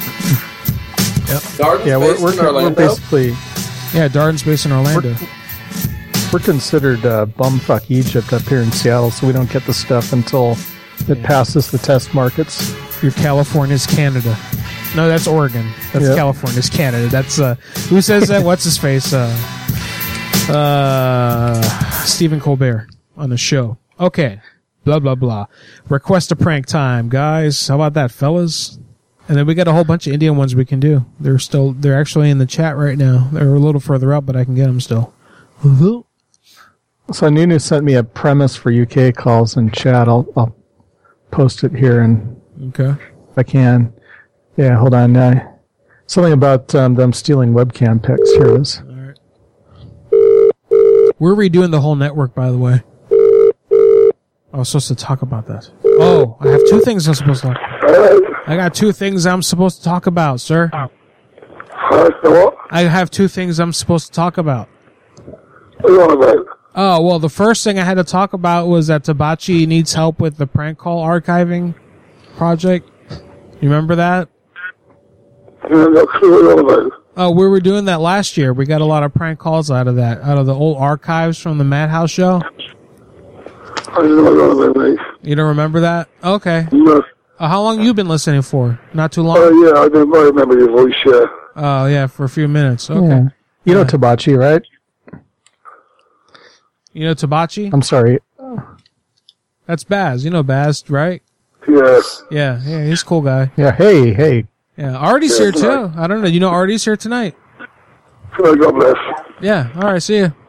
Yep. Darden's based in Orlando? We're basically. Yeah, Darden's based in Orlando. We're considered bumfuck Egypt up here in Seattle, so we don't get the stuff until it passes the test markets. Your California's Canada. No, that's Oregon. That's California's Canada. That's who says that? What's his face? Stephen Colbert on the show. Okay. Blah, blah, blah. Request a prank time, guys. How about that, fellas? And then we got a whole bunch of Indian ones we can do. They're actually in the chat right now. They're a little further up, but I can get them still. So Nunu sent me a premise for UK calls in chat. I'll post it here and if I can. Yeah, hold on. Something about them stealing webcam pics. Here it is. We're redoing the whole network, by the way. I was supposed to talk about that. Oh, I have two things I'm supposed to talk about. I got two things I'm supposed to talk about, sir. I have two things I'm supposed to talk about. What are you on about? Oh, well, the first thing I had to talk about was that Tabachi needs help with the prank call archiving project. You remember that? Oh, we were doing that last year. We got a lot of prank calls out of that, out of the old archives from the Madhouse show. You don't remember that? Okay. No. How long you been listening for? Not too long? Yeah, I remember your voice, yeah. Oh, yeah, for a few minutes. Okay. Yeah. You know Tabachi, right? You know Tabachi? I'm sorry. That's Baz. You know Baz, right? Yes. Yeah, he's a cool guy. Yeah, hey. Yeah, Artie's here too. I don't know. You know Artie's here tonight? God bless. Yeah, alright, see ya.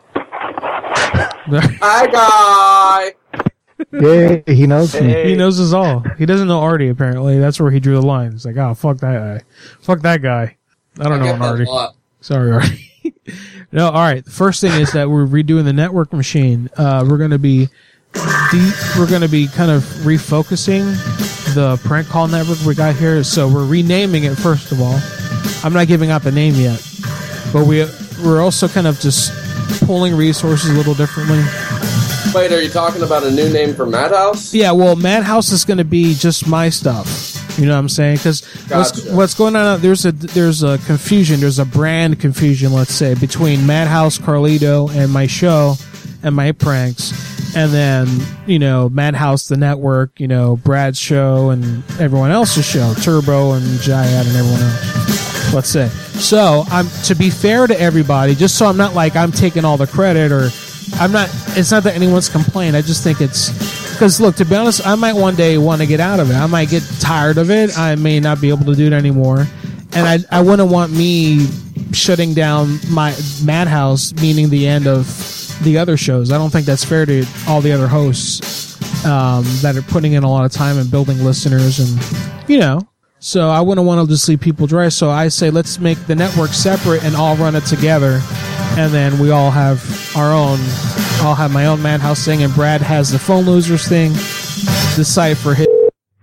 Hi, guy! Yeah, he knows me. He knows us all. He doesn't know Artie, apparently. That's where he drew the line. He's like, oh, fuck that guy. Fuck that guy. I don't know an Artie. Sorry, Artie. No, alright. The first thing is that we're redoing the network machine. We're gonna be kind of refocusing the prank call network we got here. So we're renaming it, first of all. I'm not giving out the name yet. But we're also kind of just pulling resources a little differently. Wait, are you talking about a new name for Madhouse? Yeah, well, Madhouse is going to be just my stuff. You know what I'm saying? Because what's going on, there's a confusion. There's a brand confusion, let's say, between Madhouse, Carlito, and my show and my pranks. And then, Madhouse, the network, Brad's show and everyone else's show, Turbo and Jayad and everyone else. Let's say. So, to be fair to everybody, just so I'm not like I'm taking all the credit or it's not that anyone's complained. I just think because look, to be honest, I might one day want to get out of it. I might get tired of it. I may not be able to do it anymore. And I wouldn't want me shutting down my Madhouse, meaning the end of the other shows. I don't think that's fair to all the other hosts that are putting in a lot of time and building listeners and, so I wouldn't want to just leave people dry. So I say let's make the network separate and all run it together. And then we all have our own. I'll have my own Madhouse thing, and Brad has the Phone Losers thing. The site for his.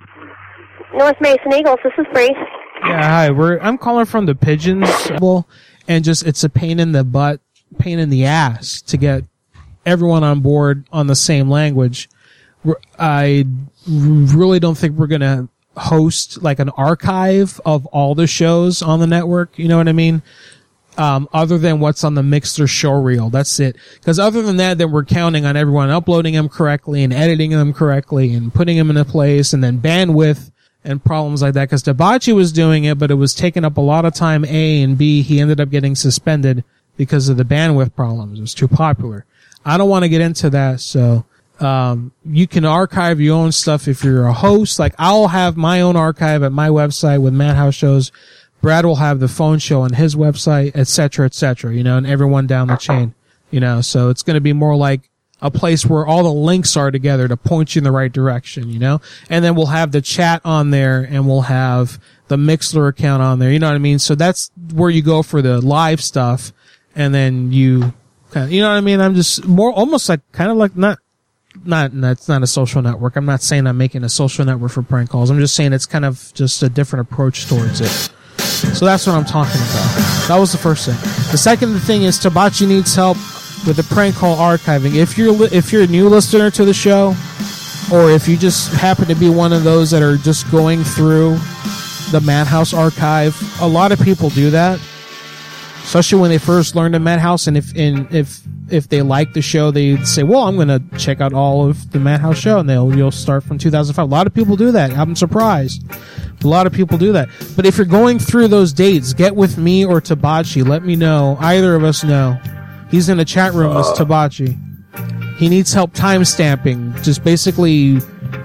North Mason Eagles, this is Bree. Yeah, hi. I'm calling from the Pigeons, and it's a pain in the butt, pain in the ass to get everyone on board on the same language. I really don't think we're gonna host like an archive of all the shows on the network. You know what I mean? Other than what's on the Mixer show reel. That's it. Because other than that, then we're counting on everyone uploading them correctly and editing them correctly and putting them in a place, and then bandwidth and problems like that. Because Dabachi was doing it, but it was taking up a lot of time, A, and B, he ended up getting suspended because of the bandwidth problems. It was too popular. I don't want to get into that, so you can archive your own stuff if you're a host. Like, I'll have my own archive at my website with Madhouse shows. Brad will have the phone show on his website, et cetera, and everyone down the chain, so it's going to be more like a place where all the links are together to point you in the right direction, and then we'll have the chat on there and we'll have the Mixler account on there, you know what I mean? So that's where you go for the live stuff, and then you kind of, you know what I mean? I'm just more almost like kind of like that's not a social network. I'm not saying I'm making a social network for prank calls. I'm just saying it's kind of just a different approach towards it. So that's what I'm talking about. That was the first thing. The second thing is Tabachi needs help with the prank call archiving. If you're a new listener to the show, or if you just happen to be one of those that are just going through the Madhouse archive, a lot of people do that, especially when they first learn the Madhouse. And if they like the show, they say, "Well, I'm going to check out all of the Madhouse show," and you'll start from 2005. A lot of people do that. I'm surprised. A lot of people do that. But if you're going through those dates, get with me or Tabachi. Let me know. Either of us know. He's in the chat room with Tabachi. He needs help time stamping. Just basically,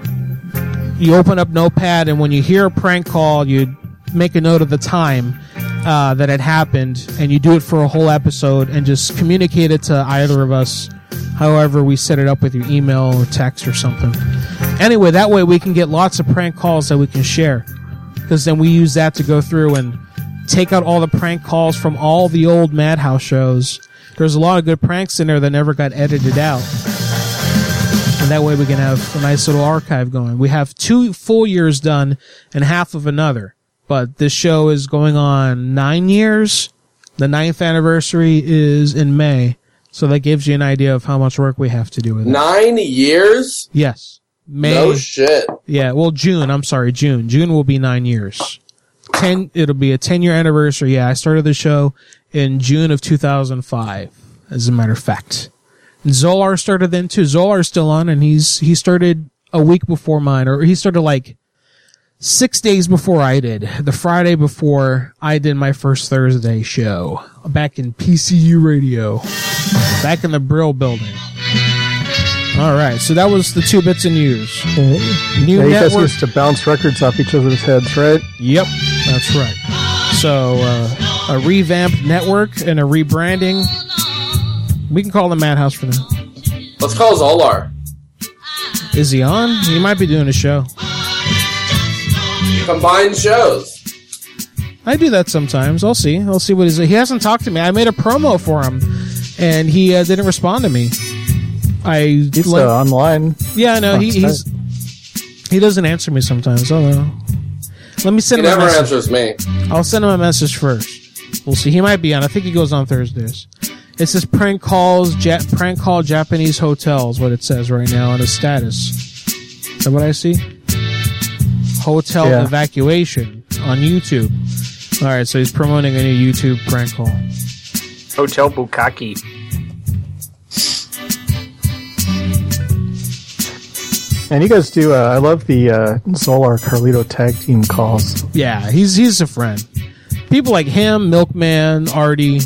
you open up Notepad, and when you hear a prank call, you make a note of the time that it happened, and you do it for a whole episode, and just communicate it to either of us, however we set it up with your email or text or something. Anyway, that way we can get lots of prank calls that we can share, because then we use that to go through and take out all the prank calls from all the old Madhouse shows. There's a lot of good pranks in there that never got edited out, and that way we can have a nice little archive going. We have 2 full years done and half of another. But this show is going on 9 years. The 9th anniversary is in May. So that gives you an idea of how much work we have to do with it. 9 years? Yes. May. No shit. Yeah, well, June. I'm sorry, June. June will be 9 years. It'll be a 10-year anniversary. Yeah, I started the show in June of 2005, as a matter of fact. And Zolar started then too. Zolar's still on, and he started a week before mine, or he started like 6 days before I did, the Friday before I did my first Thursday show, back in PCU Radio, back in the Brill building. All right, so that was the 2 bits and news. New network. You guys used to bounce records off each other's heads, right? Yep, that's right. So a revamped network and a rebranding. We can call the Madhouse for now. Let's call Zolar. Is he on? He might be doing a show. Combined shows. I do that sometimes. I'll see what he's. He hasn't talked to me. I made a promo for him, and he didn't respond to me. He's online. Yeah, no, he doesn't answer me sometimes. I don't know. Let me send him a message. He never answers me. I'll send him a message first. We'll see. He might be on. I think he goes on Thursdays. It says prank call Japanese hotels. What it says right now on his status. Is that what I see? Hotel evacuation on YouTube. All right, so he's promoting a new YouTube prank call. Hotel Bukkake. And you guys do. I love the Zolar Carlito tag team calls. Yeah, he's a friend. People like him, Milkman, Artie.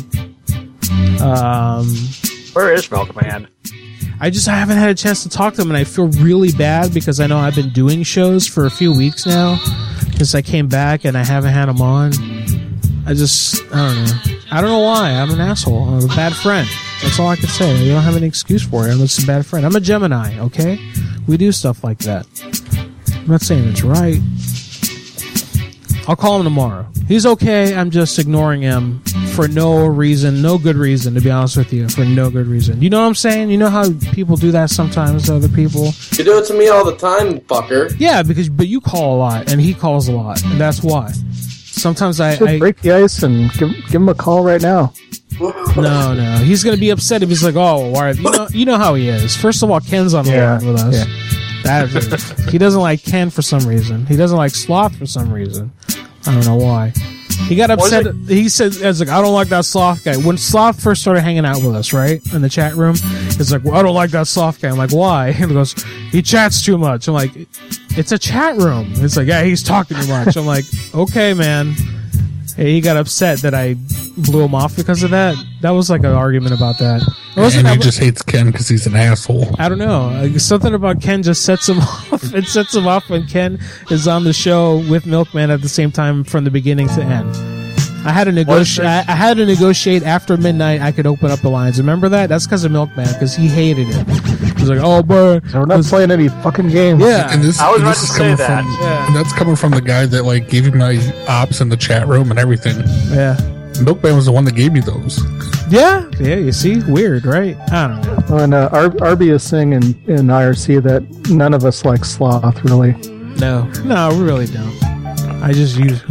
Where is Milkman? I haven't had a chance to talk to him, and I feel really bad because I know I've been doing shows for a few weeks now since I came back, and I haven't had him on. I don't know. I don't know why. I'm an asshole. I'm a bad friend. That's all I can say. You don't have any excuse for it. I'm just a bad friend. I'm a Gemini, okay? We do stuff like that. I'm not saying it's right. I'll call him tomorrow. He's okay. I'm just ignoring him for no reason, no good reason, to be honest with you, for no good reason. You know what I'm saying? You know how people do that sometimes to other people? You do it to me all the time, fucker. Yeah, but you call a lot, and he calls a lot, and that's why. Sometimes I break the ice and give him a call right now. No. He's going to be upset if he's like, oh, why? You know how he is. First of all, Ken's on the line with us. Yeah. He doesn't like Ken for some reason. He doesn't like Sloth for some reason. I don't know why. He got upset. He said, I don't like that Sloth guy. When Sloth first started hanging out with us, right, in the chat room, he's like, well, I don't like that Sloth guy. I'm like, why? And he goes, he chats too much. I'm like, it's a chat room. It's like, yeah, he's talking too much. I'm like, okay, man. Hey, he got upset that I blew him off because of that. That was like an argument about that. And he just hates Ken because he's an asshole. I don't know. Something about Ken just sets him off. It sets him off when Ken is on the show with Milkman at the same time from the beginning to end. I had to negotiate after midnight. I could open up the lines. Remember that? That's because of Milkman, because he hated it. He was like, "Oh, bro, we're not playing any fucking games." Yeah, and I was about to say that. And that's coming from the guy that like gave you my ops in the chat room and everything. Yeah, Milkman was the one that gave me those. Yeah. You see, weird, right? I don't know. And Arby is saying in IRC that none of us like Sloth, really. No, we really don't. I just use.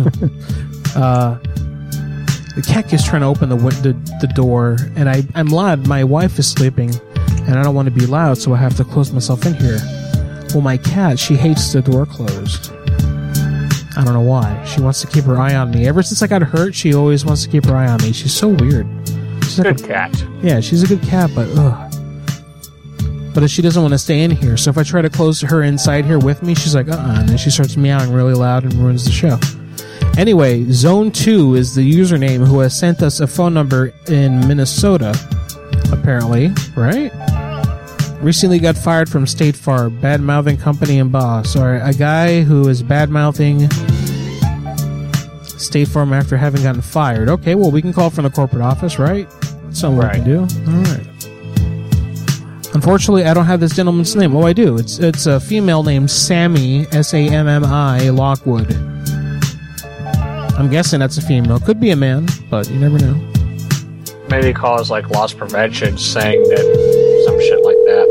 The cat is trying to open the door, and I'm loud. My wife is sleeping, and I don't want to be loud, so I have to close myself in here. Well, my cat, she hates the door closed. I don't know why. She wants to keep her eye on me. Ever since I got hurt, she always wants to keep her eye on me. She's so weird. She's like good cat. Yeah, she's a good cat, but But she doesn't want to stay in here, so if I try to close her inside here with me, she's like, and then she starts meowing really loud and ruins the show. Anyway, Zone 2 is the username who has sent us a phone number in Minnesota, apparently, right? Recently got fired from State Farm, bad-mouthing company and boss. Or a guy who is bad-mouthing State Farm after having gotten fired. Okay, well, we can call from the corporate office, right? That's something we can do. All right. Unfortunately, I don't have this gentleman's name. Oh, I do. It's a female named Sammy, Sammi Lockwood. I'm guessing that's a female. Could be a man, but you never know. Maybe cause like loss prevention, saying that some shit like that.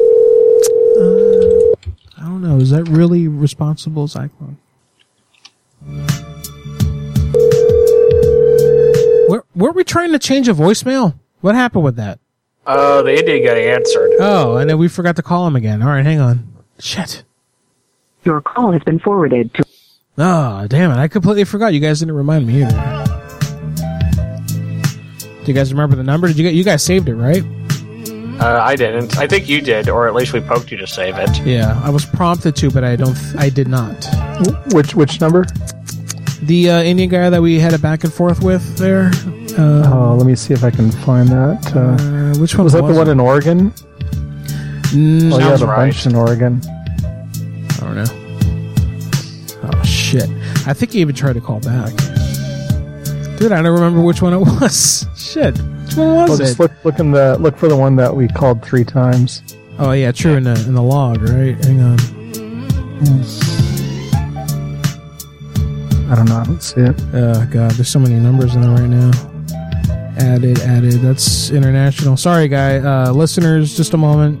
I don't know. Is that really responsible, Cyclone? Weren't we trying to change a voicemail? What happened with that? The Indian got answered. Oh, and then we forgot to call him again. All right, hang on. Shit. Your call has been forwarded to... Oh, damn it. I completely forgot. You guys didn't remind me either. Do you guys remember the number? You guys saved it, right? I didn't. I think you did, or at least we poked you to save it. Yeah, I was prompted to, but I did not. Which number? The Indian guy that we had a back and forth with there. Let me see if I can find that. Which one was that? The one in Oregon? You have a bunch in Oregon. I don't know. Oh shit! I think he even tried to call back. Dude, I don't remember which one it was. Shit, which one was it? Just look for the one that we called 3 times. Oh yeah, true. In the log, right? Hang on. I don't know. I don't see it. Oh god, there's so many numbers in there right now. Added. That's international. Sorry, guy. Listeners, just a moment.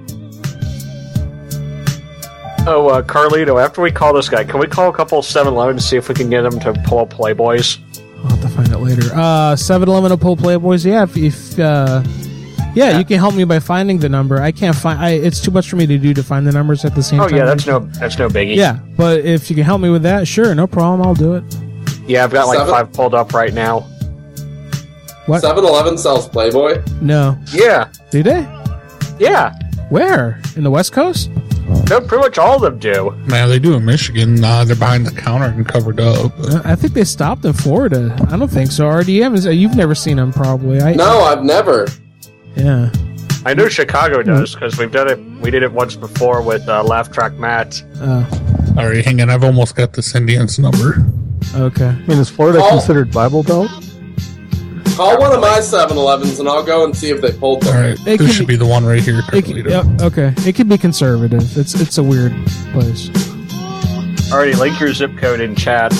Oh, Carlito, after we call this guy, can we call a couple of 7-Eleven to see if we can get them to pull up Playboys? I'll have to find it later. 7-Eleven to pull Playboys? Yeah, you can help me by finding the number. I can't find... it's too much for me to do to find the numbers at the same time. Oh, yeah, that's no biggie. Yeah, but if you can help me with that, sure, no problem, I'll do it. Yeah, I've got 5 pulled up right now. What? 7-Eleven sells Playboy? No. Yeah. Do they? Yeah. Where? In the West Coast? No, pretty much all of them do. Man, they do in Michigan. They're behind the counter and covered up. I think they stopped in Florida. I don't think so. RDM, you've never seen them, probably. No, I've never. Yeah. I know Chicago does, because we've done it. We did it once before with Laugh Track Matt. All right, hang on. I've almost got this Indian's number. Okay. I mean, is Florida considered Bible Belt? Call one of my 7-Elevens and I'll go and see if they pulled them. All right, this should be the one right here. Okay. It can be conservative. It's a weird place. Alrighty, link your zip code in chat.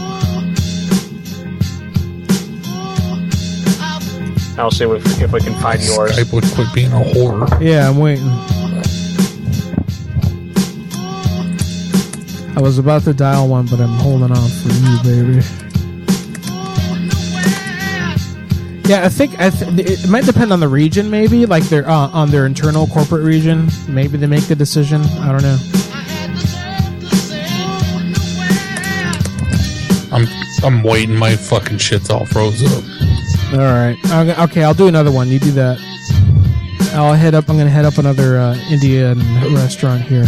I'll see if we can find yours. Skype would quit being a whore. Yeah, I'm waiting. I was about to dial one, but I'm holding on for you, baby. Yeah, I think it might depend on the region, maybe. Like they're on their internal corporate region. Maybe they make the decision. I don't know. I'm waiting. My fucking shit's all froze up. All right. Okay, I'll do another one. You do that. I'm gonna head up another Indian restaurant here.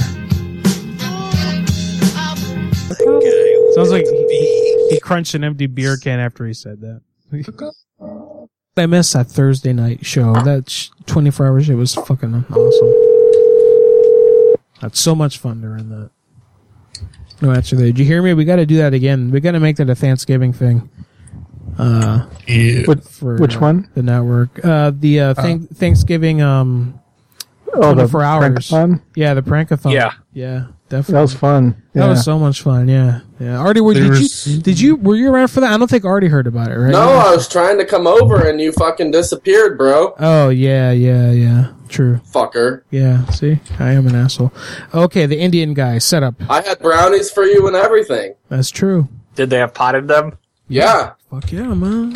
Sounds like he crunched an empty beer can after he said that. I missed that Thursday night show. That 24 hours. It was fucking awesome. Had so much fun during that. No answer there. Did you hear me? We got to do that again. We got to make that a Thanksgiving thing. Yeah. Which one? The network. Thanksgiving. 24 hours. Prank-a-thon? Yeah, the prank-a-thon. Yeah. Yeah, definitely. That was fun. That was so much fun. Yeah. Artie, were you around for that? I don't think Artie heard about it, right? No, I was trying to come over and you fucking disappeared, bro. Oh, yeah. True. Fucker. Yeah, see? I am an asshole. Okay, the Indian guy, set up. I had brownies for you and everything. That's true. Did they have potted them? Yeah. Fuck yeah, man.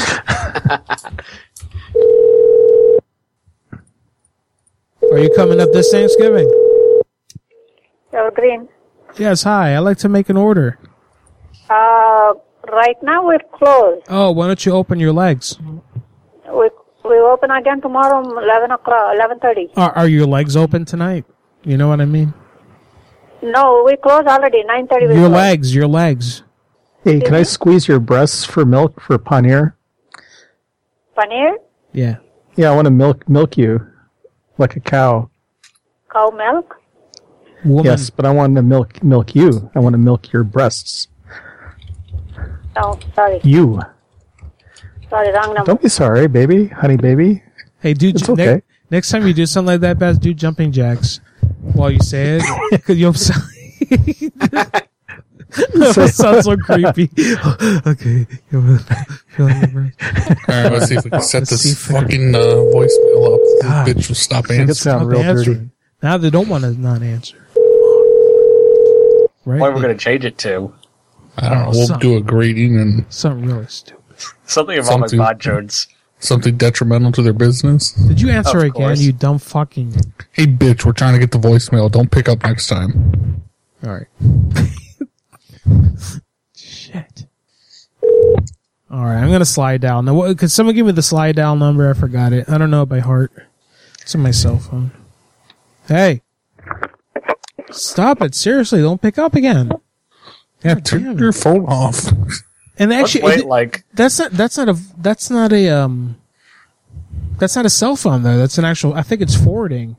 Are you coming up this Thanksgiving? Green. Yes, hi. I'd like to make an order. Right now we're closed. Oh, why don't you open your legs? We open again tomorrow 11:30. Are your legs open tonight? You know what I mean? No, we close already 9:30. Your legs. Hey, can I squeeze your breasts for milk for paneer? Paneer? Yeah. Yeah, I want to milk you like a cow. Cow milk? Woman. Yes, but I want to milk you. I want to milk your breasts. No, sorry. You. Sorry, wrong number. Don't be sorry, baby. Honey, baby. Hey, dude, it's okay. Next time you do something like that, Baz, do jumping jacks while you say it. Because you'll that sounds so creepy. Okay. Alright, let's see if we can set this fucking voicemail up. This bitch will stop answering. It sound real dirty. Now they don't want to not answer. Right? What are we going to change it to? I don't know. We'll do a grading and something really stupid. Something involving Bob Jones. Something detrimental to their business. Did you answer again, you dumb fucking... Hey, bitch, we're trying to get the voicemail. Don't pick up next time. Alright. Shit. Alright, I'm going to slide down. Now, could someone give me the slide down number? I forgot it. I don't know it by heart. It's on my cell phone. Hey. Stop it. Seriously, don't pick up again. Yeah, turn your phone off. And actually, that's not a cell phone though. That's an actual. I think it's forwarding.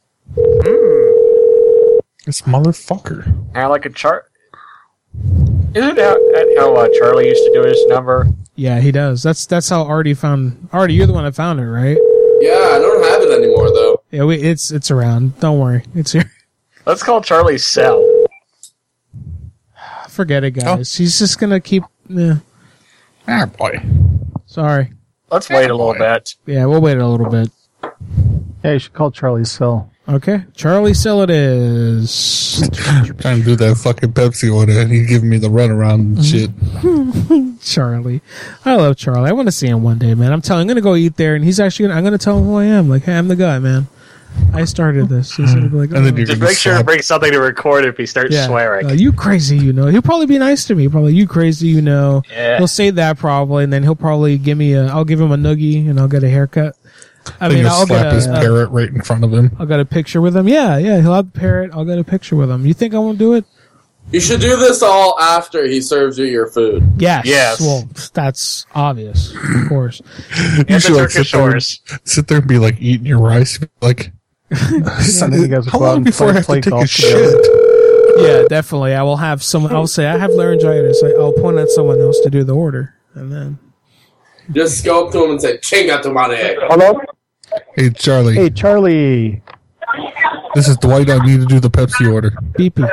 This motherfucker. I like a chart. Isn't that how Charlie used to do his number? Yeah, he does. That's how Artie found. Artie, you're the one that found it, right? Yeah, I don't have it anymore though. Yeah, it's around. Don't worry, it's here. Let's call Charlie's cell. Forget it, guys. He's just gonna keep. Yeah. Ah, boy. Sorry. Let's wait a little bit. Yeah, we'll wait a little bit. Yeah, you should call Charlie's cell. Okay, Charlie's cell it is. Trying to do that fucking Pepsi order, and he's giving me the runaround and shit. Charlie, I love Charlie. I want to see him one day, man. I'm telling. I'm gonna go eat there, and he's actually. I'm gonna tell him who I am. Like, hey, I'm the guy, man. I started this. He's gonna be like, and then just make sure to bring something to record if he starts swearing. You crazy, you know. He'll probably be nice to me. Probably, you crazy, you know. Yeah. He'll say that probably, and then he'll probably give me I'll give him a noogie, and I'll get a haircut. I mean, I'll slap get his parrot right in front of him. I'll get a picture with him. Yeah, he'll have the parrot. I'll get a picture with him. You think I won't do it? You should do this all after he serves you your food. Yes. Well, that's obvious, of course. You should like, sit there and be like eating your rice. Like, how long before I have to take a shit? Yeah, definitely. I will have someone. I'll say I have laryngitis. I'll point at someone else to do the order, and then just go up to him and say, "Chinga tu madre." Hello. Hey, Charlie. Hey, Charlie. This is Dwight. I need to do the Pepsi order. Beepy.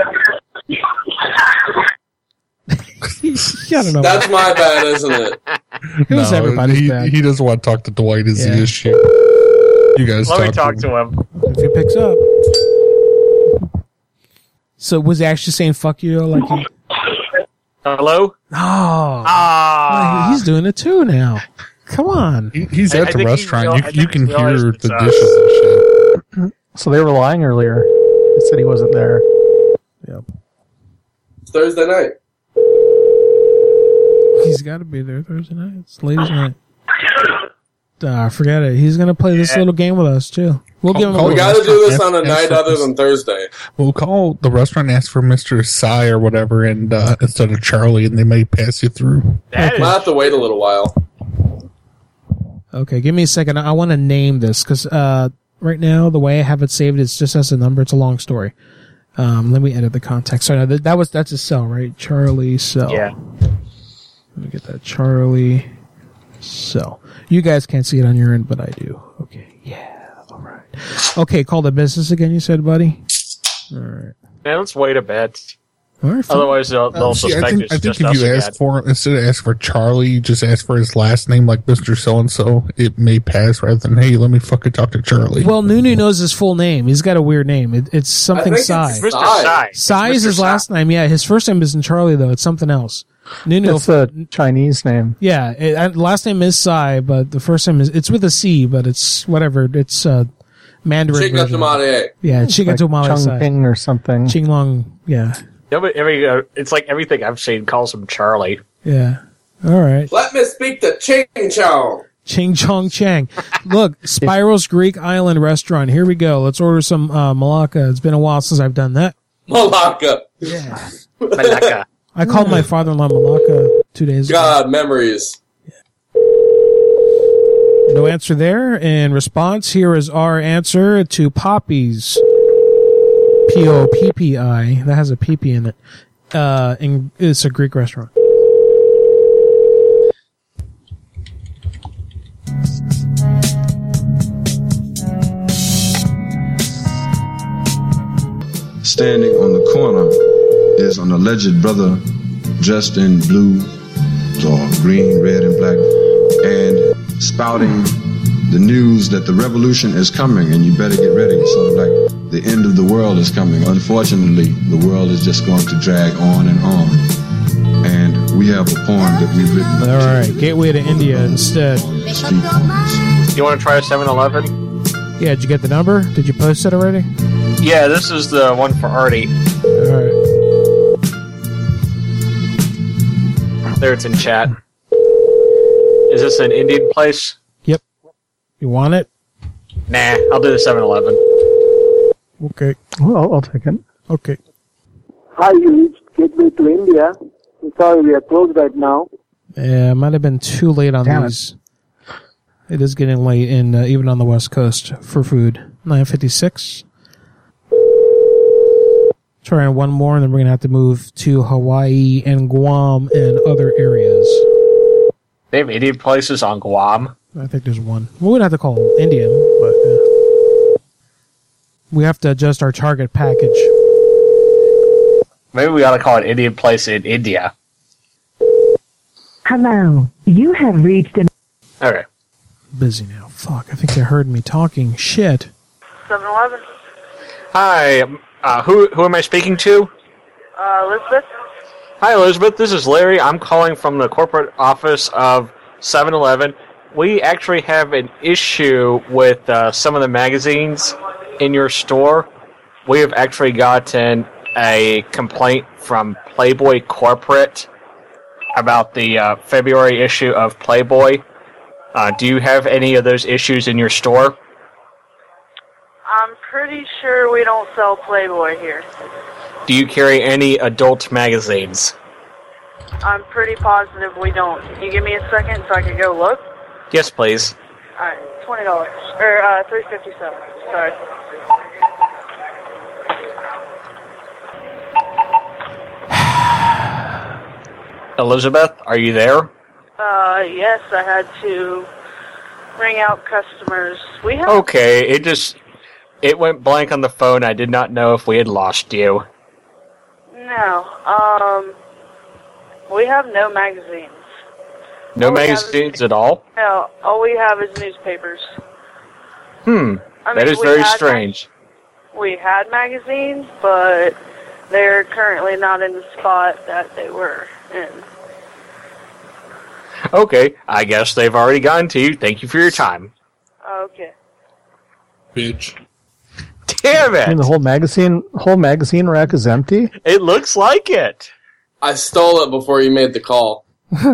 I don't know. That's my bad, isn't it? Who's everybody's bad? He doesn't want to talk to Dwight. Is the issue? You guys Let me talk to him. If he picks up. So was he actually saying "fuck you"? Like, hello? Oh, he's doing it too now. Come on. He's at the restaurant. You can hear the dishes and shit. So they were lying earlier. They said he wasn't there. Yep. It's Thursday night. He's got to be there Thursday night. It's ladies' night. Forget it. He's going to play this little game with us, too. We'll give him we got to do this on a night other than Thursday. We'll call the restaurant and ask for Mr. Sai or whatever, and instead of Charlie, and they may pass you through. We'll have to wait a little while. Okay, give me a second. I want to name this, because right now, the way I have it saved, it's just as a number. It's a long story. Let me edit the context. Sorry, that's a cell, right? Charlie Cell. Yeah. Let me get that. Charlie Cell. You guys can't see it on your end, but I do. Okay. Yeah. All right. Okay. Call the business again. You said, buddy. All right. Man, let's wait a bit. All right. Otherwise, they'll suspect it's I think just if us you ask again. for instead of ask for Charlie, you just ask for his last name, like Mr. So and So. It may pass rather than hey, let me fucking talk to Charlie. Well, Nunu knows his full name. He's got a weird name. It's something Sai. Mr. Sai. Sai is his last name. Yeah, his first name isn't Charlie though. It's something else. Nunu. It's a Chinese name. Yeah, last name is Sai, but the first name it's with a C, but it's whatever. It's Mandarin Chinga tu version. madre. Yeah, Chinga tu madre Sai. Chongping or something. Qinglong. Yeah. Yeah, but it's like everything I've seen calls him Charlie. Yeah. All right. Let me speak to Ching Chong. Ching Chong Chang. Look, Spiral's Greek Island Restaurant. Here we go. Let's order some Malacca. It's been a while since I've done that. Malacca. Yeah. Malacca. I called my father-in-law Malacca 2 days ago. God, memories. No answer there. In response, here is our answer to Poppy's. Poppi. That has a PP in it. It's a Greek restaurant. Standing on the corner is an alleged brother dressed in blue or green, red, and black, and spouting the news that the revolution is coming and you better get ready. Sort of like the end of the world is coming. Unfortunately, the world is just going to drag on and on. And we have a poem that we've written. All right, Gateway to India instead. You want to try a 7-Eleven? Yeah, did you get the number? Did you post it already? Yeah, this is the one for Artie. All right. There, it's in chat. Is this an Indian place? Yep. You want it? Nah, I'll do the 7-Eleven. Okay. Well, I'll take it. Okay. Hi, you reached Gateway to India. I'm sorry, we are closed right now. Yeah, it might have been too late on these. It is getting late, in even on the West Coast for food. 9:56. Trying one more, and then we're going to have to move to Hawaii and Guam and other areas. They have Indian places on Guam? I think there's one. We wouldn't have to call them Indian, but we have to adjust our target package. Maybe we ought to call it Indian place in India. Hello, you have reached an... Okay. Busy now. Fuck, I think they heard me talking shit. 7-Eleven. Hi, who am I speaking to? Elizabeth. Hi, Elizabeth. This is Larry. I'm calling from the corporate office of 7-Eleven. We actually have an issue with some of the magazines in your store. We have actually gotten a complaint from Playboy Corporate about the February issue of Playboy. Do you have any of those issues in your store? I'm pretty sure we don't sell Playboy here. Do you carry any adult magazines? I'm pretty positive we don't. Can you give me a second so I can go look? Yes, please. Alright, $20. Or, $3.57. Sorry. Elizabeth, are you there? Yes, I had to ring out customers. We have... Okay, it went blank on the phone. I did not know if we had lost you. No, we have no magazines. No magazines at all? No, all we have is newspapers. That is very strange. We had magazines, but they're currently not in the spot that they were in. Okay, I guess they've already gotten to you. Thank you for your time. Okay. Bitch. Damn it! I mean, the whole magazine rack is empty? It looks like it. I stole it before you made the call. Wow.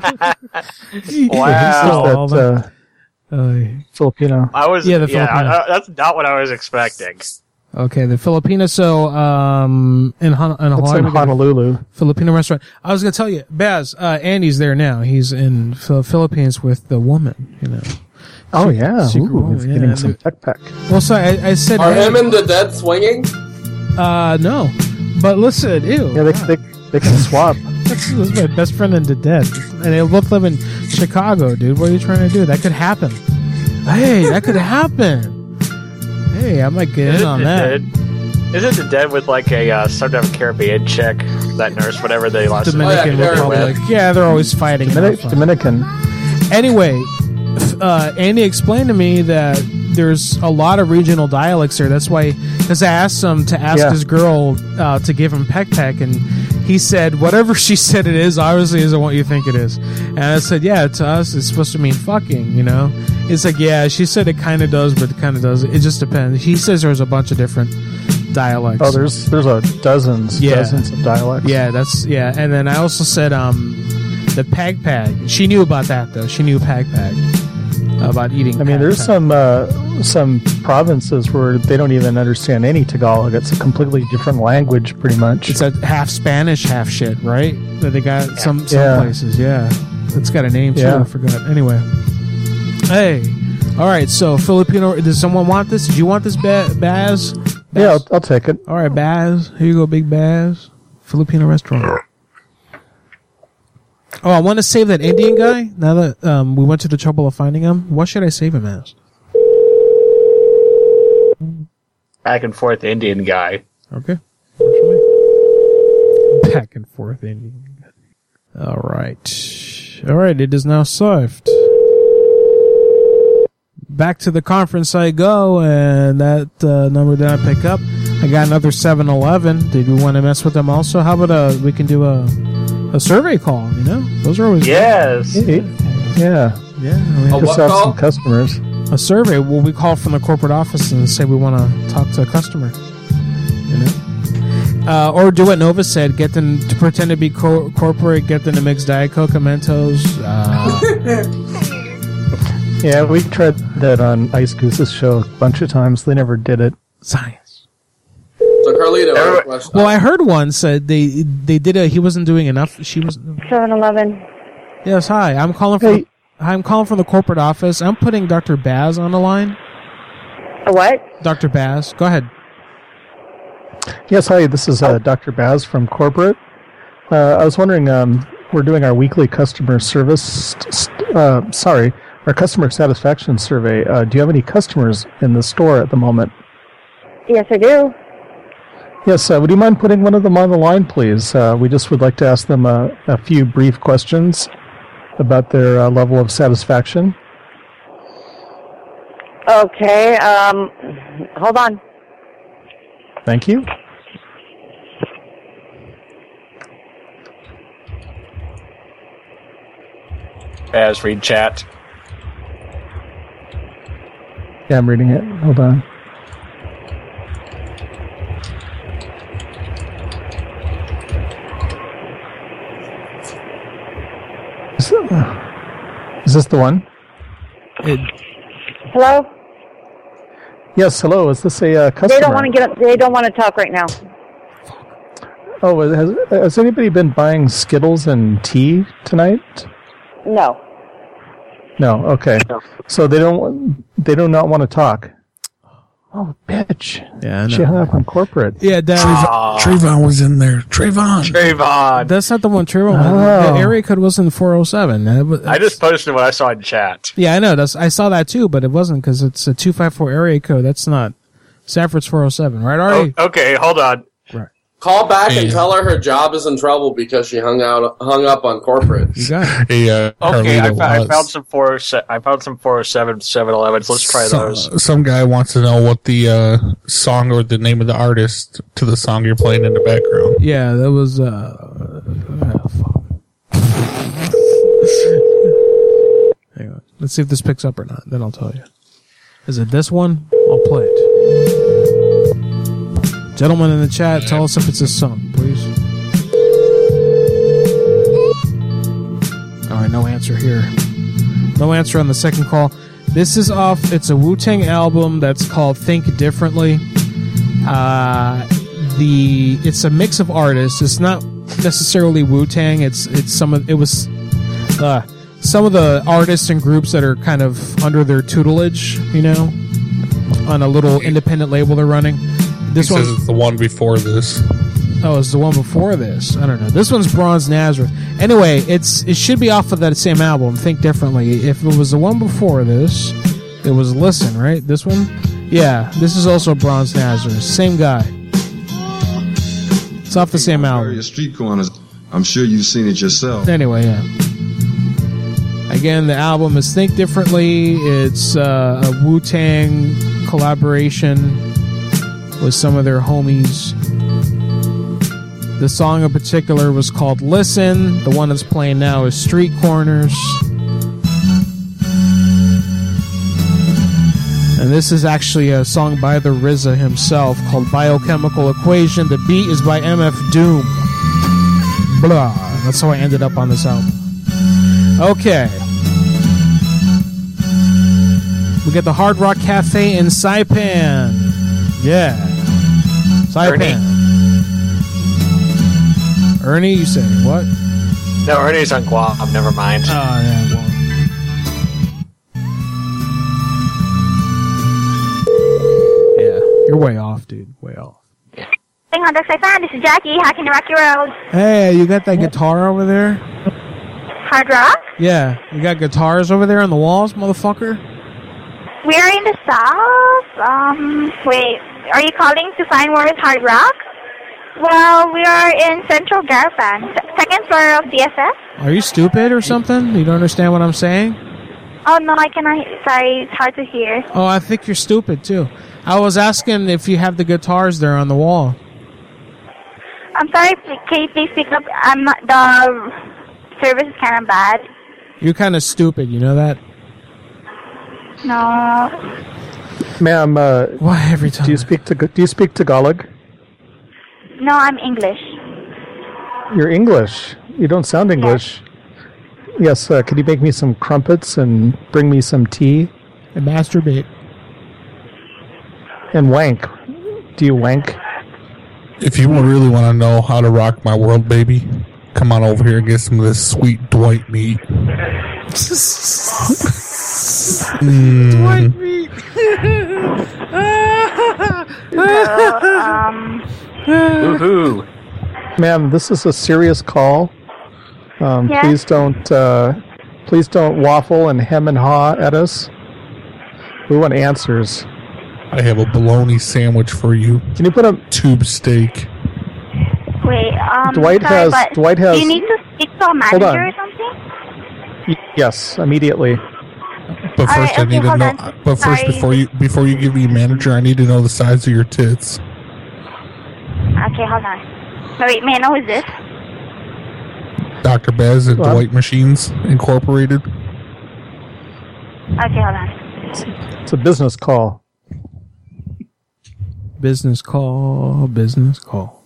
That, Filipino. Filipino. That's not what I was expecting. Okay, the Filipino. So, in Honolulu, Filipino restaurant. I was gonna tell you, Baz. Andy's there now. He's in Philippines with the woman. You know. Oh yeah, woman, getting some tech. Well, so I said. Are him and the dead swinging? No, but listen, ew. Yeah, they can swap. That's my best friend and the dead, and they both live in Chicago, dude. What are you trying to do? That could happen. Hey, that could happen. Hey, I might get in on that. Isn't the dead with like a some type of Caribbean chick, that nurse, whatever they lost? Dominican Republic. Yeah, they're always fighting. Dominican. Anyway, Andy explained to me that there's a lot of regional dialects there. That's why, because I asked him to ask his girl to give him peck, and he said, whatever she said it is, obviously isn't what you think it is. And I said, yeah, to us, it's supposed to mean fucking, you know? It's like, yeah, she said it kind of does, but it kind of doesn't. It just depends. He says there's a bunch of different dialects. Oh, there's dozens of dialects. Yeah, and then I also said, the pag. She knew about that, though. She knew pag. About eating. I mean, there's some provinces where they don't even understand any Tagalog. It's a completely different language, pretty much. It's a half Spanish, half shit, right? That they got some places. Yeah, it's got a name too. I forgot. Anyway, hey, all right. So Filipino. Does someone want this? Do you want this, Baz? Yeah, I'll take it. All right, Baz. Here you go, Big Baz. Filipino restaurant. Oh, I want to save that Indian guy. Now that we went to the trouble of finding him, what should I save him as? Back and forth Indian guy. Okay. Back and forth Indian guy. All right. It is now saved. Back to the conference I go, and that number did not pick up. I got another 7-Eleven. Did we want to mess with them also? How about we can do a survey call, you know? Those are always good. Yeah. We just have some customers. A survey. Well, we call from the corporate office and say we want to talk to a customer. You know? Or do what Nova said, get them to pretend to be corporate, get them to mix Diet Coke and Mentos. Yeah, we tried that on Ice Goose's show a bunch of times. They never did it. Science. So Carlito, well, I heard one said they did he wasn't doing enough. She was 7-Eleven. Yes, hi. I'm calling from the corporate office. I'm putting Dr. Baz on the line. What? Dr. Baz, go ahead. Yes, hi. This is Dr. Baz from corporate. I was wondering, we're doing our weekly customer service. Our customer satisfaction survey. Do you have any customers in the store at the moment? Yes, I do. Yes, would you mind putting one of them on the line, please? We just would like to ask them a few brief questions about their level of satisfaction. Okay, hold on. Thank you. Baz, read chat. Yeah, I'm reading it. Hold on. Is this the one? Hello? Yes, hello. Is this a customer? They don't want to get up. They don't want to talk right now. Oh, has anybody been buying Skittles and tea tonight? No. No. Okay. So they do not want to talk. Oh, bitch. Yeah, I know. She hung up on corporate. Yeah, Trayvon was in there. Trayvon. That's not the one Trayvon. Oh. The area code wasn't 407. I just posted what I saw in chat. Yeah, I know. I saw that too, but it wasn't because it's a 254 area code. That's not Sanford's 407, right, Artie? Oh, okay, hold on. Right. Call back and tell her job is in trouble because she hung up on corporate. You got it. Okay, I found some 407. I found some 407 7-Elevens. Let's try those. Some guy wants to know what the song or the name of the artist to the song you're playing in the background. Yeah, that was. Hang on. Let's see if this picks up or not. Then I'll tell you. Is it this one? I'll play it. Gentlemen in the chat, tell us if it's this song, please. All right, no answer here. No answer on the second call. This is off. It's a Wu-Tang album that's called Think Differently. It's a mix of artists. It's not necessarily Wu-Tang. It's some of the artists and groups that are kind of under their tutelage, on a little independent label they're running. This one says it's the one before this. Oh, it's the one before this. I don't know. This one's Bronze Nazareth. Anyway, it should be off of that same album, Think Differently. If it was the one before this, it was Listen, right? This one? Yeah, this is also Bronze Nazareth. Same guy. It's off the same album. Street corners. I'm sure you've seen it yourself. Anyway, yeah. Again, the album is Think Differently. It's a Wu-Tang collaboration with some of their homies. The song in particular was called Listen. The one that's playing now is Street Corners. And this is actually a song by the RZA himself called Biochemical Equation. The beat is by MF Doom. Blah. That's how I ended up on this album. Okay. We get the Hard Rock Cafe in Saipan. Yeah. Saipan. Ernie, you say what? No, Ernie's on Guam. Never mind. Oh, yeah, Guam. Yeah, you're way off, dude. Way off. Honda Saipan, this is Jackie. How can I rock your world? Hey, you got that guitar over there? Hard rock? Yeah, you got guitars over there on the walls, motherfucker? We're in the south. Wait, are you calling to find where is hard rock? Well, we are in Central Garpan, second floor of DSS. Are you stupid or something? You don't understand what I'm saying? Oh, no, I cannot. Sorry, it's hard to hear. Oh, I think you're stupid, too. I was asking if you have the guitars there on the wall. I'm sorry, can you please speak up? The service is kind of bad. You're kind of stupid, you know that? No. Ma'am, why every time? Do you speak Tagalog? No, I'm English. You're English. You don't sound English. Yes, could you make me some crumpets and bring me some tea? And masturbate. And wank. Do you wank? If you really want to know how to rock my world, baby, come on over here and get some of this sweet Dwight meat. Dwight meat. Woohoo. Ma'am, this is a serious call. Yes? Please don't waffle and hem and haw at us. We want answers. I have a bologna sandwich for you. Can you put a tube steak? Wait, Dwight has. Do you need to speak to a manager or something? Yes, immediately. But first, I need to know. But first, before you give me a manager, I need to know the size of your tits. Okay, hold on. Wait, may I know who's this? Dr. Bez at Dwight Machines Incorporated. Okay, hold on. It's a business call. Business call. Business call.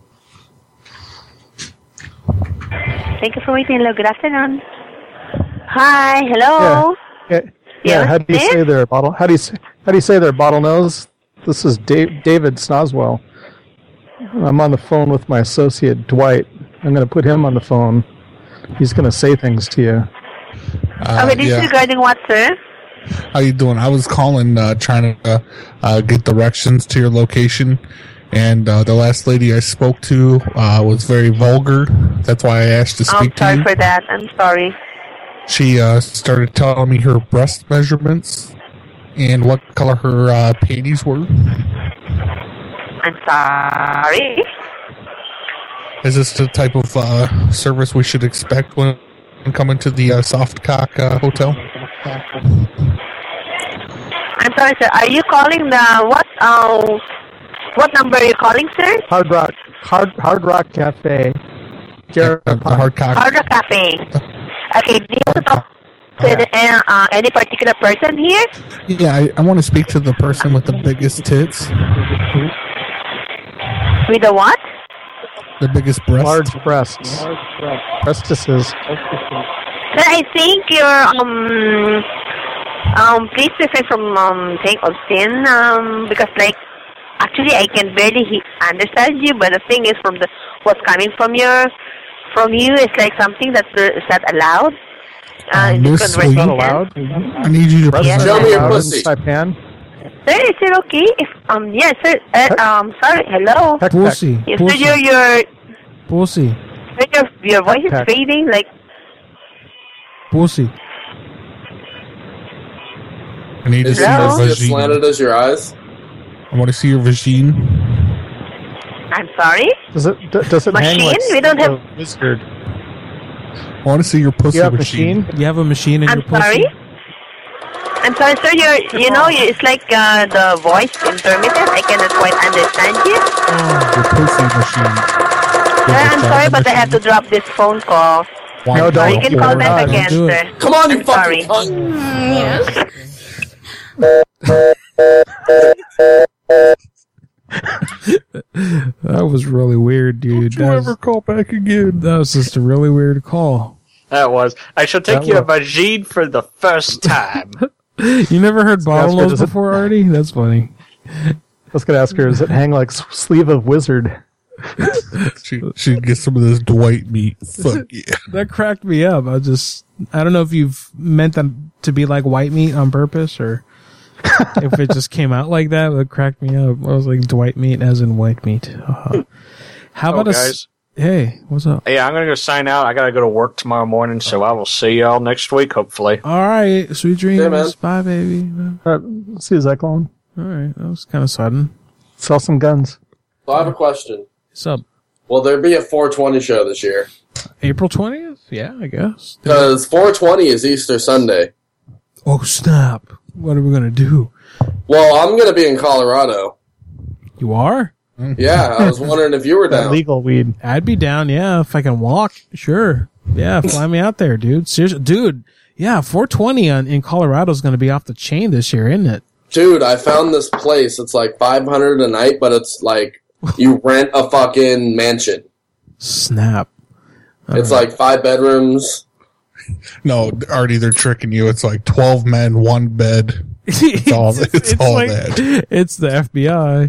Thank you for waiting. Hello, good afternoon. Hi, hello. Yeah. How do you say their bottle? How do you say their bottlenose? This is David Snoswell. I'm on the phone with my associate Dwight. I'm going to put him on the phone. He's going to say things to you. Okay, this is regarding what, sir? How you doing? I was calling, trying to get directions to your location, and the last lady I spoke to was very vulgar. That's why I asked to speak to you. I'm sorry for that. I'm sorry. She started telling me her breast measurements and what color her panties were. I'm sorry. Is this the type of service we should expect when coming to the Soft Cock Hotel? I'm sorry, sir. Are you calling the what number are you calling, sir? Hard Rock Cafe. Hard Rock Cafe. Okay, do you want to talk to any particular person here? Yeah, I want to speak to the person with the biggest tits. With the what? The biggest breasts. Large breasts. Breastises. Sir, I think you're please refrain from saying obscene because actually I can barely understand you, but the thing is what's coming from you is like something that is not allowed. Miss, will you, allowed? I need you to show me your pussy. Sir, is it okay if yes, sir. Sorry, hello. Pussy. Yes, Pussy. sir, your Pussy. your voice is fading like. Pussy. I need to see your as vagine. slanted as your eyes? I want to see your vagine. I'm sorry. Does it hang Machine? like We don't have. wizard? I want to see your pussy You have machine. machine? You have a machine in I'm your pussy? sorry. I'm sorry, sir. It's like the voice intermittent. I cannot quite understand you. Your pussy machine. I'm sorry, but I have to drop this phone call. No, don't. You can call back again, do it. sir. Come on, you I'm sorry. fucking cunt! That was really weird, dude. Don't you ever call back again? That was just a really weird call. That was. I shall take That you a was- vagine for the first time. You never heard bottlenose before, Artie? That's funny. I was going to ask her, does it hang like sleeve of wizard? She'd get some of this Dwight meat. Fuck yeah. That cracked me up. I don't know if you've meant them to be like white meat on purpose or if it just came out like that. It cracked me up. I was like Dwight meat as in white meat. How about guys? Hey, what's up? Yeah, I'm going to go sign out. I got to go to work tomorrow morning, so I will see y'all next week, hopefully. All right. Sweet dreams. Yeah, man. Bye, baby. All right, see you, Zyklon. All right. That was kind of sudden. Sell some guns. So I have a question. What's up? Will there be a 420 show this year? April 20th? Yeah, I guess. Because 420 is Easter Sunday. Oh, snap. What are we going to do? Well, I'm going to be in Colorado. You are? Yeah, I was wondering if you were down. Legal weed. I'd be down, yeah, if I can walk. Sure. Yeah, fly me out there, dude. Seriously, dude. Yeah, 420 in Colorado is going to be off the chain this year, isn't it? Dude, I found this place. It's like $500 a night, but it's like you rent a fucking mansion. Snap. It's like 5 bedrooms. No, Artie, they're tricking you. It's like 12 men, 1 bed. It's all like, that. It's the FBI.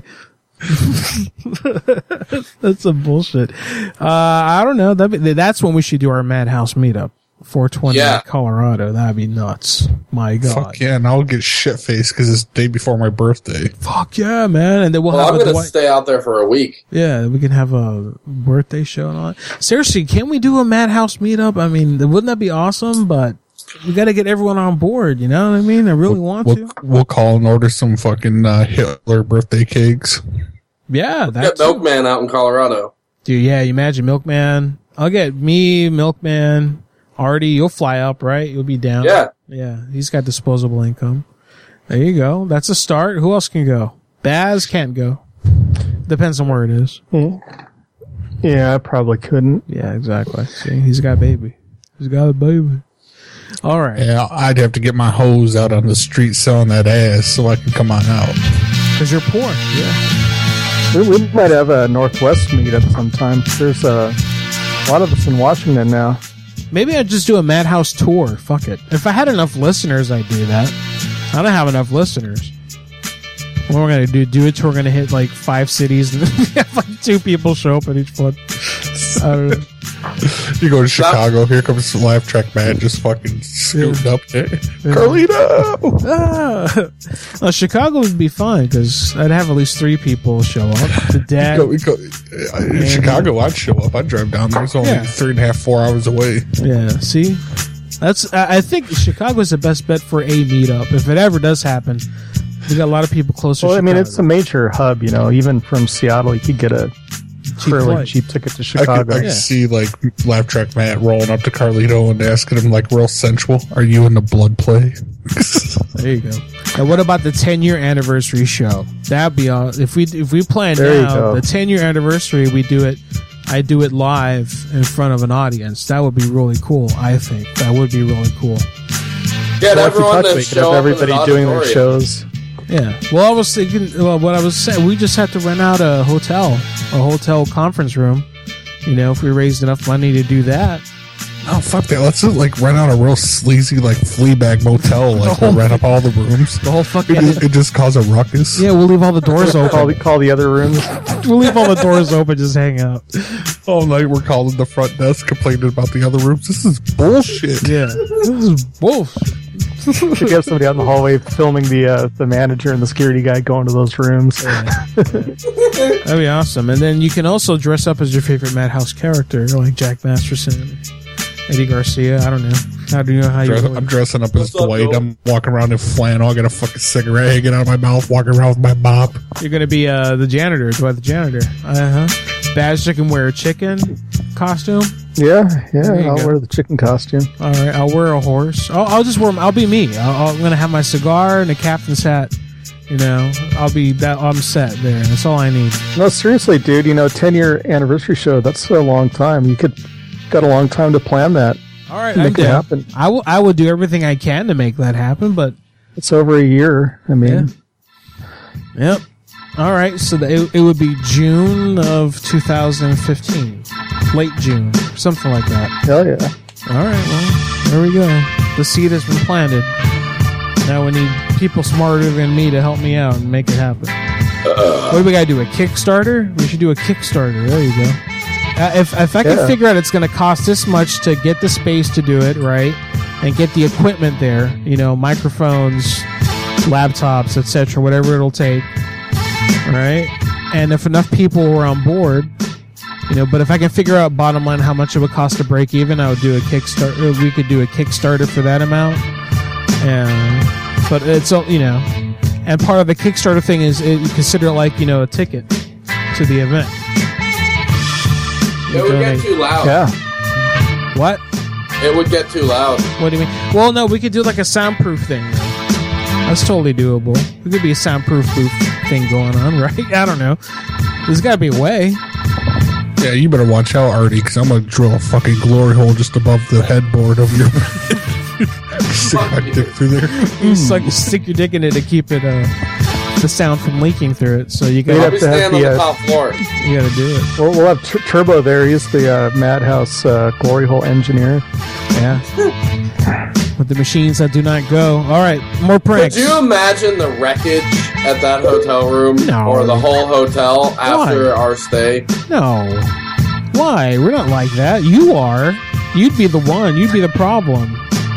That's some bullshit. I don't know. That's when we should do our Madhouse meetup. 420 Yeah. Colorado. That'd be nuts. My God. Fuck yeah, and I'll get shit faced because it's the day before my birthday. Fuck yeah, man. And then we'll have I'm a going to stay out there for a week. Yeah, we can have a birthday show and all that. Seriously, can't we do a Madhouse meetup? I mean, wouldn't that be awesome? But we got to get everyone on board. You know what I mean? I really want to. We'll call and order some fucking Hitler birthday cakes. Yeah, Get that's Milkman out in Colorado. dude. Yeah, you imagine Milkman. I'll get me, Milkman, Artie. You'll fly up, right? You'll be down. Yeah. Yeah, he's got disposable income. There you go. That's a start. Who else can go? Baz can't go. Depends on where it is. Yeah, I probably couldn't. Yeah, exactly. See, he's got a baby. He's got a baby. All right. Yeah, I'd have to get my hose out on the street selling that ass so I can come on out. Because you're poor. Yeah. We might have a Northwest meetup sometime. There's a lot of us in Washington now. Maybe I'd just do a Madhouse tour. Fuck it. If I had enough listeners, I'd do that. I don't have enough listeners. What we're gonna do a tour, we're gonna hit like 5 cities and have like 2 people show up at each one. I don't know. You go to Chicago, here comes the Laugh Track Man just fucking scooting up there. Carlito! Well, Chicago would be fun because I'd have at least 3 people show up. The dad. In Chicago, I'd show up. I'd drive down there. It's only 3.5, 4 hours away. Yeah, see? I think Chicago's the best bet for a meetup. If it ever does happen, we got a lot of people closer to Chicago. I mean, it's a major hub, you know. Even from Seattle, you could get a fairly cheap ticket to Chicago. I could see, like, Laugh Track Matt rolling up to Carlito and asking him, like, real sensual, are you in the blood play? There you go. And what about the 10-year anniversary show? That'd be all. If we plan now, the 10-year anniversary, I do it live in front of an audience. That would be really cool, I think. That would be really cool. Get everyone to show up. Everybody doing their shows. Yeah. Well, I was thinking, what I was saying, we just have to rent out a hotel conference room. You know, if we raised enough money to do that. Oh, fuck that. Let's just, like, rent out a real sleazy, like, Fleabag motel. Like, we'll rent up all the rooms. The whole fucking... It just cause a ruckus. Yeah, we'll leave all the doors open. Call the other rooms. We'll leave all the doors open, just hang out. All night we're calling the front desk, complaining about the other rooms. This is bullshit. Yeah. This is bullshit. Should have somebody out in the hallway filming the manager and the security guy going to those rooms. Yeah. That'd be awesome. And then you can also dress up as your favorite Madhouse character, like Jack Masterson, Eddie Garcia. I don't know. How do you know how I'm dressing up as Dwight. I'm walking around in flannel. I got a fucking cigarette hanging out of my mouth, walking around with my mop. You're going to be the janitor, Dwight the janitor. Badge can wear a chicken costume. Yeah, I'll wear the chicken costume. All right, I'll wear a horse. I'll just wear. I'll be me. I'm gonna have my cigar and a captain's hat. You know, I'll be that. I'm set there. That's all I need. No, seriously, dude. You know, 10-year anniversary show. That's a long time. You got a long time to plan that. All right, make it happen. I will do everything I can to make that happen. But it's over a year. I mean, yep. All right, so it would be June of 2015. Late June, something like that. Hell yeah. All right, well, there we go. The seed has been planted. Now we need people smarter than me to help me out and make it happen. What do we got to do, a Kickstarter? We should do a Kickstarter. There you go. If I can figure out it's going to cost this much to get the space to do it, right, and get the equipment there, you know, microphones, laptops, etc., whatever it'll take, right? And if enough people were on board, you know, but if I can figure out bottom line how much it would cost to break even, I would do a Kickstarter. We could do a Kickstarter for that amount. But it's, you know, and part of the Kickstarter thing is you consider it like, you know, a ticket to the event. It would get too loud. Yeah. What? It would get too loud. What do you mean? Well, no, we could do like a soundproof thing. That's totally doable. There could be a soundproof booth thing going on, right? I don't know. There's got to be a way. Yeah, you better watch out, Artie, because I'm going to drill a fucking glory hole just above the headboard of your... Stick my dick through there. You stick your dick in it to keep it, the sound from leaking through it. So you got to stand on the top floor. You got to do it. We'll have Turbo there. He's the Madhouse glory hole engineer. Yeah. With the machines that do not go. All right, more pranks. Could you imagine the wreckage at that hotel room? No. Or the whole hotel after our stay? No. Why? We're not like that. You are. You'd be the one. You'd be the problem.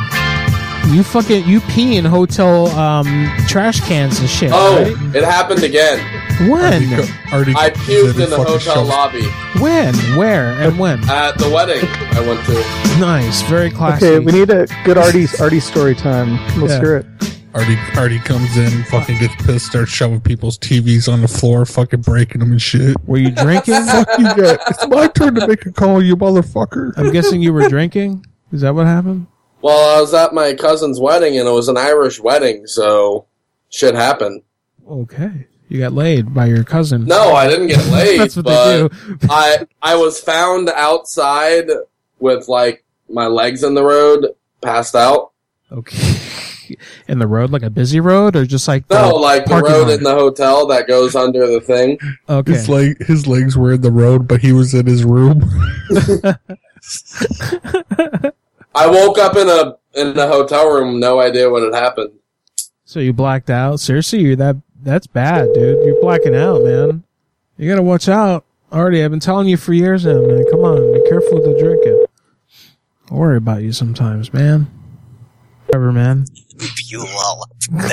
You pee in hotel trash cans and shit. Oh, right? It happened again. When? I puked in the hotel lobby. When? Where? And when? At the wedding I went to. Nice. Very classy. Okay, we need a good Artie story time. Let's hear it. Artie comes in, fucking gets pissed, starts shoving people's TVs on the floor, fucking breaking them and shit. Were you drinking? Fuck you guys. It's my turn to make a call, you motherfucker. I'm guessing you were drinking? Is that what happened? Well, I was at my cousin's wedding, and it was an Irish wedding, so shit happened. Okay. You got laid by your cousin. No, I didn't get laid. That's what but they do. I was found outside with, like, my legs in the road, passed out. Okay. In the road, like a busy road, or just like the road in the hotel that goes under the thing. Okay. His legs were in the road, but he was in his room. I woke up in a hotel room, no idea what had happened. So you blacked out? Seriously, that's bad, dude. You're blacking out, man. You gotta watch out. Already, I've been telling you for years now, man. Come on, be careful with the drinking. I worry about you sometimes, man. Whatever, man. Fuel.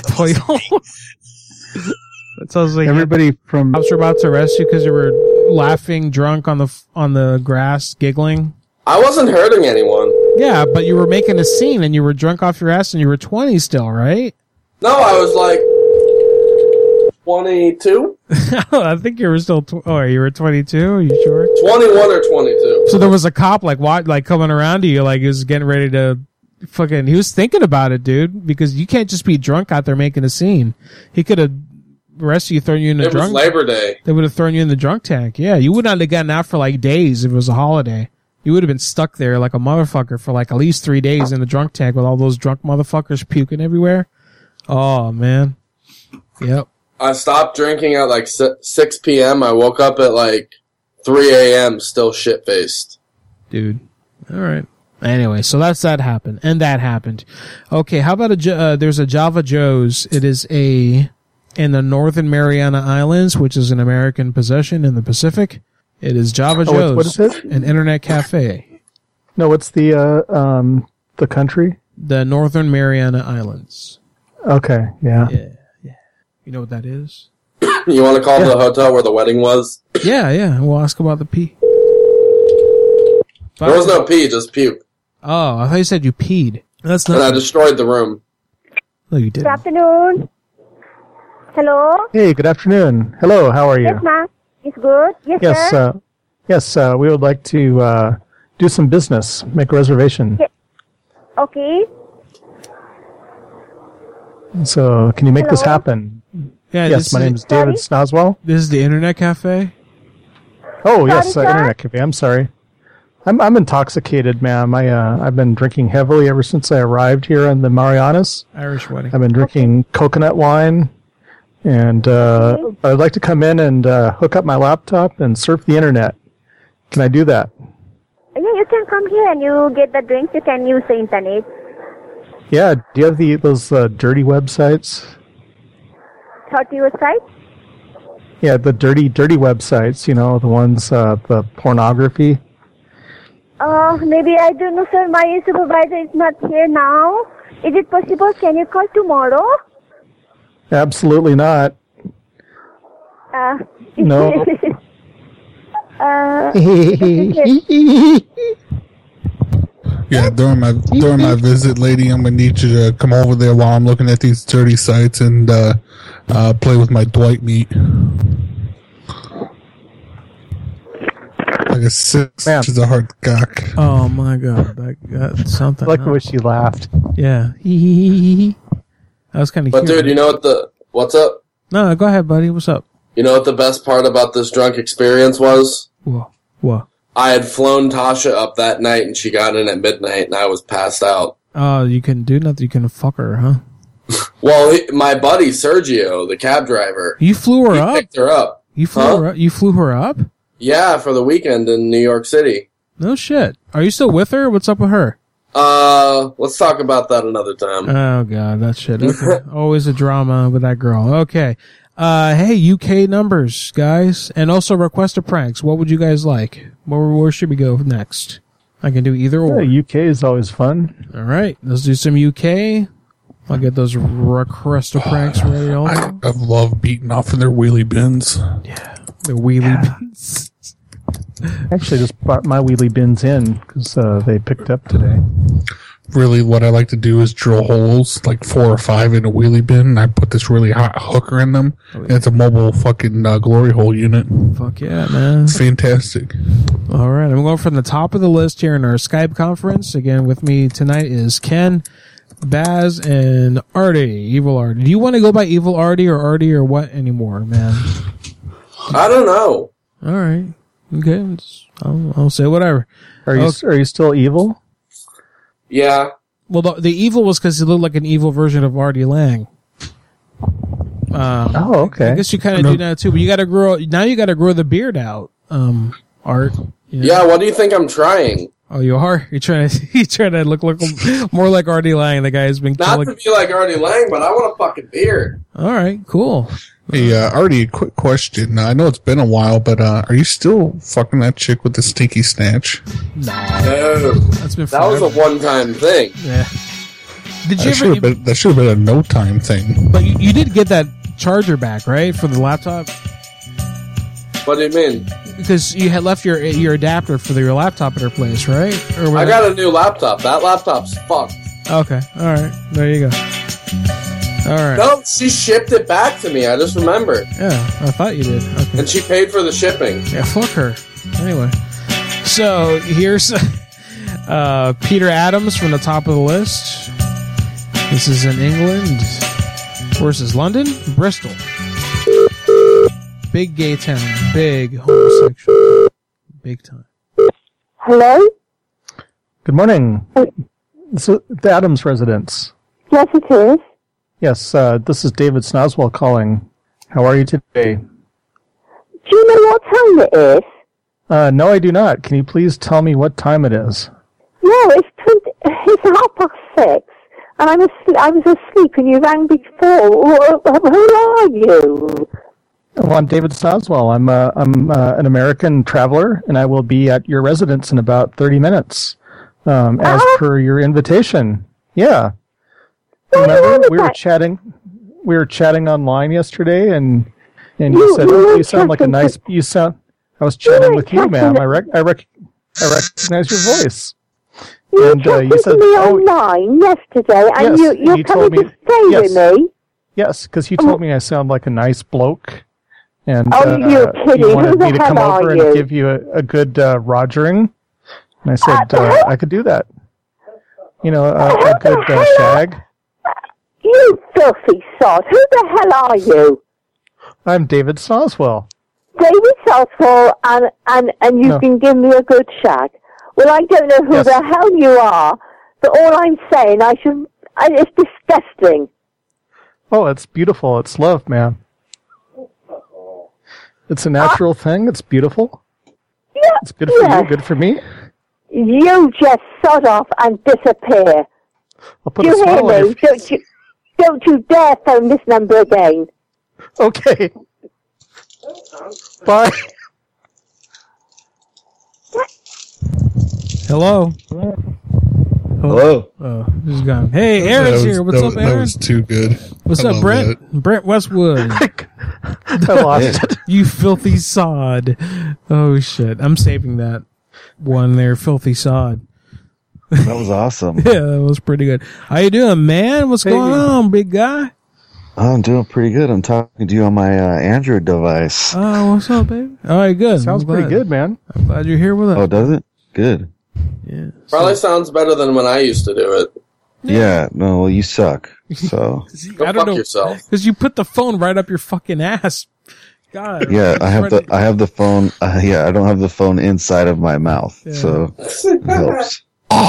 That sounds like everybody from cops are about to arrest you because you were laughing drunk on the grass, giggling. I wasn't hurting anyone. Yeah, but you were making a scene and you were drunk off your ass and you were 20 still, right? No, I was like 22. I think you were still. You were 22. Are you sure? 21 or 22. So there was a cop like coming around to you, like he was getting ready to fucking. He was thinking about it, dude, because you can't just be drunk out there making a scene. He could have arrested you, thrown you in the drunk. It was Labor Day. They would have thrown you in the drunk tank. Yeah, you would not have gotten out for like days if it was a holiday. You would have been stuck there like a motherfucker for like at least 3 days in the drunk tank with all those drunk motherfuckers puking everywhere. Oh man. Yep. I stopped drinking at like 6 p.m. I woke up at like 3 a.m. still shit-faced. Dude. All right. Anyway, so that happened. And that happened. Okay, how about there's a Java Joe's. It is in the Northern Mariana Islands, which is an American possession in the Pacific. It is Java Joe's. What is it? An internet cafe. No, what's the country? The Northern Mariana Islands. Okay, yeah. You know what that is? You want to call the hotel where the wedding was? Yeah. We'll ask about the pee. There was no pee, just puke. Oh, I thought you said you peed. That's not. And I destroyed the room. No, you didn't. Good afternoon. Hello? Hey, good afternoon. Hello, how are you? Yes, ma'am. It's good. Yes, sir. Yes, we would like to do some business, make a reservation. Yes. Okay. So, can you make this happen? Yeah, yes, my name is David Snoswell. This is the Internet Cafe? Oh, yes, Internet Cafe. I'm sorry. I'm intoxicated, ma'am. I've been drinking heavily ever since I arrived here in the Marianas. Irish wedding. I've been drinking coconut wine, and I'd like to come in and hook up my laptop and surf the Internet. Can I do that? Yeah, you can come here and you get the drinks. You can use the Internet. Yeah, do you have those dirty websites? Dirty websites? Yeah, the dirty websites, you know, the ones, the pornography. Maybe I don't know, sir. My supervisor is not here now. Is it possible? Can you call tomorrow? Absolutely not. No. Yeah, during my visit, lady, I'm gonna need you to come over there while I'm looking at these dirty sites and play with my Dwight meat. Like a 6 inches of hard cock. Oh my god, that got something. I like the way she laughed. Yeah. That was kind of cute. But dude, you know what's up? No, go ahead, buddy. What's up? You know what the best part about this drunk experience was? What? I had flown Tasha up that night and she got in at midnight and I was passed out. Oh, you can do nothing. You can fuck her, huh? Well, my buddy Sergio, the cab driver. You flew her up? Picked her up. You flew her up? You flew her up? Yeah, for the weekend in New York City. No shit. Are you still with her? What's up with her? Let's talk about that another time. Oh god, that shit. Okay. Always a drama with that girl. Okay. Hey, UK numbers, guys. And also request a pranks. What would you guys like? Where should we go next? I can do either or. Yeah, UK is always fun. All right. Let's do some UK. I'll get those request a pranks ready also. I love beating off in their wheelie bins. Yeah. The wheelie bins. Actually, just brought my wheelie bins in because they picked up today. Really, what I like to do is drill holes, like 4 or 5 in a wheelie bin, and I put this really hot hooker in them, and it's a mobile fucking glory hole unit. Fuck yeah, man. It's fantastic. All right, I'm going from the top of the list here in our Skype conference. Again, with me tonight is Ken, Baz, and Artie, Evil Artie. Do you want to go by Evil Artie or what anymore, man? I don't know. All right. Okay. I'll say whatever. Are you still evil? Yeah. Well, the evil was because he looked like an evil version of Artie Lang. Okay. I guess you kind of do that too, but you got to grow the beard out. Art. You know? Yeah. What do you think I'm trying? Oh, you are? You're trying to look more like Artie Lang, the guy who's been Not to be like Artie Lang, but I want a fucking beard. All right, cool. Hey, Artie, a quick question. I know it's been a while, but are you still fucking that chick with the stinky snatch? No. That's been forever. That was a one-time thing. Yeah. Did you that should have been a no-time thing. But you did get that charger back, right, for the laptop? What do you mean? Because you had left your adapter for your laptop at her place, right? Or I got a new laptop. That laptop's fucked. Okay, all right. There you go. All right. No, she shipped it back to me. I just remembered. Yeah, I thought you did. Okay. And she paid for the shipping. Yeah, fuck her. Anyway. So, here's Peter Adams from the top of the list. This is in England. Versus London? Bristol. Big gay town. Big homosexual. Big time. Hello? Good morning. This is the Adams residence. Yes, it is. Yes, this is David Snoswell calling. How are you today? Do you know what time it is? No, I do not. Can you please tell me what time it is? No, it's 6:30, and I was asleep, and you rang before. Who are you? Well, I'm David Snoswell. I'm an American traveler, and I will be at your residence in about 30 minutes, as per your invitation. Yeah. Remember, we were chatting online yesterday, and you said, you sound like a nice, I was chatting with you, ma'am. I recognize your voice. You chatted with me online yesterday, and yes, you're coming to stay with me? Yes, because you told me I sound like a nice bloke. And you're kidding. You wanted Who the me to hell come are over you? and give you a good rogering. And I said I could do that. You know, a good shag. You filthy sod. Who the hell are you? I'm David Snoswell. David Soswell, and you can give me a good shag. Well, I don't know who the hell you are, but all I'm saying, it's disgusting. Oh, it's beautiful. It's love, man. It's a natural thing. It's beautiful. Yeah, it's good for you. Good for me. You just sod off and disappear. I'll put Do a you smile on hear your me? face. Don't you dare phone this number again. Okay. Bye. Hello. Hello. Oh, this is gone. Hey, Aaron's here. What's up, Aaron? That was too good. What's I up, love Brent? that. Brent Westwood. I lost it. You filthy sod. Oh, shit. I'm saving that one there, filthy sod. That was awesome. Yeah, that was pretty good. How you doing, man? What's going on, big guy? Oh, I'm doing pretty good. I'm talking to you on my Android device. Oh, what's up, baby? All right, good. Sounds pretty good, man. I'm glad you're here with us. Oh, does it? Good. Yeah. Probably sounds better than when I used to do it. Yeah, no, well, you suck. So Go fuck yourself. Because you put the phone right up your fucking ass. God. yeah, I have the phone. Yeah, I don't have the phone inside of my mouth, so it helps.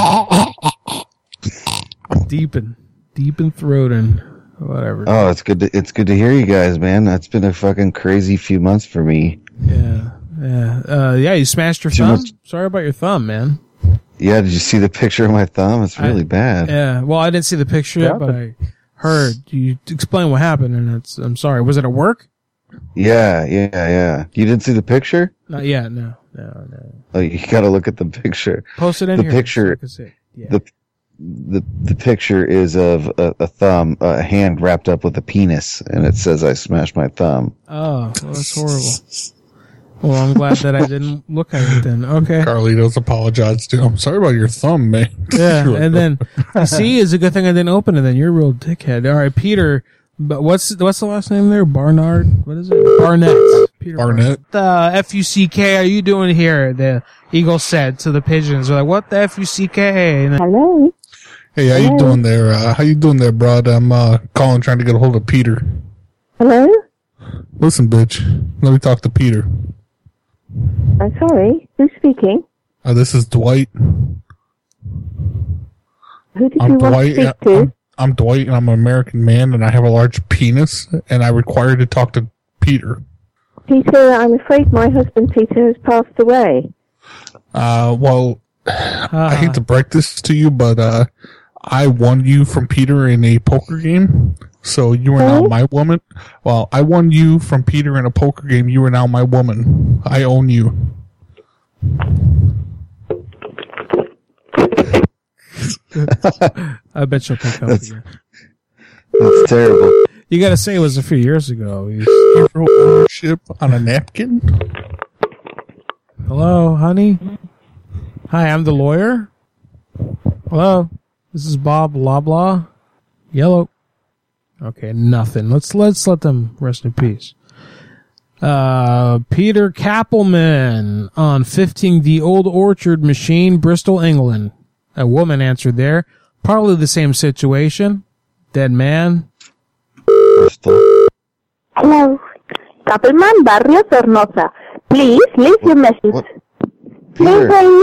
Deep in throating. Whatever. Oh, it's good to hear you guys, man. That's been a fucking crazy few months for me. Yeah. You smashed your thumb? Sorry about your thumb, man. Yeah, did you see the picture of my thumb? It's really bad. Yeah, well, I didn't see the picture yet, but I heard you explain what happened, and I'm sorry. Was it at work? Yeah. You didn't see the picture? Not yet, no. Oh, you gotta look at the picture. Post it in here. Picture, so I can see. Yeah. The picture is of a thumb, a hand wrapped up with a penis, and it says I smashed my thumb. Oh, well, that's horrible. Well, I'm glad that I didn't look at it then. Okay. Carlitos apologized to. I'm sorry about your thumb, man. Yeah, and then you see, it's a good thing I didn't open it. Then you're a real dickhead. All right, Peter. But what's the last name there? Barnard. What is it? Barnett. Peter Barnett. What the F-U-C-K are you doing here? The eagle said to the pigeons. They're like, what the F-U-C-K? And then, hello. Hey, how you doing there? How you doing there, bud? I'm calling, trying to get a hold of Peter. Hello. Listen, bitch. Let me talk to Peter. I'm sorry. Who's speaking? This is Dwight. Who did you want to speak to? I'm Dwight, and I'm an American man, and I have a large penis, and I require to talk to Peter. Peter, I'm afraid my husband Peter has passed away. Well, I hate to break this to you, but I won you from Peter in a poker game, so you are now my woman. Well, I won you from Peter in a poker game. You are now my woman. I own you. I bet she'll pick up again. That's terrible. You gotta say it was a few years ago. Hero ownership on a napkin. Hello, honey? Hi, I'm the lawyer. Hello? This is Bob Loblaw. Yellow. Okay, nothing. Let's let them rest in peace. Peter Kappelman on 15 The Old Orchard Machine, Bristol, England. A woman answered there. Probably the same situation. Dead man. Bristol. Hello. Kappelman, Barrio Sornosa. Please leave your message. What? Peter.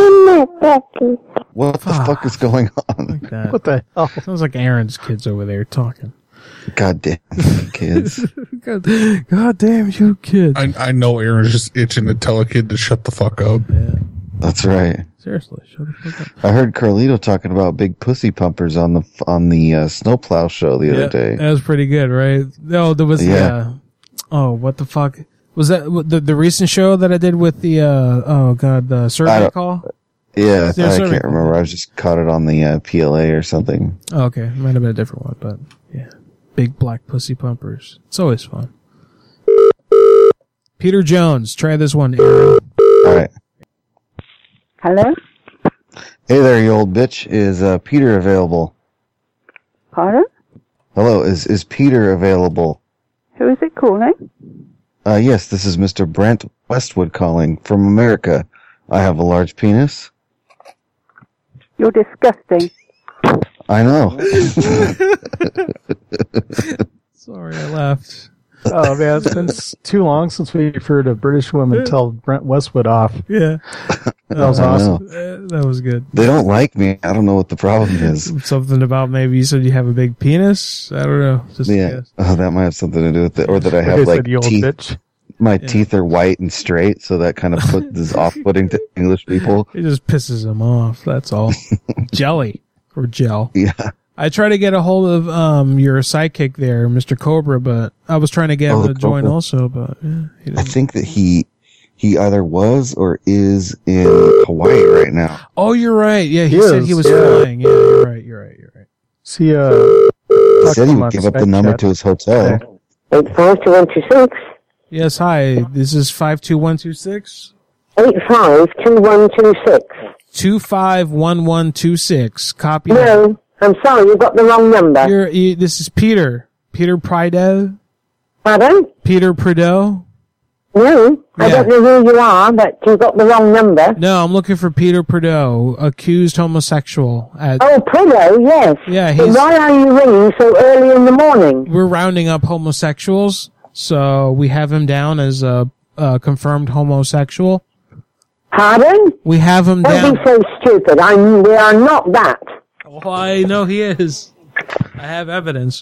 What the fuck is going on? Like that. What the hell? Sounds like Aaron's kids over there talking. Goddamn kids. God damn you kids. I know Aaron's just itching to tell a kid to shut the fuck up. Yeah. That's right. Seriously, shut the fuck up. I heard Carlito talking about big pussy pumpers on the snowplow show the other day. That was pretty good, right? No, there was oh, what the fuck? Was that the recent show that I did with the the survey call? Yeah, I can't remember. I was just caught it on the PLA or something. Oh, okay, it might have been a different one, but yeah, big black pussy pumpers. It's always fun. Peter Jones, try this one, Aaron. All right. Hello? Hey there, you old bitch. Is Peter available? Pardon? Hello, is Peter available? Who is it calling? Yes, this is Mr. Brent Westwood calling from America. I have a large penis. You're disgusting. I know. Sorry, I laughed. Oh man, it's been too long since we've heard a British woman tell Brent Westwood off. Yeah. That was awesome. That was good. They don't like me. I don't know what the problem is. Something about maybe you said you have a big penis? I don't know. Just yeah. Oh, that might have something to do with it. Or that I have like teeth. Bitch. My teeth are white and straight, so that kind of is off-putting to English people. It just pisses them off, that's all. Jelly. Or gel. Yeah. I tried to get a hold of your sidekick there, Mr. Cobra, but I was trying to get him to join also, but yeah, he didn't. I think that he either was or is in Hawaii right now. Oh, you're right. Yeah, he said he was flying. Yeah, you're right. See, he said he would give up the number to his hotel. 85226. Yes, hi. This is 52126. 852126. 251126. Copy. No, I'm sorry, you got the wrong number. This is Peter. Peter Prideaux. Pardon? Peter Prideaux. No, I don't know who you are, but you got the wrong number. No, I'm looking for Peter Prideaux, accused homosexual. Prideaux, yes. Yeah, but why are you ringing so early in the morning? We're rounding up homosexuals, so we have him down as a confirmed homosexual. Pardon? We have him down. Don't be so stupid. We are not that. Well, I know he is. I have evidence.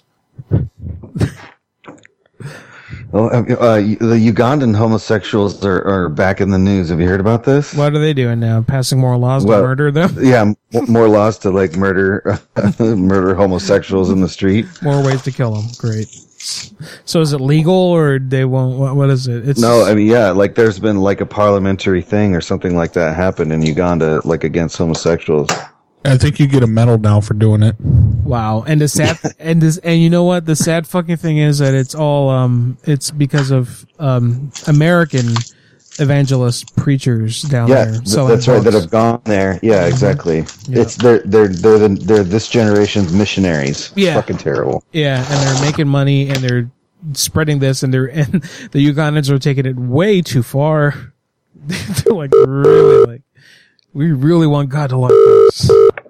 Well, the Ugandan homosexuals are back in the news. Have you heard about this? What are they doing now? Passing more laws to murder them? Yeah, more laws to like murder homosexuals in the street. More ways to kill them. Great. So is it legal or they won't? What is it? No, I mean, yeah, like there's been like a parliamentary thing or something like that happened in Uganda, like against homosexuals. I think you get a medal now for doing it. Wow. And the sad, and you know what? The sad fucking thing is that it's all, it's because of, American evangelist preachers down there. That's right. That have gone there. Yeah, exactly. Yeah. It's, they're this generation's missionaries. Yeah. Fucking terrible. Yeah. And they're making money and they're spreading this and the Ugandans are taking it way too far. They're like really like, we really want God to like us.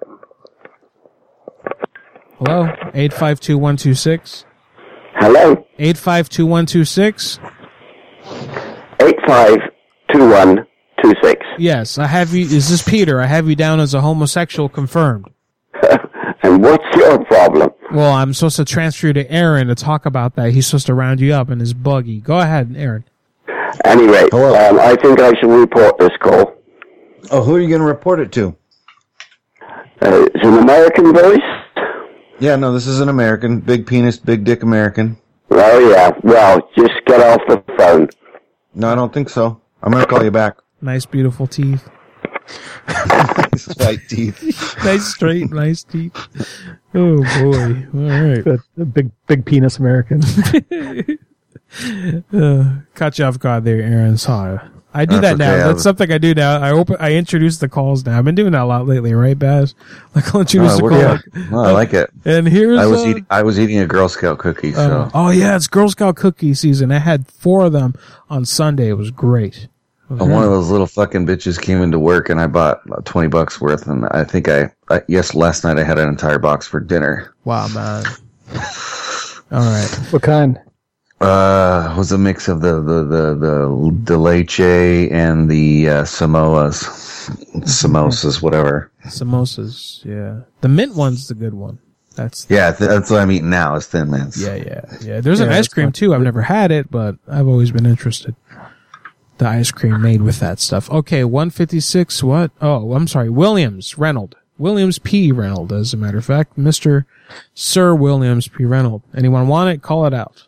Hello? 852126. Hello? 852126. 852126. Yes, I have you. Is this Peter? I have you down as a homosexual confirmed. And what's your problem? Well, I'm supposed to transfer you to Aaron to talk about that. He's supposed to round you up in his buggy. Go ahead, Aaron. Anyway, I think I should report this call. Oh, who are you going to report it to? It's an American voice? Yeah, no, this is an American. Big penis, big dick American. Oh, yeah. Well, just get off the phone. No, I don't think so. I'm going to call you back. Nice, beautiful teeth. Nice white teeth. Nice, straight, nice teeth. Oh, boy. All right. The big penis American. Caught you off guard there, Aaron. Sorry. I do That's that now. okay. That's something I do now. I introduce the calls now. I've been doing that a lot lately, right, Baz? Like I'll introduce the call. Yeah. I like it. And here's I was eating a Girl Scout cookie. So. oh yeah, it's Girl Scout cookie season. I had 4 of them on Sunday. It was great. One of those little fucking bitches came into work and I bought $20 worth, and I think last night I had an entire box for dinner. Wow, man. All right. What kind? It was a mix of the leche and the samosas, whatever. Samosas, yeah. The mint one's the good one. That's what I'm eating now is Thin Mints. Yeah. There's an ice cream too. I've never had it, but I've always been interested. The ice cream made with that stuff. Okay, 156. What? Oh, I'm sorry. Williams P. Reynolds, as a matter of fact, Mr. Sir Williams P. Reynolds. Anyone want it? Call it out.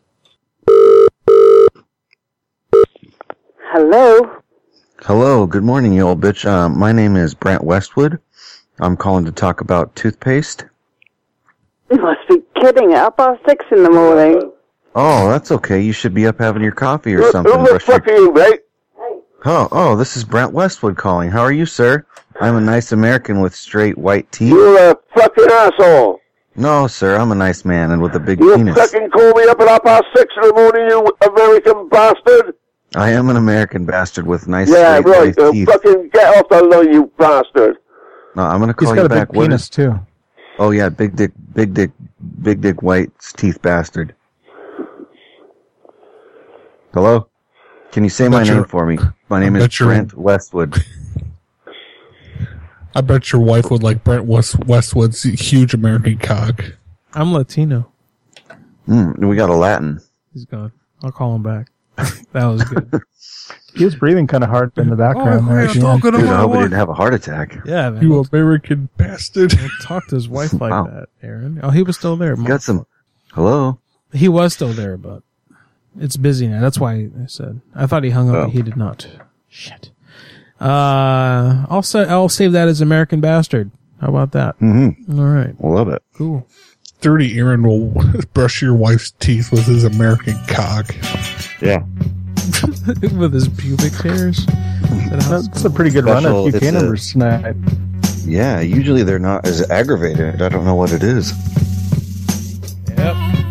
Hello, good morning, you old bitch. My name is Brent Westwood. I'm calling to talk about toothpaste. You must be kidding. Up past 6 in the morning. Oh, that's okay. You should be up having your coffee or something. Who the fuck are you, mate? Oh, this is Brent Westwood calling. How are you, sir? I'm a nice American with straight white teeth. You're a fucking asshole. No, sir, I'm a nice man and with a big You penis. fucking call me up at 6:30 in the morning, you American bastard. I am an American bastard with nice Yeah, straight right. white teeth. Fucking get off the line, you bastard. No, I'm gonna call He's you got a back. big penis too. Oh yeah, big dick, white teeth bastard. Hello? Can you say my name for me? My name is Brent Westwood. I bet your wife would like Brent Westwood's huge American cock. I'm Latino. We got a Latin. He's gone. I'll call him back. That was good. He was breathing kind of hard in the background. Dude, I hope he didn't have a heart attack. Yeah, man. You American bastard. Don't talk to his wife like that, Aaron. Oh, he was still there. Got some. Hello? He was still there, but it's busy now. That's why I said. I thought he hung up, but he did not. Shit. I'll save that as American Bastard. How about that? Mm-hmm. All right. Love it. Cool. 30 Aaron will brush your wife's teeth with his American cock. Yeah. With his pubic hairs. That's a pretty good run of UK numbers tonight. Yeah, usually they're not as aggravated. I don't know what it is. Yep.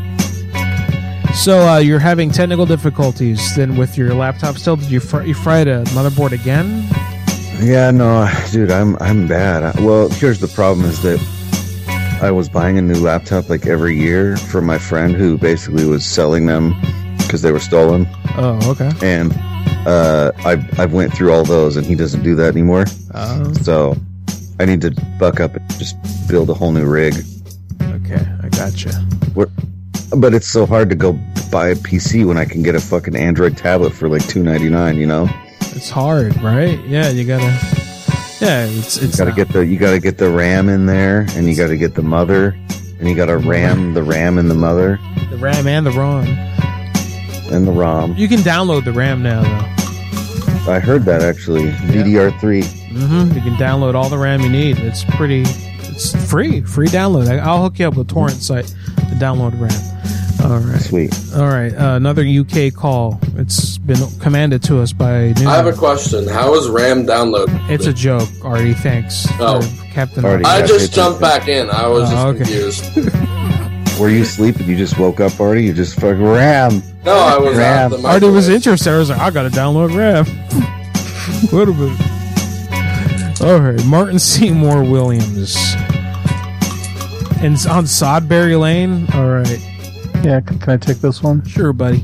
So you're having technical difficulties then with your laptop still? Did you fry the motherboard again? Yeah, no, dude, I'm bad. Well, here's the problem is that I was buying a new laptop like every year from my friend who basically was selling them because they were stolen. Oh, okay. And I've went through all those, and he doesn't do that anymore. So I need to buck up and just build a whole new rig. Okay, I gotcha. But it's so hard to go buy a PC when I can get a fucking Android tablet for like $2.99. You know, it's hard, right? Yeah, you gotta. Yeah, it's you gotta get the RAM in there, and you gotta get the mother, and you gotta ram the RAM in the mother. The RAM and the ROM. And the ROM. You can download the RAM now, though. I heard that actually. DDR3. Mm-hmm. You can download all the RAM you need. It's free download. I'll hook you up with a torrent site to download RAM. All right. Sweet. All right. Another UK call. It's been commanded to us by Newman. I have a question. How is RAM downloaded? It's a joke, Artie. Thanks. Captain Artie. I just jumped back in. I was just confused. Were you asleep and you just woke up, Artie? You just fucking RAM. No, I was RAM. out the Artie was interested. I was like, I gotta download RAM. What a minute. All right, Martin Seymour Williams. And on Sodbury Lane. All right. Yeah, can I take this one? Sure, buddy.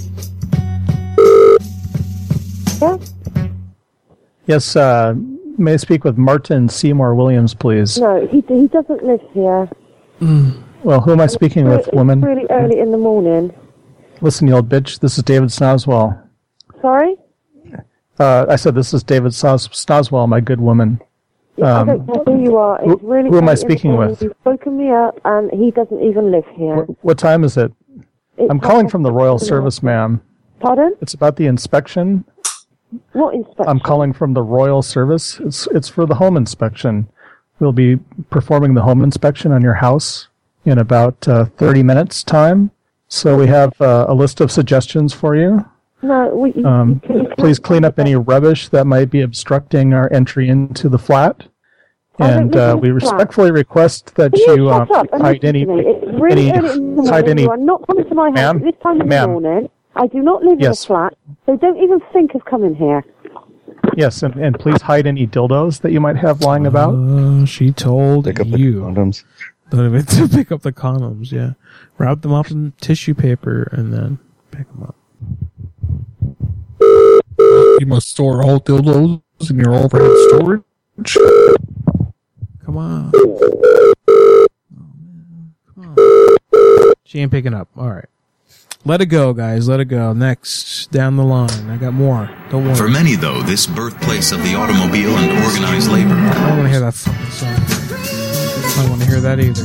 Yes, may I speak with Martin Seymour Williams, please? No, he doesn't live here. Well, who am I speaking with, woman? It's really early in the morning. Listen, you old bitch, this is David Snoswell. Sorry? I said this is David Snoswell, my good woman. I don't care who you are. It's really who am I speaking with? You've woken me up, and he doesn't even live here. What time is it? I'm calling from the Royal Service, ma'am. Pardon? It's about the inspection. What inspection? I'm calling from the Royal Service. It's for the home inspection. We'll be performing the home inspection on your house in about 30 minutes' time. So we have a list of suggestions for you. No, please clean up any rubbish that might be obstructing our entry into the flat. And we respectfully request that you hide any. You are not coming to my house at this time of the morning. I do not live in a flat, so don't even think of coming here. Yes, and please hide any dildos that you might have lying about. She told pick up you. The condoms. To pick up the condoms, yeah. Wrap them up in tissue paper and then pick them up. You must store all dildos in your overhead storage. Come on. Oh, man. Come on. She ain't picking up. All right. Let it go, guys. Let it go. Next, down the line. I got more. Don't worry. For many, though, this birthplace of the automobile and organized labor. I don't want to hear that fucking song. I don't want to hear that either.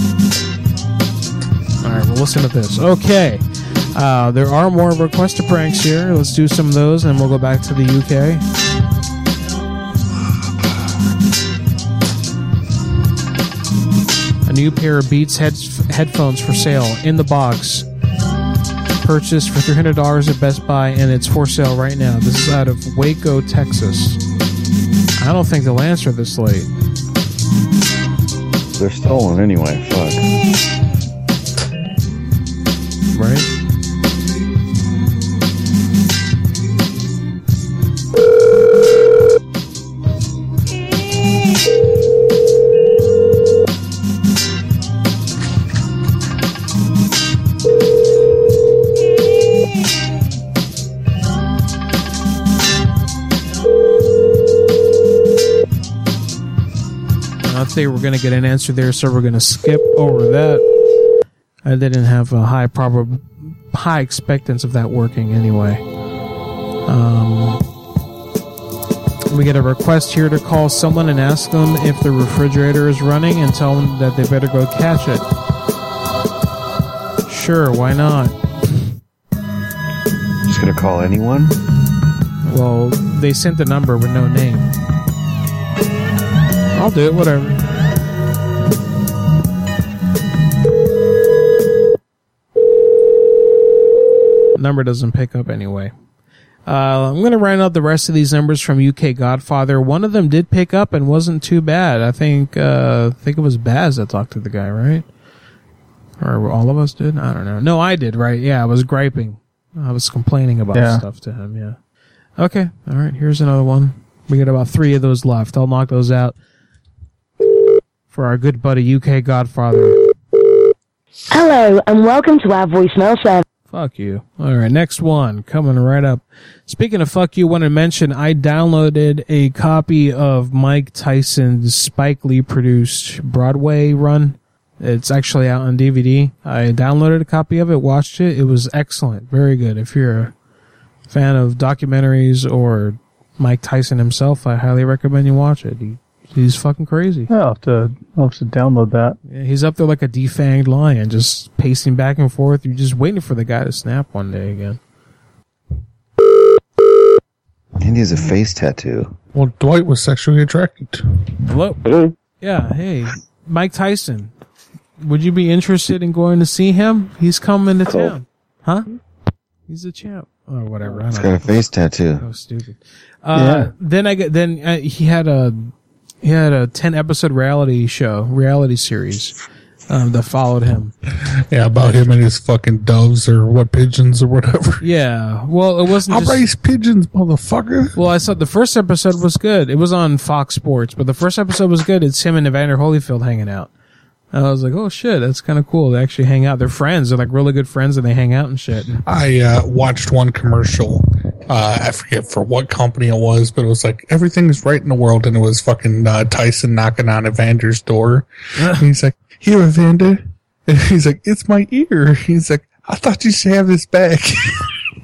All right, well, listen to this. Okay. There are more requested pranks here. Let's do some of those, and we'll go back to the UK. A new pair of Beats headphones for sale in the box. Purchased for $300 at Best Buy, and it's for sale right now. This is out of Waco, Texas. I don't think they'll answer this late. They're stolen anyway. Fuck. Right? I think we're going to get an answer there, so we're going to skip over that. I didn't have a high expectance of that working anyway. We get a request here to call someone and ask them if the refrigerator is running and tell them that they better go catch it. Sure, why not? Just going to call anyone? Well, they sent the number with no name. I'll do it, whatever. Number doesn't pick up anyway. I'm going to round out the rest of these numbers from UK Godfather. One of them did pick up and wasn't too bad. I think it was Baz that talked to the guy, right? Or all of us did? I don't know. No, I did, right? Yeah, I was griping. I was complaining about stuff to him, yeah. Okay, all right, here's another one. We got about 3 of those left. I'll knock those out for our good buddy UK Godfather. Hello, and welcome to our voicemail service. Fuck you. All right, next one coming right up. Speaking of fuck you, I want to mention I downloaded a copy of Mike Tyson's Spike Lee produced Broadway run. It's actually out on DVD. I downloaded a copy of it, watched it. It was excellent. Very good. If you're a fan of documentaries or Mike Tyson himself, I highly recommend you watch it. He's fucking crazy. I'll have to download that. Yeah, he's up there like a defanged lion, just pacing back and forth. You're just waiting for the guy to snap one day again. And he has a face tattoo. Well, Dwight was sexually attracted to. Hello? Yeah, hey, Mike Tyson. Would you be interested in going to see him? He's coming to town. Huh? He's a champ. Or whatever. He's got a face tattoo. Oh, stupid. Then he had a 10-episode reality series that followed him. Yeah, about him and his fucking doves or pigeons or whatever. Yeah, well, it wasn't. I'll raise pigeons, motherfucker. Well, I thought the first episode was good. It was on Fox Sports, but the first episode was good. It's him and Evander Holyfield hanging out. And I was like, oh shit, that's kind of cool. They actually hang out. They're friends. They're like really good friends, and they hang out and shit. I watched one commercial. I forget for what company it was, but it was like, everything's right in the world, and it was fucking Tyson knocking on Evander's door. And he's like, here, Evander. And he's like, it's my ear. He's like, I thought you should have this back.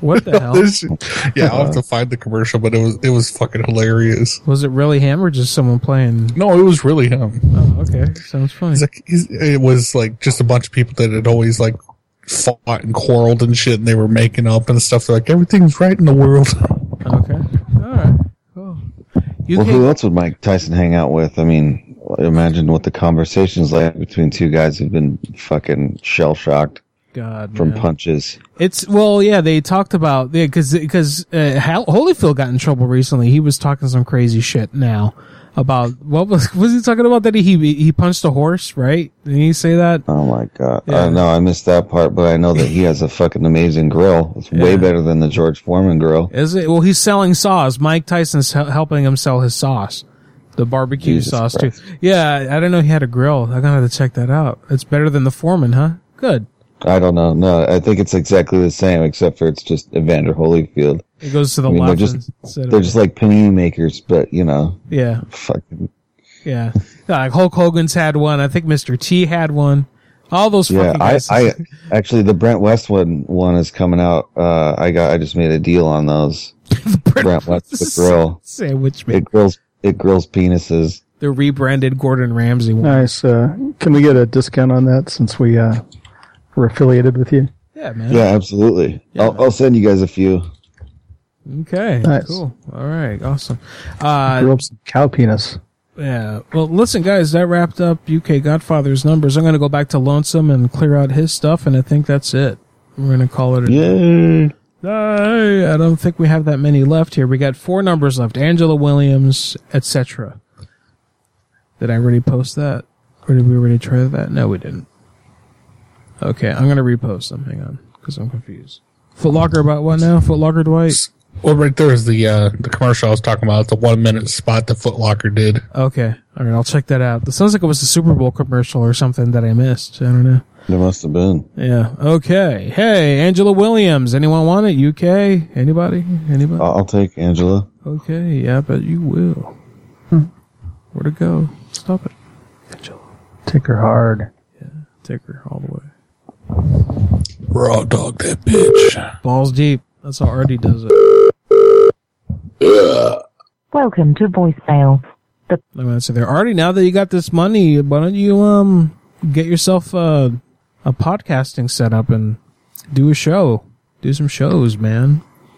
What the hell? Yeah, I'll have to find the commercial, but it was fucking hilarious. Was it really him or just someone playing? No, it was really him. Oh, okay. Sounds funny. It was like just a bunch of people that had always like fought and quarreled and shit, and they were making up and stuff. They're like, everything's right in the world. Okay. All right. Cool. Well, who else would Mike Tyson hang out with? I mean, imagine what the conversation's like between two guys who've been fucking shell-shocked from punches. They talked about, because Holyfield got in trouble recently. He was talking some crazy shit now about, what was he talking about, that he punched a horse, right? Didn't he say that? Oh my God. Yeah. No, I missed that part, but I know that he has a fucking amazing grill. It's way better than the George Foreman grill. Is it? Well, he's selling sauce. Mike Tyson's helping him sell his sauce. The barbecue sauce too. Yeah, I didn't know he had a grill. I'm gonna have to check that out. It's better than the Foreman, huh? Good. I don't know. No, I think it's exactly the same, except for it's just Evander Holyfield. It goes to the left. They're just like panini makers, but Yeah. Fucking. Yeah. Like Hulk Hogan's had one. I think Mr. T had one. All those fucking guys. I actually, the Brent Westwood one is coming out. I just made a deal on those. Brent Westwood grill. Sandwich man. It grills penises. The rebranded Gordon Ramsay one. Nice. Can we get a discount on that since we're affiliated with you? Yeah, man. Yeah, absolutely. Yeah, I'll send you guys a few. Okay. Nice. Cool. All right. Awesome. Grill up some cow penis. Yeah. Well, listen, guys, that wrapped up UK Godfather's numbers. I'm going to go back to Lonesome and clear out his stuff, and I think that's it. We're going to call it a day. I don't think we have that many left here. We got 4 numbers left. Angela Williams, etc. Did I already post that? Or did we already try that? No, we didn't. Okay, I'm going to repost them. Hang on, because I'm confused. Foot Locker about what now? Foot Locker, Dwight? Well, right there is the commercial I was talking about. It's a 1-minute spot that Foot Locker did. Okay. All right, I'll check that out. It sounds like it was a Super Bowl commercial or something that I missed. I don't know. There must have been. Yeah. Okay. Hey, Angela Williams. Anyone want it? UK? Anybody? I'll take Angela. Okay. Yeah, but you will. Where to go? Stop it. Angela. Take her hard. Yeah. Take her all the way. Raw dog that bitch. Balls deep. That's how Artie does it. Welcome to voicemail. I'm going to say there. Artie, now that you got this money, why don't you get yourself a podcasting setup and do a show. Do some shows, man.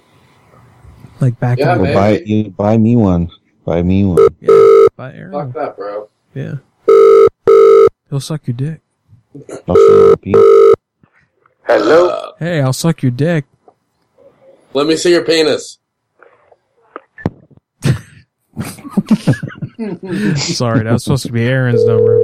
Like back in the day. Buy me one. Buy me one. Yeah, buy Aaron. Fuck that, bro. Yeah. He'll suck your dick. I'll show you. Hello? Hey, I'll suck your dick. Let me see your penis. Sorry, that was supposed to be Aaron's number.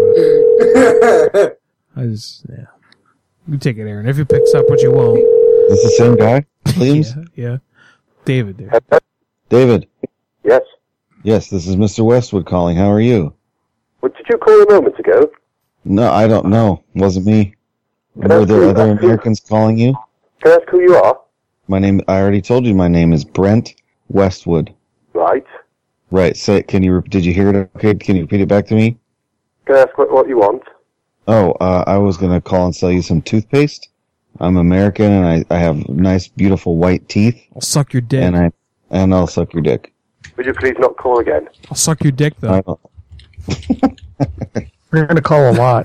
But you take it, Aaron. If he picks up what you want. Is this the same guy, Williams? Yeah. David there. David. Yes? Yes, this is Mr. Westwood calling. How are you? What did you call a moment ago? No, I don't know. It wasn't me. Were there other Americans calling you? Can I ask who you are? I already told you my name is Brent Westwood. Right. Right. Did you hear it okay? Can you repeat it back to me? Can I ask what you want? Oh, I was going to call and sell you some toothpaste. I'm American and I have nice, beautiful white teeth. I'll suck your dick. And I'll suck your dick. Would you please not call again? I'll suck your dick, though. We're going to call a lot.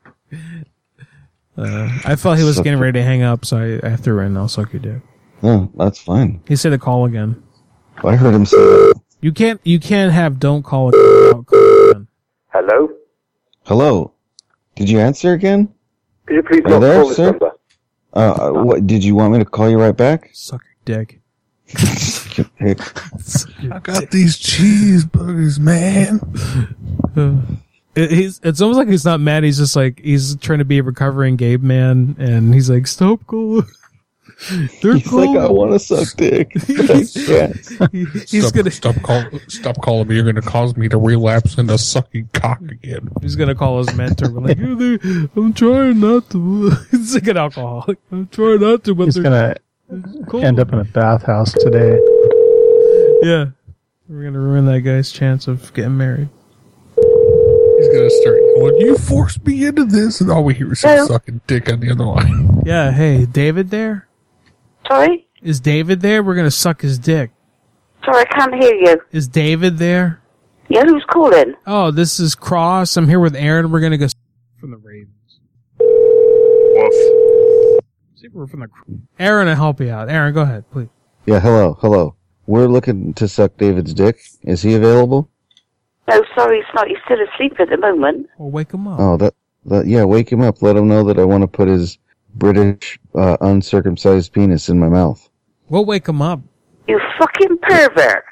I thought he was getting ready to hang up, so I threw in, I'll suck your dick. No, that's fine. He said to call again. I heard him say that. You can't have don't call again. Hello? Hello? Did you answer again? Could you please not call this number? What, did you want me to call you right back? Suck your dick. I got these cheeseburgers, man. It's almost like he's not mad. He's just like, he's trying to be a recovering gay man, and he's like, stop calling. He's like, I want to suck dick. He's gonna stop calling me. You're gonna cause me to relapse into sucking cock again. He's gonna call his mentor. Like, I'm trying not to. He's like an alcoholic. I'm trying not to. But he's gonna end up in a bathhouse today. Yeah, we're gonna ruin that guy's chance of getting married. He's gonna start yelling, "You forced me into this," and all we hear is him sucking dick on the other line. Yeah. Hey, David there. Sorry? Is David there? We're going to suck his dick. Sorry, I can't hear you. Is David there? Yeah, who's calling? Oh, this is Cross. I'm here with Aaron. We're going to go from the Ravens. Woof. See, we're from the Aaron, I'll help you out. Aaron, go ahead, please. Yeah, hello. We're looking to suck David's dick. Is he available? No, sorry, it's not. He's still asleep at the moment. Well, wake him up. Oh, yeah, wake him up. Let him know that I want to put his British uncircumcised penis in my mouth. We'll wake him up. You fucking pervert.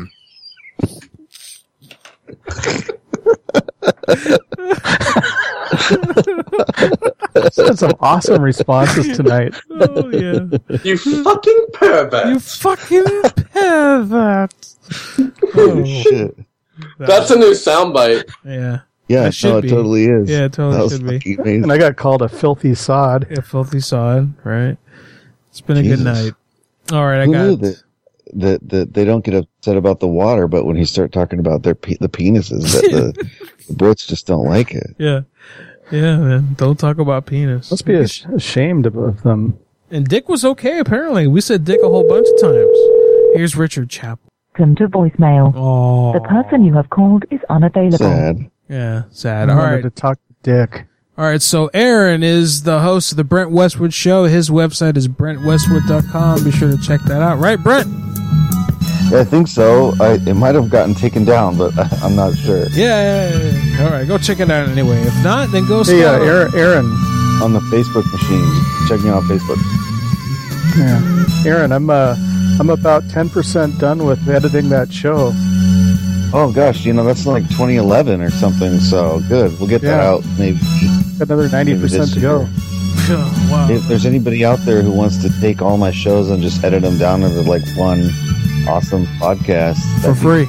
That's some awesome responses tonight. Oh, yeah. You fucking pervert. You fucking pervert. Oh, shit. That's a new soundbite. Yeah. Yeah, it should be. It totally is. Yeah, it totally should be. And I got called a filthy sod. Yeah, filthy sod, right? It's been a good night. All right, Who knew that they don't get upset about the water, but when you start talking about the penises, that the Brits just don't like it. Yeah. Yeah, man. Don't talk about penis. Let's be ashamed of them. And Dick was okay, apparently. We said Dick a whole bunch of times. Here's Richard Chappell. Welcome to voicemail. Oh. The person you have called is unavailable. Sad. Yeah, sad. I All wanted right. to talk to Dick. All right, so Aaron is the host of the Brent Westwood Show. His website is brentwestwood.com. Be sure to check that out. Right, Brent? Yeah, I think so. It might have gotten taken down, but I'm not sure. Yeah. All right, go check it out anyway. If not, then go Hey, Aaron. On the Facebook machine. Check me out on Facebook. Yeah. Aaron, I'm about 10% done with editing that show. Oh, gosh, that's like 2011 or something, so good. We'll get that out maybe. Got another 90% to go. Wow. If there's anybody out there who wants to take all my shows and just edit them down into like one awesome podcast. For free.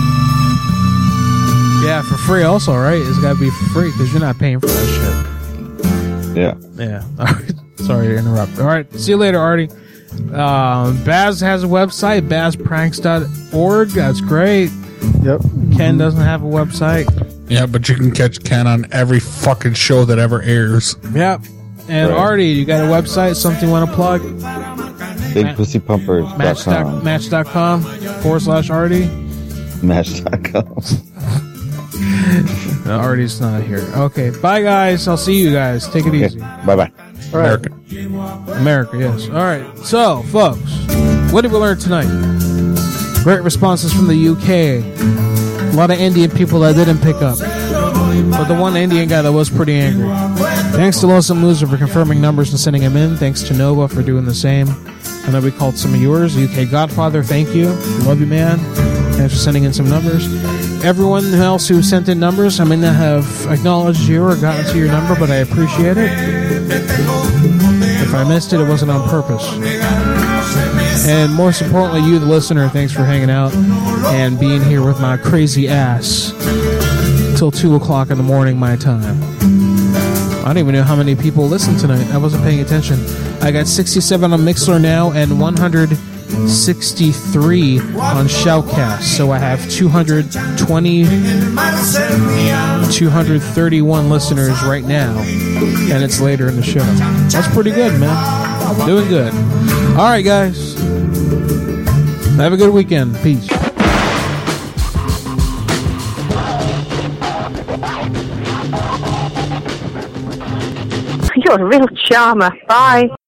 Yeah, for free also, right? It's got to be for free because you're not paying for that shit. Yeah. Yeah. All right. Sorry to interrupt. All right. See you later, Artie. Baz has a website, bazpranks.org. That's great. Yep. Ken doesn't have a website. Yeah, but you can catch Ken on every fucking show that ever airs. Yep. And right. Artie, you got a website, something you want to plug? BigPussyPumpers.com. Match.com/Artie. Match.com. No, Artie's not here. Okay. Bye, guys. I'll see you guys. Take it easy. Bye-bye. All right. America, yes. All right. So, folks, what did we learn tonight? Great responses from the UK. A lot of Indian people that didn't pick up. But the one Indian guy that was pretty angry. Thanks to Los Loser for confirming numbers and sending them in. Thanks to Nova for doing the same. I know we called some of yours. UK Godfather, thank you. Love you, man. Thanks for sending in some numbers. Everyone else who sent in numbers, I may not have acknowledged you or gotten to your number, but I appreciate it. If I missed it, it wasn't on purpose. And most importantly, you, the listener, thanks for hanging out and being here with my crazy ass till 2 o'clock in the morning, my time. I don't even know how many people listened tonight. I wasn't paying attention. I got 67 on Mixlr now and 163 on Shoutcast. So I have 231 listeners right now. And it's later in the show. That's pretty good, man. Doing good. All right, guys. Have a good weekend. Peace. You're a real charmer. Bye.